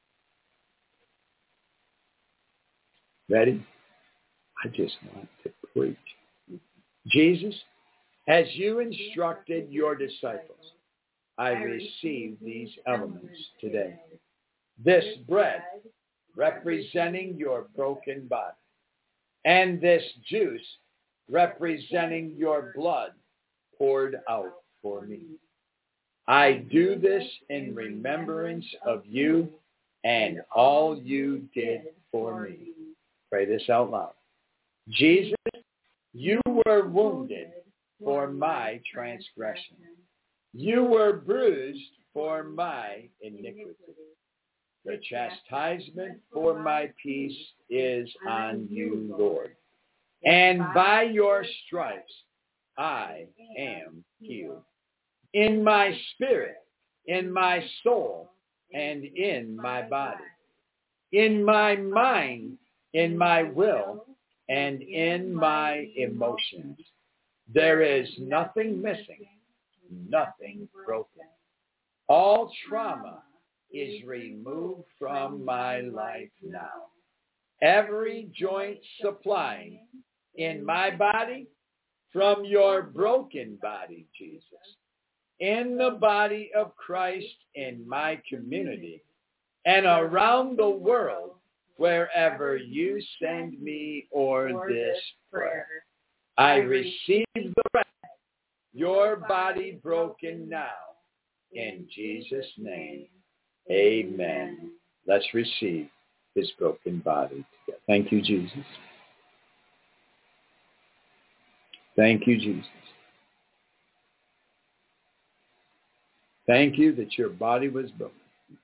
Ready? I just want to preach. Jesus, as you instructed your disciples, I receive these elements today. This bread representing your broken body, and this juice representing your blood poured out for me. I do this in remembrance of you and all you did for me. Pray this out loud. Jesus, you were wounded for my transgression. You were bruised for my iniquity. The chastisement for my peace is on you, Lord. And by your stripes I am healed. In my spirit, in my soul, and in my body. In my mind, in my will, and in my emotions. There is nothing missing, nothing broken. All trauma is removed from my life now. Every joint supplying in my body from your broken body, Jesus. In the body of Christ in my community and around the world wherever you send me or this prayer. I receive the rest, your body broken now. In Jesus' name, amen. Let's receive his broken body together. Thank you, Jesus. Thank you, Jesus. Thank you that your body was broken.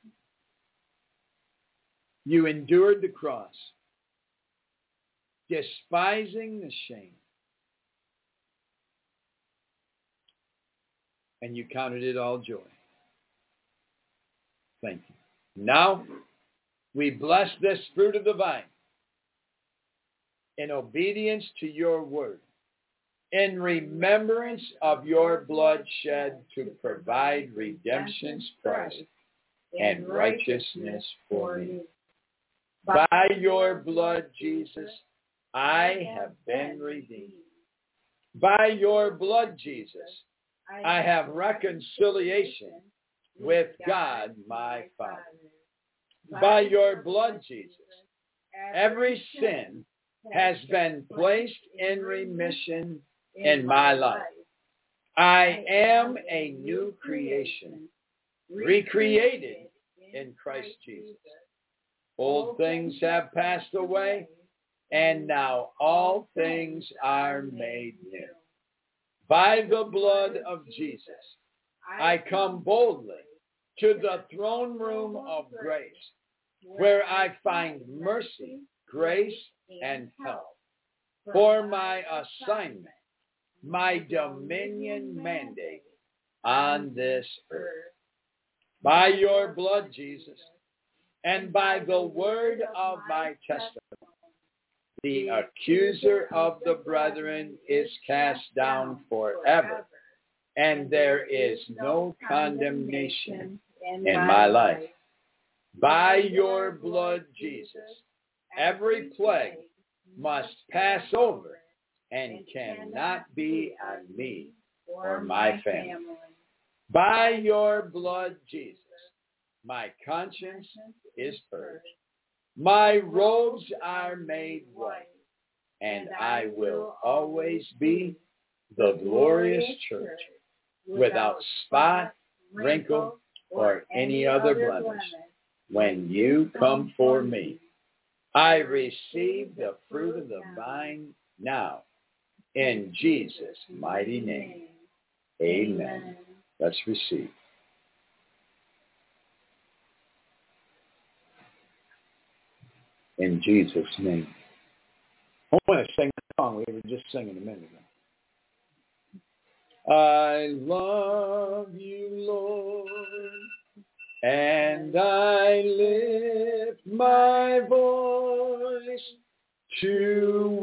You endured the cross, despising the shame, and you counted it all joy. Thank you. Now, we bless this fruit of the vine in obedience to your word, in remembrance of your blood shed to provide redemption's price and righteousness for me. By your blood, Jesus, I have been redeemed. By your blood, Jesus, I have reconciliation with God, my Father. By your blood, Jesus, every sin has been placed in remission in my life. I am a new creation, recreated in Christ Jesus. Old things have passed away, and now all things are made new. By the blood of Jesus, I come boldly to the throne room of grace, where I find mercy, grace, and help for my assignment, my dominion mandate on this earth. By your blood, Jesus, and by the word of my testimony, the accuser of the brethren is cast down forever, and there is no condemnation in my life. By your blood, Jesus, every plague must pass over and cannot be on me or my family. By your blood, Jesus, my conscience is purged. My robes are made white, and I will always be the glorious church, without spot, wrinkle, or any other blemish. When you come for me, I receive the fruit of the vine now. In Jesus' mighty name, amen. Let's receive. in Jesus' name. I want to sing a song we were just singing a minute ago. I love you, Lord, and I lift my voice to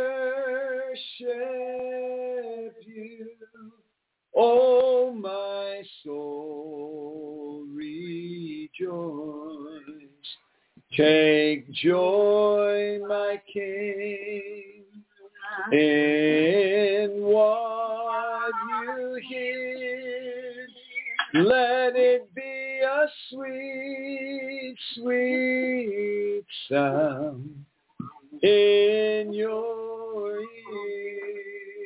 worship you. Oh, my soul, rejoice. Take joy, my King, in what you hear. Let it be a sweet, sweet sound in your ear.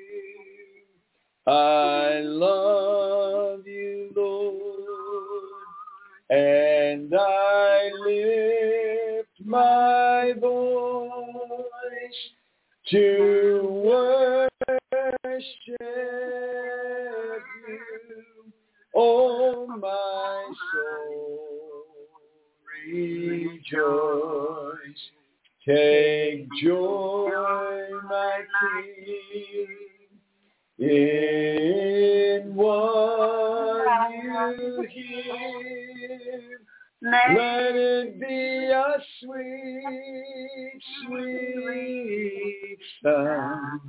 I love you, Lord, and I lift my voice to worship you. Oh, my soul, rejoice. Take joy, my King, in what you hear. Let it be a sweet, sweet sound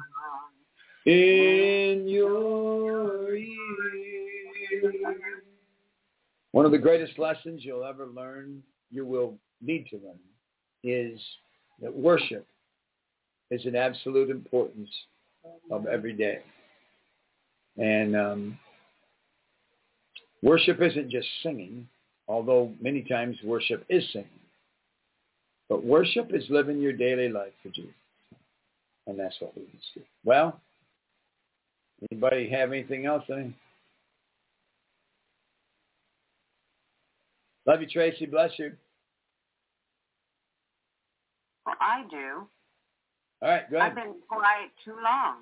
in your ear. One of the greatest lessons you'll ever learn, you will need to learn, is that worship is an absolute importance of every day. And um, worship isn't just singing, although many times worship is singing. But worship is living your daily life for Jesus. And that's what we must do. Well, anybody have anything else? I mean, love you, Tracy. Bless you. Well, I do. All right, go ahead. I've been quiet too long.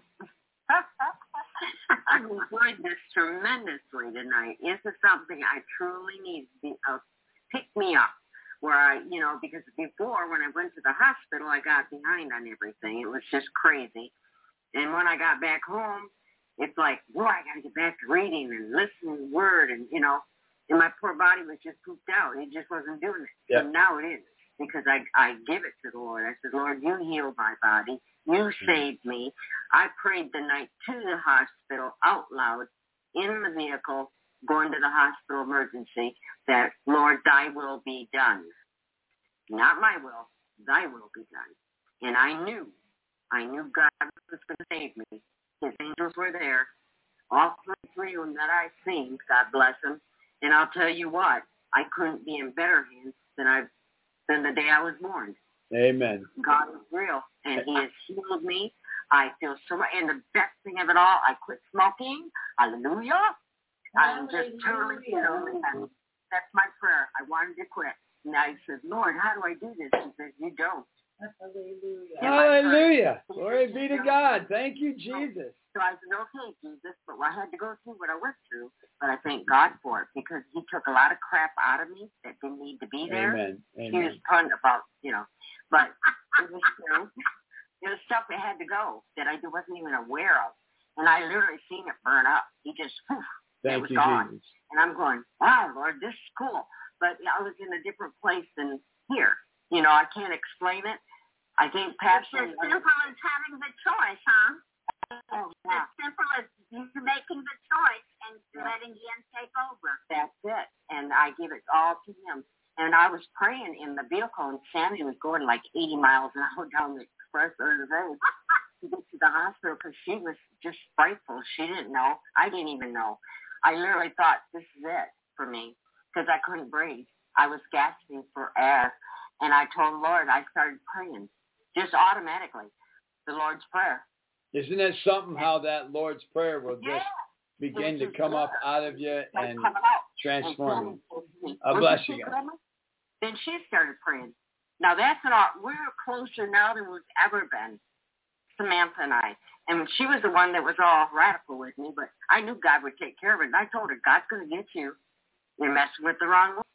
I've enjoyed this tremendously tonight. This is something I truly need to be, uh, pick me up. Where I, you know, because before when I went to the hospital, I got behind on everything. It was just crazy. And when I got back home, it's like, boy, I got to get back to reading and listening to the word. And, you know, and my poor body was just pooped out. It just wasn't doing it. Yep. So now it is. Because I, I give it to the Lord. I said, Lord, you healed my body. You saved me. I prayed the night to the hospital out loud in the vehicle going to the hospital emergency that, Lord, thy will be done. Not my will, thy will be done. And I knew, I knew God was going to save me. His angels were there. All three, three of them that I've seen, God bless them. And I'll tell you what, I couldn't be in better hands than I've than the day I was born. Amen. God is real, and he has healed me. I feel so much. And the best thing of it all, I quit smoking. Hallelujah. I'm just totally healed. And that's my prayer. I wanted to quit. And I said, Lord, how do I do this? He said, you don't. Hallelujah. Hallelujah. Glory be to God. Thank you, Jesus. So I said, okay, Jesus, but I had to go through what I went through. But I thank God for it because he took a lot of crap out of me that didn't need to be there. Amen. Amen. He was talking about, you know, but it was true. It was stuff that had to go that I wasn't even aware of. And I literally seen it burn up. He just, poof, thank it was you, gone. Jesus. And I'm going, wow, Lord, this is cool. But I was in a different place than here. You know, I can't explain it. I think Pastor... It's as simple as having the choice, huh? Oh, It's yeah. as simple as you making the choice and letting him take over. That's it. And I give it all to him. And I was praying in the vehicle, and Sandy was going like eighty miles an hour down the express road to get to the hospital because she was just frightful. She didn't know. I didn't even know. I literally thought, this is it for me because I couldn't breathe. I was gasping for air. And I told the Lord, I started praying just automatically, the Lord's Prayer. Isn't it something how that Lord's Prayer will just Yeah. begin to come up out of you and transform you? I I bless you guys. Then she started praying. Now that's not, we're closer now than we've ever been, Samantha and I. And she was the one that was all radical with me, but I knew God would take care of it. And I told her, God's going to get you. You're messing with the wrong